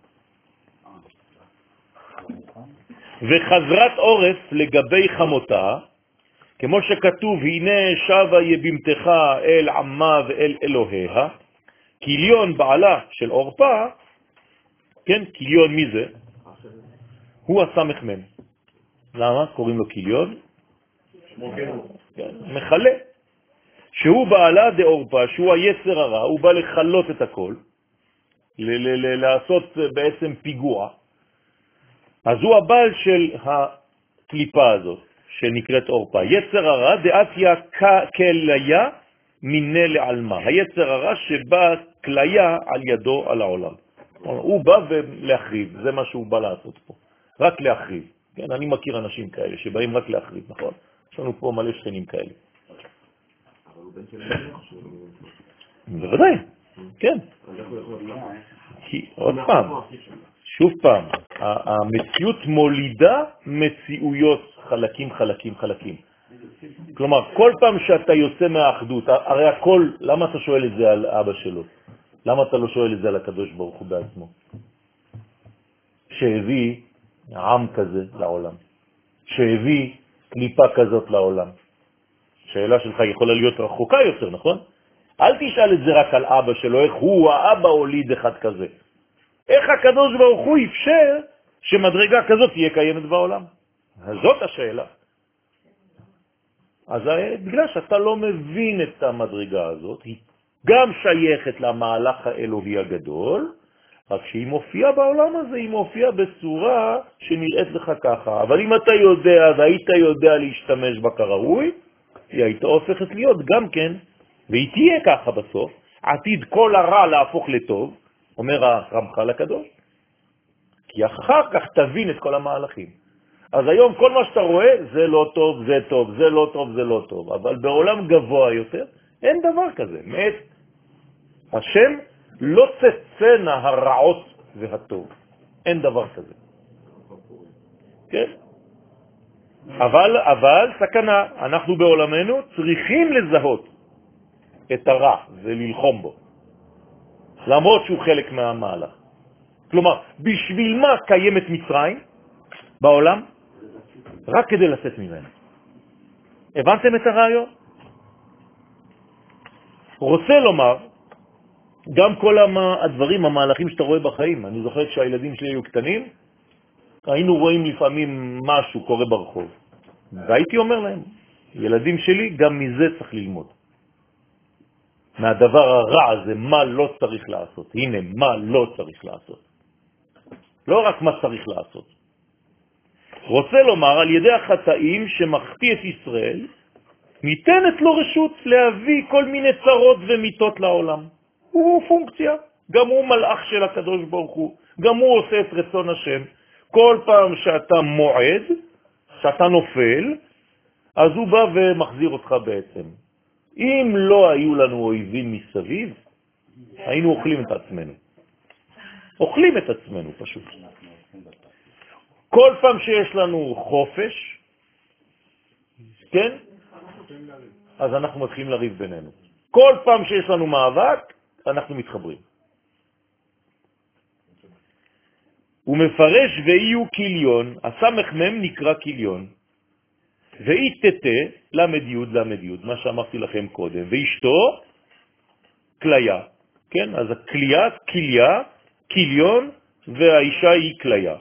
וחזרת עורף לגבי חמותה, כמו שכתוב, הנה שבה יבימתך אל עמה ואל אלוהיה, קיליון בעלה של אורפה, כן, קיליון מי זה? הוא הסמך מן. למה? קוראים לו קיליון? כן, מחלה. שהוא בעלה דאורפה, שהוא היצר הרע, הוא בא לחלות את הכל, לעשות בעצם פיגוע. אז הוא הבעל של הקליפה הזאת שנקראת אורפה. יצר הרע דאתיה כליה מיני לעלמה. היצר הרע שבא כליה על ידו על העולם. הוא בא להחריב, זה מה שהוא בא לעשות פה. רק להחריב. כן, אני מכיר אנשים כאלה שבאים רק להחריב, נכון? יש לנו פה מלא שכנים כאלה. אבל הוא בן של המלך שהוא... בוודאי, כן. כי עוד פעם, שוב פעם, המציאות מולידה מציאויות חלקים, חלקים, חלקים. כלומר, כל פעם שאתה יוצא מהאחדות, הרי הכל, למה אתה שואל את זה על אבא שלו? למה אתה לא שואל את זה על הקדוש ברוך הוא בעצמו? שהביא עם כזה לעולם, שהביא קליפה כזאת לעולם. שאלה שלך יכולה להיות רחוקה יותר, נכון? אל תשאל את זה רק על אבא שלו, איך הוא, האבא הוליד אחד כזה. איך הקדוש ברוך הוא אפשר שמדרגה כזאת תהיה קיימת בעולם? זאת השאלה. אז בגלל שאתה לא מבין את המדרגה הזאת, היא גם שייכת למהלך האלוהי הגדול, רק שהיא מופיעה בעולם הזה, היא מופיעה בצורה שנראית לך ככה. אבל אם אתה יודע והיית יודע להשתמש בה כראוי, היא הייתה הופכת להיות גם כן, והיא תהיה ככה בסוף, עתיד כל הרע להפוך לטוב, אומר הרמח"ל הקדוש, כי אחר כך תבין את כל המהלכים. אז היום כל מה שאתה רואה זה לא טוב, זה טוב, זה לא טוב, זה לא טוב, אבל בעולם גבוה יותר אין דבר כזה. מאת השם לא תצאנה הרעות והטוב. אין דבר כזה. כן? אבל, אבל סכנה, אנחנו בעולמנו צריכים לזהות את הרע וללחום בו, למרות שהוא חלק מהמהלך. כלומר, בשביל מה קיימת מצרים בעולם? רק כדי לצאת ממנו. הבנתם את הרעיון? רוצה לומר, גם כל הדברים, המהלכים שאתה רואה בחיים, אני זוכר כשהילדים שלי היו קטנים, היינו רואים לפעמים משהו קורה ברחוב. והייתי אומר להם, ילדים שלי, גם מזה צריך ללמוד. מהדבר הרע הזה, מה לא צריך לעשות. הנה, מה לא צריך לעשות. לא רק מה צריך לעשות. רוצה לומר, על ידי החטאים שמחטיא את ישראל, ניתנת לו רשות להביא כל מיני צרות ומיתות לעולם. הוא פונקציה, גם הוא מלאך של הקדוש ברוך הוא, גם הוא עושה את רצון השם. כל פעם שאתה מועד, שאתה נופל, אז הוא בא ומחזיר אותך בעצם. אם לא היו לנו אויבים מסביב, היינו אוכלים את עצמנו. אוכלים את עצמנו פשוט. כל פעם שיש לנו חופש, כן? אז אנחנו מתחילים לריב בינינו. כל פעם שיש לנו מאבק, אנחנו מתחברים. הוא מפרש ואיו קיליון, הסמך מם נקרא קיליון, ואי תתה למד יוד למד יוד, מה שאמרתי לכם קודם, ואשתו קליה, כן? אז הקליה, קליה, קיליון, והאישה היא קליה.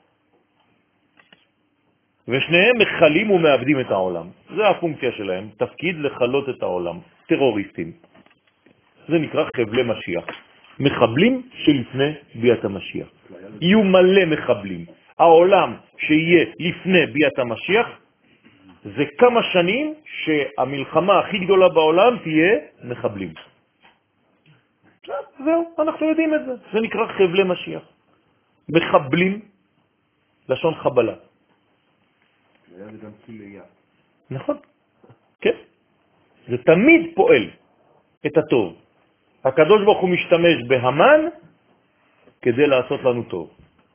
ושניהם מחלים ומאבדים את העולם. זה הפונקציה שלהם, תפקיד לחלות את העולם, טרוריסטים. זה נקרא חבלי משיח. מחבלים שלפני ביאת המשיח. יהיו מלא מחבלים. העולם שיהיה לפני ביאת המשיח, זה כמה שנים שהמלחמה הכי גדולה בעולם תהיה מחבלים. זהו, אנחנו יודעים את זה. זה נקרא חבלי משיח. מחבלים, לשון חבלה. זה גם כליה. נכון, כן. זה תמיד פועל את הטוב. הקדוש ברוך הוא משתמש בהמן כדי לעשות לנו טוב.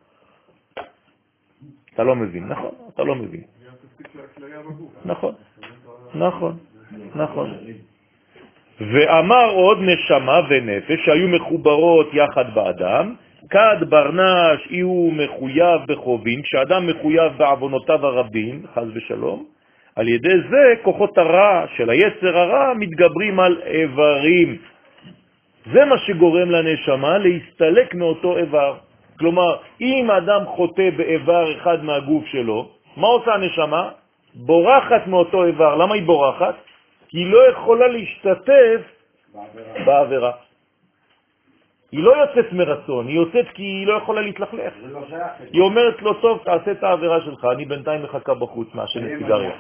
אתה לא מבין, נכון? אתה לא מבין. נכון, נכון, נכון. ואמר עוד נשמה ונפש שהיו מחוברות יחד באדם, כד ברנש הוא מחויב בחובים, כשאדם מחויב בעוונותיו הרבים, חס ושלום, על ידי זה כוחות הרע של היצר הרע מתגברים על איברים. זה מה שגורם לנשמה להסתלק מאותו איבר. כלומר, אם אדם חוטא באיבר אחד מהגוף שלו, מה עושה הנשמה? בורחת מאותו איבר. למה היא בורחת? כי היא לא יכולה להשתתף בעבירה. היא לא יוצאת מרצון, היא יוצאת כי היא לא יכולה להתלכלך. זה לא שייך. היא אומרת לו, טוב, תעשה את העבירה שלך, אני בינתיים מחכה בחוץ מהשן סיגריה.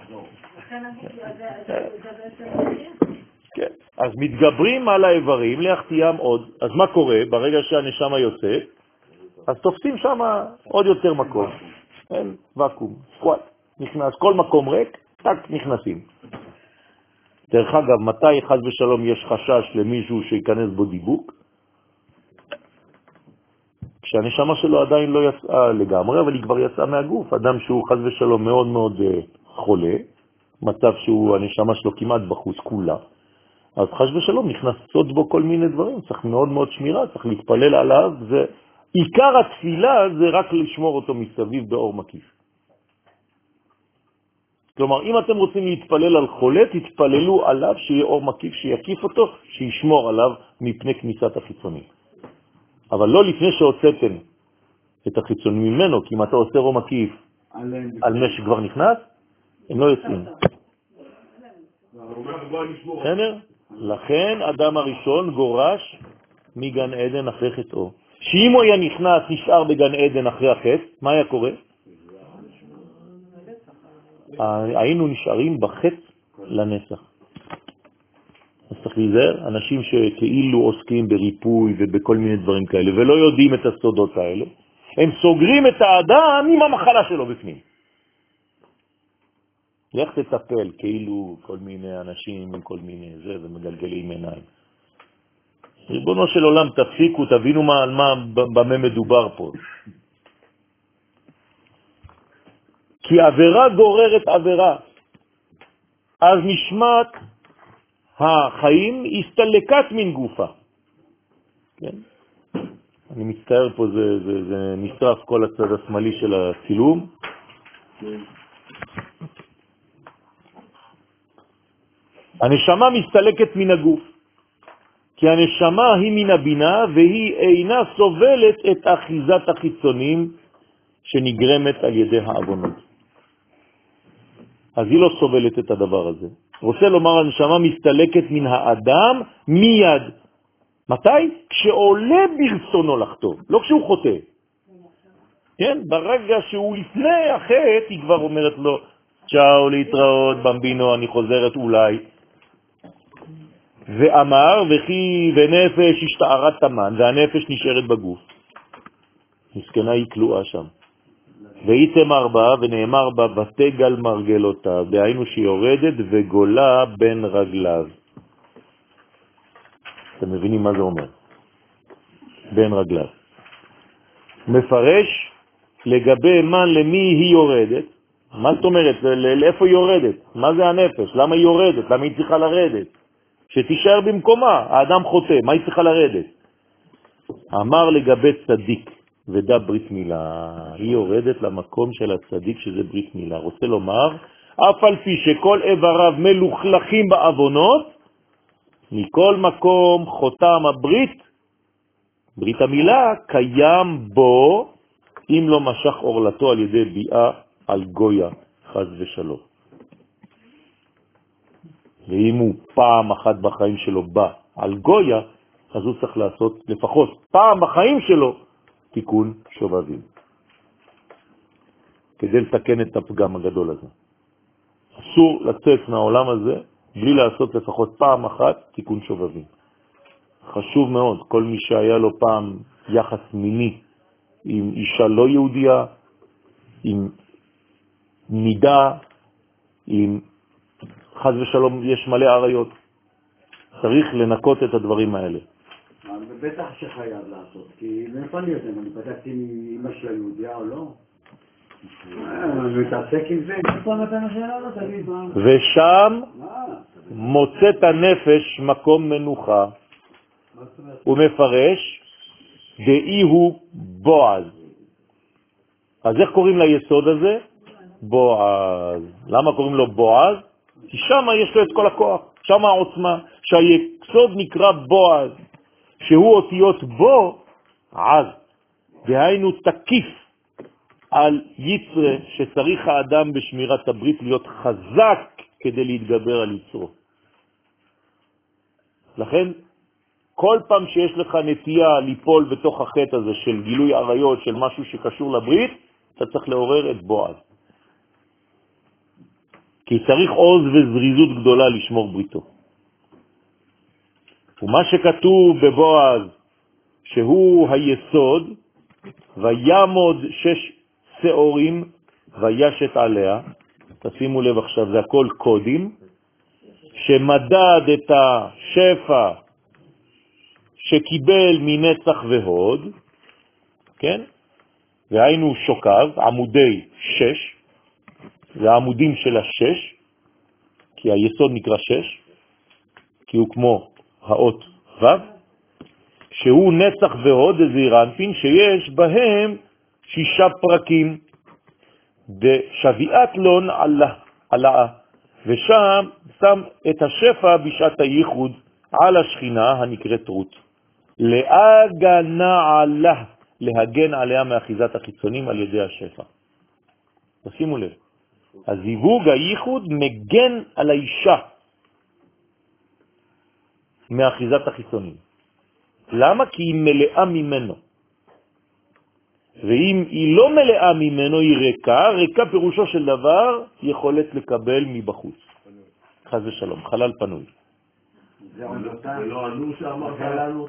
כן, אז מתגברים על האיברים להחתיהם עוד. אז מה קורה? ברגע שהנשמה יוצא, אז תופסים שם עוד יותר מקום. אין וקום, סקואט, נכנס, כל מקום ריק, טק, נכנסים. דרך אגב, מתי חס ושלום יש חשש למישהו שיכנס בו דיבוק? כשהנשמה שלו עדיין לא יצאה לגמרי, אבל היא כבר יצאה מהגוף. אדם שהוא חס ושלום מאוד מאוד חולה, מצב שהוא, הנשמה שלו כמעט בחוץ כולה, אז חס ושלום נכנסות בו כל מיני דברים, צריך מאוד מאוד שמירה, צריך להתפלל עליו, זה, עיקר התפילה זה רק לשמור אותו מסביב באור מקיף. כלומר, אם אתם רוצים להתפלל על חולה, תתפללו עליו שיהיה אור מקיף, שיקיף אותו, שישמור עליו מפני כניסת החיצונים. אבל לא לפני שהוצאתם את החיצונים ממנו, כי אם אתה עושה אור מקיף על מה שכבר נכנס, הם לא יוצאים. בסדר? לכן אדם הראשון גורש מגן עדן אחרי חטאו. שאם הוא היה נכנס, נשאר בגן עדן אחרי החטא, מה היה קורה? היינו נשארים בחטא לנצח. אז צריך להיזהר, אנשים שכאילו עוסקים בריפוי ובכל מיני דברים כאלה, ולא יודעים את הסודות האלה, הם סוגרים את האדם עם המחלה שלו בפנים. לך תטפל, כאילו כל מיני אנשים עם כל מיני זה, ומגלגלים עיניים. ריבונו של עולם, תפסיקו, תבינו מה, על מה, במה מדובר פה. כי עבירה גוררת עבירה. אז נשמת החיים הסתלקת מן גופה. כן? אני מצטער פה, זה, זה, זה נשרף כל הצד השמאלי של הצילום. הנשמה מסתלקת מן הגוף, כי הנשמה היא מן הבינה והיא אינה סובלת את אחיזת החיצונים שנגרמת על ידי העוונות. אז היא לא סובלת את הדבר הזה. רוצה לומר, הנשמה מסתלקת מן האדם מיד. מתי? כשעולה ברצונו לחטוא, לא כשהוא חוטא. כן? ברגע שהוא לפני החטא, היא כבר אומרת לו, צ'או, להתראות, במבינו, אני חוזרת אולי. ואמר, וכי ונפש השתערת תמן, והנפש נשארת בגוף. מסכנה היא כלואה שם. ואיתם ארבע, ונאמר בה, ותגל מרגלותיו, דהיינו שהיא יורדת וגולה בין רגליו. אתם מבינים מה זה אומר? בין רגליו. מפרש לגבי מה למי היא יורדת. מה זאת אומרת? לאיפה היא יורדת? מה זה הנפש? למה היא יורדת? למה היא צריכה לרדת? שתישאר במקומה, האדם חוטא, מה היא צריכה לרדת? אמר לגבי צדיק, ודע ברית מילה, היא יורדת למקום של הצדיק שזה ברית מילה. רוצה לומר, אף על פי שכל איבריו מלוכלכים בעוונות, מכל מקום חותם הברית, ברית המילה, קיים בו, אם לא משך אורלתו על ידי ביאה על גויה, חז ושלום. ואם הוא פעם אחת בחיים שלו בא על גויה, אז הוא צריך לעשות לפחות פעם בחיים שלו תיקון שובבים, כדי לתקן את הפגם הגדול הזה. אסור לצאת מהעולם הזה בלי לעשות לפחות פעם אחת תיקון שובבים. חשוב מאוד, כל מי שהיה לו פעם יחס מיני עם אישה לא יהודיה, עם נידה, עם חז ושלום, יש מלא עריות. צריך לנקות את הדברים האלה. בטח שחייב לעשות, כי מאיפה אני יודע, אני בדקתי עם אמא של היהודיה או לא? אני מתעסק עם זה, איפה נתן השאלה לא תגיד מה? ושם מוצאת הנפש מקום מנוחה. הוא מפרש, דאי הוא בועז. אז איך קוראים ליסוד הזה? בועז. למה קוראים לו בועז? כי שם יש לו את כל הכוח, שם העוצמה, שהיסוד נקרא בועז, שהוא אותיות בו עז, דהיינו תקיף על יצרה, שצריך האדם בשמירת הברית להיות חזק כדי להתגבר על יצרו. לכן כל פעם שיש לך נטייה ליפול בתוך החטא הזה של גילוי עריות, של משהו שקשור לברית, אתה צריך לעורר את בועז. כי צריך עוז וזריזות גדולה לשמור בריתו. ומה שכתוב בבועז, שהוא היסוד, וימוד שש שעורים וישת עליה, תשימו לב עכשיו, זה הכל קודים, שמדד את השפע שקיבל מנצח והוד, כן? והיינו שוקב, עמודי שש, זה העמודים של השש, כי היסוד נקרא שש, כי הוא כמו האות ו', שהוא נצח והוד זעיר אנפין, שיש בהם שישה פרקים, דשביעת לון עלה, ושם שם את השפע בשעת הייחוד על השכינה הנקראת רות. להגנה עלה, להגן עליה מאחיזת החיצונים על ידי השפע. תשימו לב, הזיווג הייחוד מגן על האישה מאחיזת החיצונים. למה? כי היא מלאה ממנו. ואם היא לא מלאה ממנו, היא ריקה. ריקה פירושו של דבר יכולת לקבל מבחוץ. חס ושלום, חלל פנוי. זה לא ענו שאמרת לנו.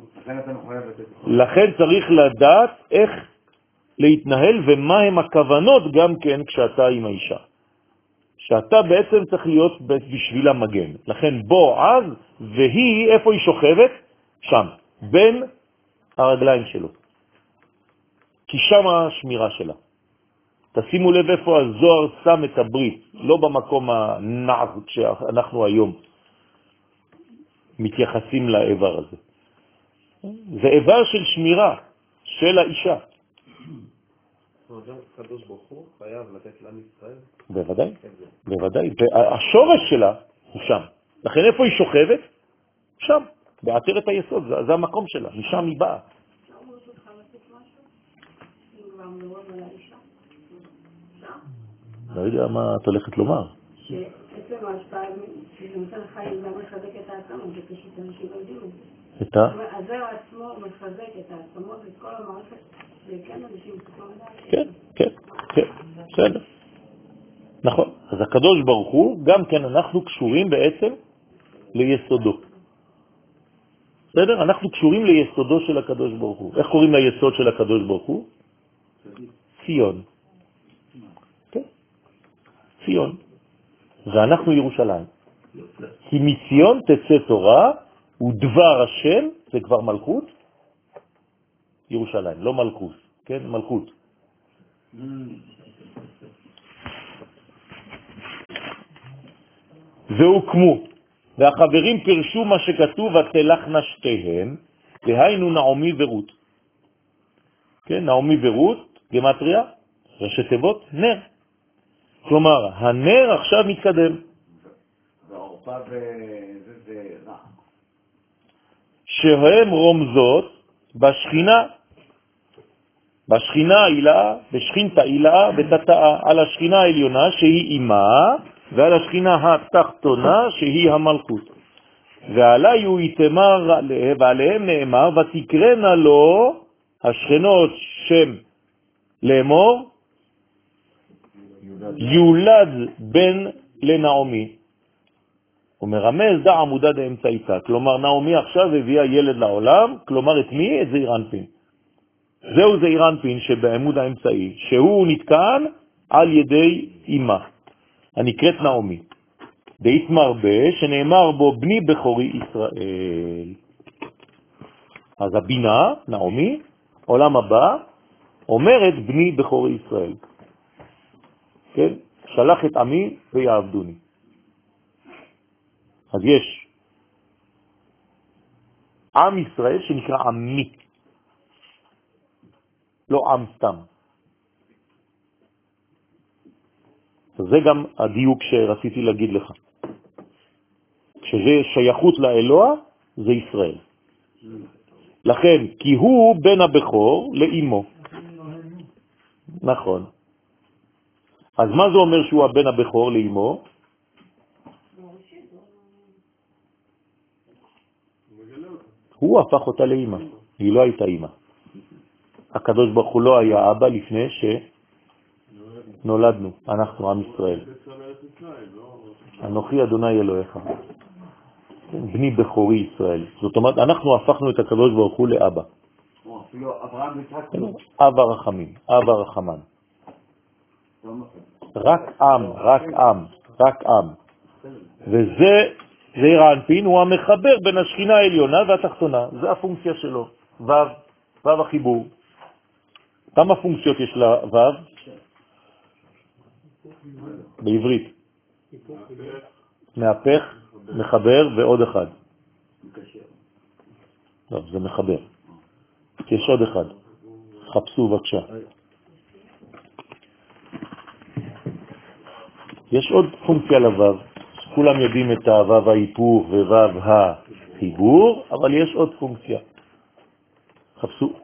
לכן צריך לדעת איך להתנהל ומה הם הכוונות גם כן כשאתה עם האישה. שאתה בעצם צריך להיות בשביל המגן. לכן בועז, והיא, איפה היא שוכבת? שם, בין הרגליים שלו. כי שם השמירה שלה. תשימו לב איפה הזוהר שם את הברית, לא במקום הנער שאנחנו היום מתייחסים לאיבר הזה. זה איבר של שמירה של האישה. הקדוש ברוך הוא חייב לתת לעם ישראל? בוודאי, בוודאי. והשורש שלה הוא שם. לכן איפה היא שוכבת? שם, בעטרת היסוד, זה, זה המקום שלה, משם היא באה. לא יודע מה את הולכת לומר. שעצם ההשפעה, שזה נותן חיים, גם מחזק את העצמות, זה פשוט אנשים לא יודעים את זה. את ה? אז זהו עצמו מחזק את העצמות ואת כל המערכת, וכן אנשים צריכים לדעת. כן, כן, כן, בסדר. נכון. אז הקדוש ברוך הוא, גם כן אנחנו קשורים בעצם ליסודו. בסדר? אנחנו קשורים ליסודו של הקדוש ברוך הוא. איך קוראים ליסוד של הקדוש ברוך הוא? ציון. כן? ציון. ואנחנו ירושלים. כי מציון תצא תורה, ודבר השם, זה כבר מלכות, ירושלים, לא מלכות, כן? מלכות. והוקמו, והחברים פרשו מה שכתוב, ותלכנה שתיהם, והיינו נעמי ורות. כן, נעמי ורות, גמטריה, ראשי תיבות, נר. כלומר, הנר עכשיו מתקדם. והעורפה וזה זה רע. שהן רומזות בשכינה, בשכינה העילה, בשכינתה העילה ותתאה, על השכינה העליונה שהיא אימה, ועל השכינה התחתונה שהיא המלכות. ועלי הוא יתמר, ועליהם נאמר, ותקרנה לו השכנות שם לאמור, יולד בן לנעמי. הוא מרמז דע עמודה דאמצעיתה, כלומר נעמי עכשיו הביאה ילד לעולם, כלומר את מי? את זעיר אנפין. זהו זעיר אנפין שבעמוד האמצעי, שהוא נתקן על ידי אמא, הנקראת נעמי. דאית מרבה שנאמר בו בני בכורי ישראל. אז הבינה, נעמי, עולם הבא, אומרת בני בכורי ישראל. כן? שלח את עמי ויעבדוני. אז יש עם ישראל שנקרא עמי, לא עם סתם. זה גם הדיוק שרציתי להגיד לך. כשזה שייכות לאלוה, זה ישראל. לכן, כי הוא בן הבכור לאמו. נכון. אז מה זה אומר שהוא הבן הבכור לאמו? הוא הפך אותה לאמא, היא לא הייתה אמא. הקדוש ברוך הוא לא היה אבא לפני שנולדנו, אנחנו עם ישראל. אנוכי אדוני אלוהיך, בני בכורי ישראל. זאת אומרת, אנחנו הפכנו את הקדוש ברוך הוא לאבא. אפילו אברהם ויצחק. אבא רחמים, אבא רחמן. רק עם, רק עם, רק עם. וזה, זעיר האנפין, הוא המחבר בין השכינה העליונה והתחתונה. זה הפונקציה שלו. ו', ו' החיבור. כמה פונקציות יש לה ו'? בעברית. מהפך, מחבר ועוד אחד. לא, זה מחבר. יש עוד אחד. חפשו בבקשה. יש עוד פונקציה לוו. כולם יודעים את הוו ההיפוך ווו החיבור, אבל יש עוד פונקציה. חפשו.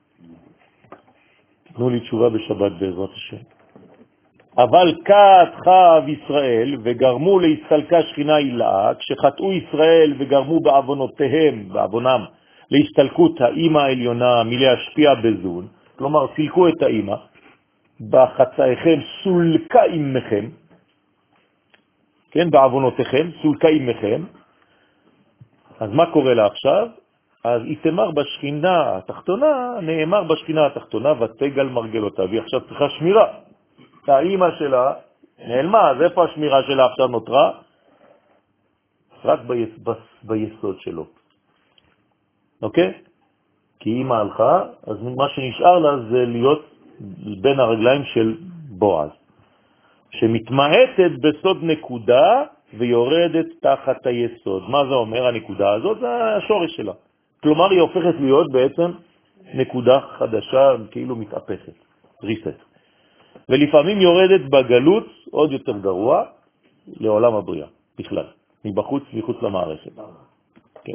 תנו לי תשובה בשבת בעזרת השם. אבל כת חב ישראל וגרמו להסתלקה שכינה הילאה, כשחטאו ישראל וגרמו בעוונותיהם, בעוונם, להסתלקות האמא העליונה מלהשפיע בזון, כלומר סילקו את האמא, בחצאיכם סולקה עמכם, כן, בעוונותיכם, סולקה עמכם. אז מה קורה לה עכשיו? אז היא תמר בשכינה התחתונה, נאמר בשכינה התחתונה, ותגל מרגלותיו, והיא עכשיו צריכה שמירה. האמא שלה נעלמה, אז איפה השמירה שלה עכשיו נותרה? רק ביס, ביסוד שלו. אוקיי? כי אמא הלכה, אז מה שנשאר לה זה להיות בין הרגליים של בועז, שמתמעטת בסוד נקודה ויורדת תחת היסוד. מה זה אומר הנקודה הזאת? זה השורש שלה. כלומר היא הופכת להיות בעצם נקודה חדשה, כאילו מתהפכת, ריסט. ולפעמים יורדת בגלות עוד יותר גרוע לעולם הבריאה, בכלל, מבחוץ, מחוץ למערכת. כן.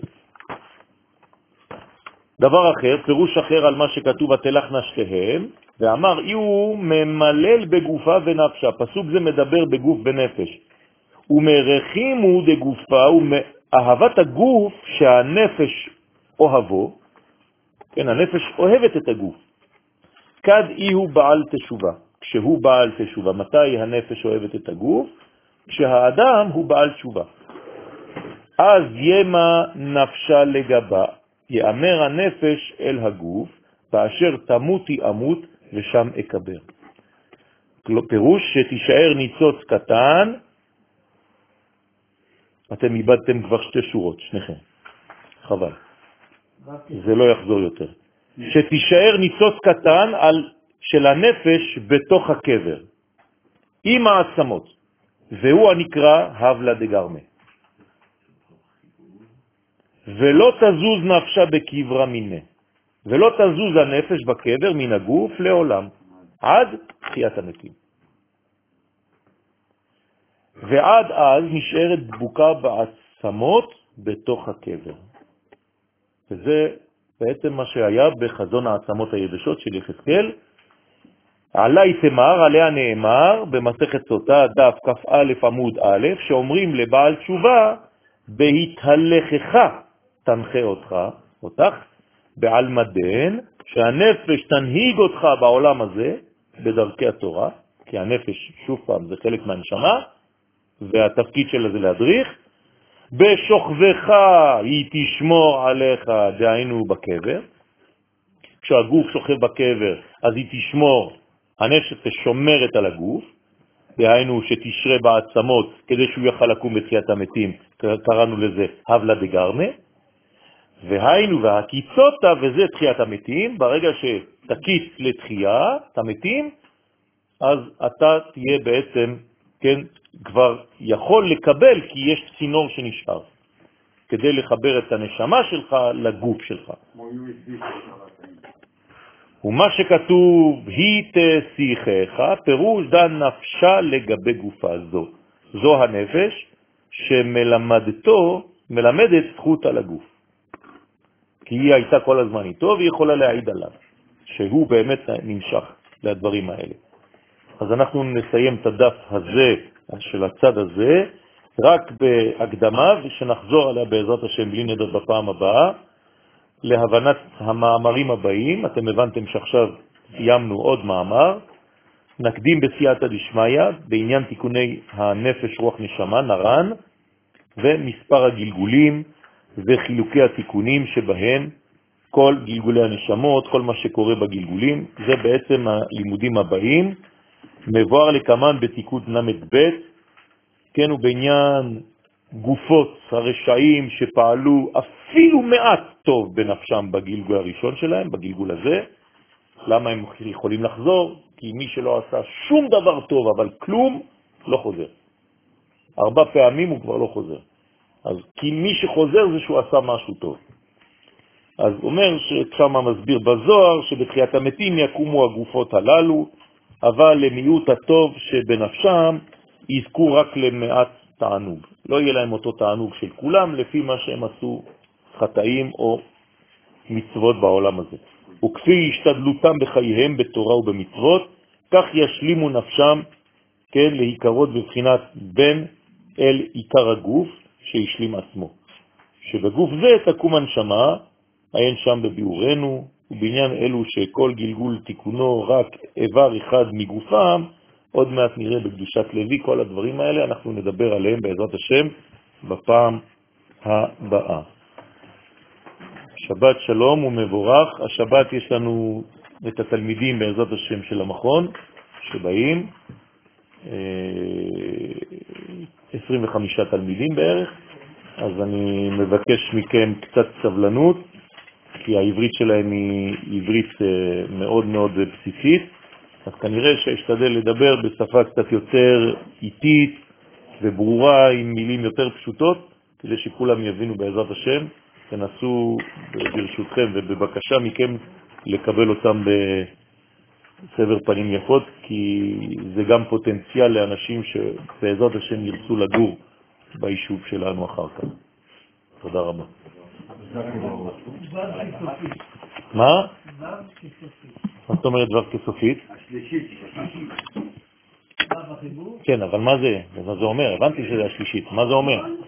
דבר אחר, פירוש אחר על מה שכתוב ותלכנה שתיהם, ואמר, אי הוא ממלל בגופה ונפשה. פסוק זה מדבר בגוף בנפש. ומרחים הוא דגופה, ומאהבת הגוף שהנפש אוהבו, כן, הנפש אוהבת את הגוף. כד אי הוא בעל תשובה. כשהוא בעל תשובה, מתי הנפש אוהבת את הגוף? כשהאדם הוא בעל תשובה. אז ימה נפשה לגבה, יאמר הנפש אל הגוף, באשר תמותי אמות ושם אקבר. פירוש שתישאר ניצוץ קטן, אתם איבדתם כבר שתי שורות, שניכם. חבל. זה לא יחזור יותר. שתישאר ניצוץ קטן על של הנפש בתוך הקבר, עם העצמות, והוא הנקרא הבלה דגרמה. ולא תזוז נפשה בקברה מינה, ולא תזוז הנפש בקבר מן הגוף לעולם, עד תחיית המתים. ועד אז נשארת דבוקה בעצמות בתוך הקבר. וזה בעצם מה שהיה בחזון העצמות היבשות של יחזקאל. עלי תמר, עליה נאמר במסכת סוטה דף כ"א עמוד א', שאומרים לבעל תשובה, בהתהלכך תנחה אותך, אותך, בעל מדן, שהנפש תנהיג אותך בעולם הזה, בדרכי התורה, כי הנפש, שוב פעם, זה חלק מהנשמה, והתפקיד שלה זה להדריך, בשוכבך היא תשמור עליך, דהיינו בקבר, כשהגוף שוכב בקבר, אז היא תשמור, הנפש תשומרת על הגוף, דהיינו שתשרה בעצמות, כדי שהוא יוכל לקום בתחיית המתים, קראנו לזה הבלה דגרמה, והיינו והקיצותה, וזה תחיית המתים, ברגע שתקיץ לתחייה, המתים, אז אתה תהיה בעצם, כן, כבר יכול לקבל, כי יש צינור שנשאר, כדי לחבר את הנשמה שלך לגוף שלך. ומה שכתוב, היא תשיחך, פירוש דן נפשה לגבי גופה זו. זו הנפש שמלמדתו, מלמדת זכות על הגוף. כי היא הייתה כל הזמן איתו, והיא יכולה להעיד עליו, שהוא באמת נמשך לדברים האלה. אז אנחנו נסיים את הדף הזה, של הצד הזה, רק בהקדמה, ושנחזור עליה בעזרת השם בלי נדר בפעם הבאה, להבנת המאמרים הבאים. אתם הבנתם שעכשיו סיימנו עוד מאמר. נקדים בסייעתא דשמיא בעניין תיקוני הנפש רוח נשמה, נרן, ומספר הגלגולים וחילוקי התיקונים שבהן כל גלגולי הנשמות, כל מה שקורה בגלגולים. זה בעצם הלימודים הבאים. מבואר לכמן בתיקון נמד ב', כן, ובעניין גופות הרשעים שפעלו אפילו מעט טוב בנפשם בגלגול הראשון שלהם, בגלגול הזה. למה הם יכולים לחזור? כי מי שלא עשה שום דבר טוב אבל כלום לא חוזר. ארבע פעמים הוא כבר לא חוזר. אז כי מי שחוזר זה שהוא עשה משהו טוב. אז אומר ששם מסביר בזוהר שבתחיית המתים יקומו הגופות הללו, אבל למיעוט הטוב שבנפשם יזכו רק למעט תענוג. לא יהיה להם אותו תענוג של כולם לפי מה שהם עשו חטאים או מצוות בעולם הזה. וכפי השתדלותם בחייהם בתורה ובמצוות, כך ישלימו נפשם, כן, להיקרות בבחינת בן אל עיקר הגוף שישלים עצמו. שבגוף זה תקום הנשמה, עיין שם בביאורנו, ובעניין אלו שכל גלגול תיקונו רק איבר אחד מגופם, עוד מעט נראה בקדושת לוי. כל הדברים האלה אנחנו נדבר עליהם בעזרת השם בפעם הבאה. שבת שלום ומבורך. השבת יש לנו את התלמידים בעזרת השם של המכון שבאים, עשרים וחמישה תלמידים בערך. אז אני מבקש מכם קצת סבלנות, כי העברית שלהם היא עברית מאוד מאוד בסיסית, אז כנראה שאשתדל לדבר בשפה קצת יותר איטית וברורה, עם מילים יותר פשוטות, כדי שכולם יבינו בעזרת השם. תנסו ברשותכם ובבקשה מכם לקבל אותם בסבר פנים יפות, כי זה גם פוטנציאל לאנשים שבעזרת השם ירצו לגור ביישוב שלנו אחר כך. תודה רבה. מה? מה זאת אומרת דבר כסופית? השלישית. כן, אבל מה זה? מה זה אומר? הבנתי שזה השלישית. מה זה אומר?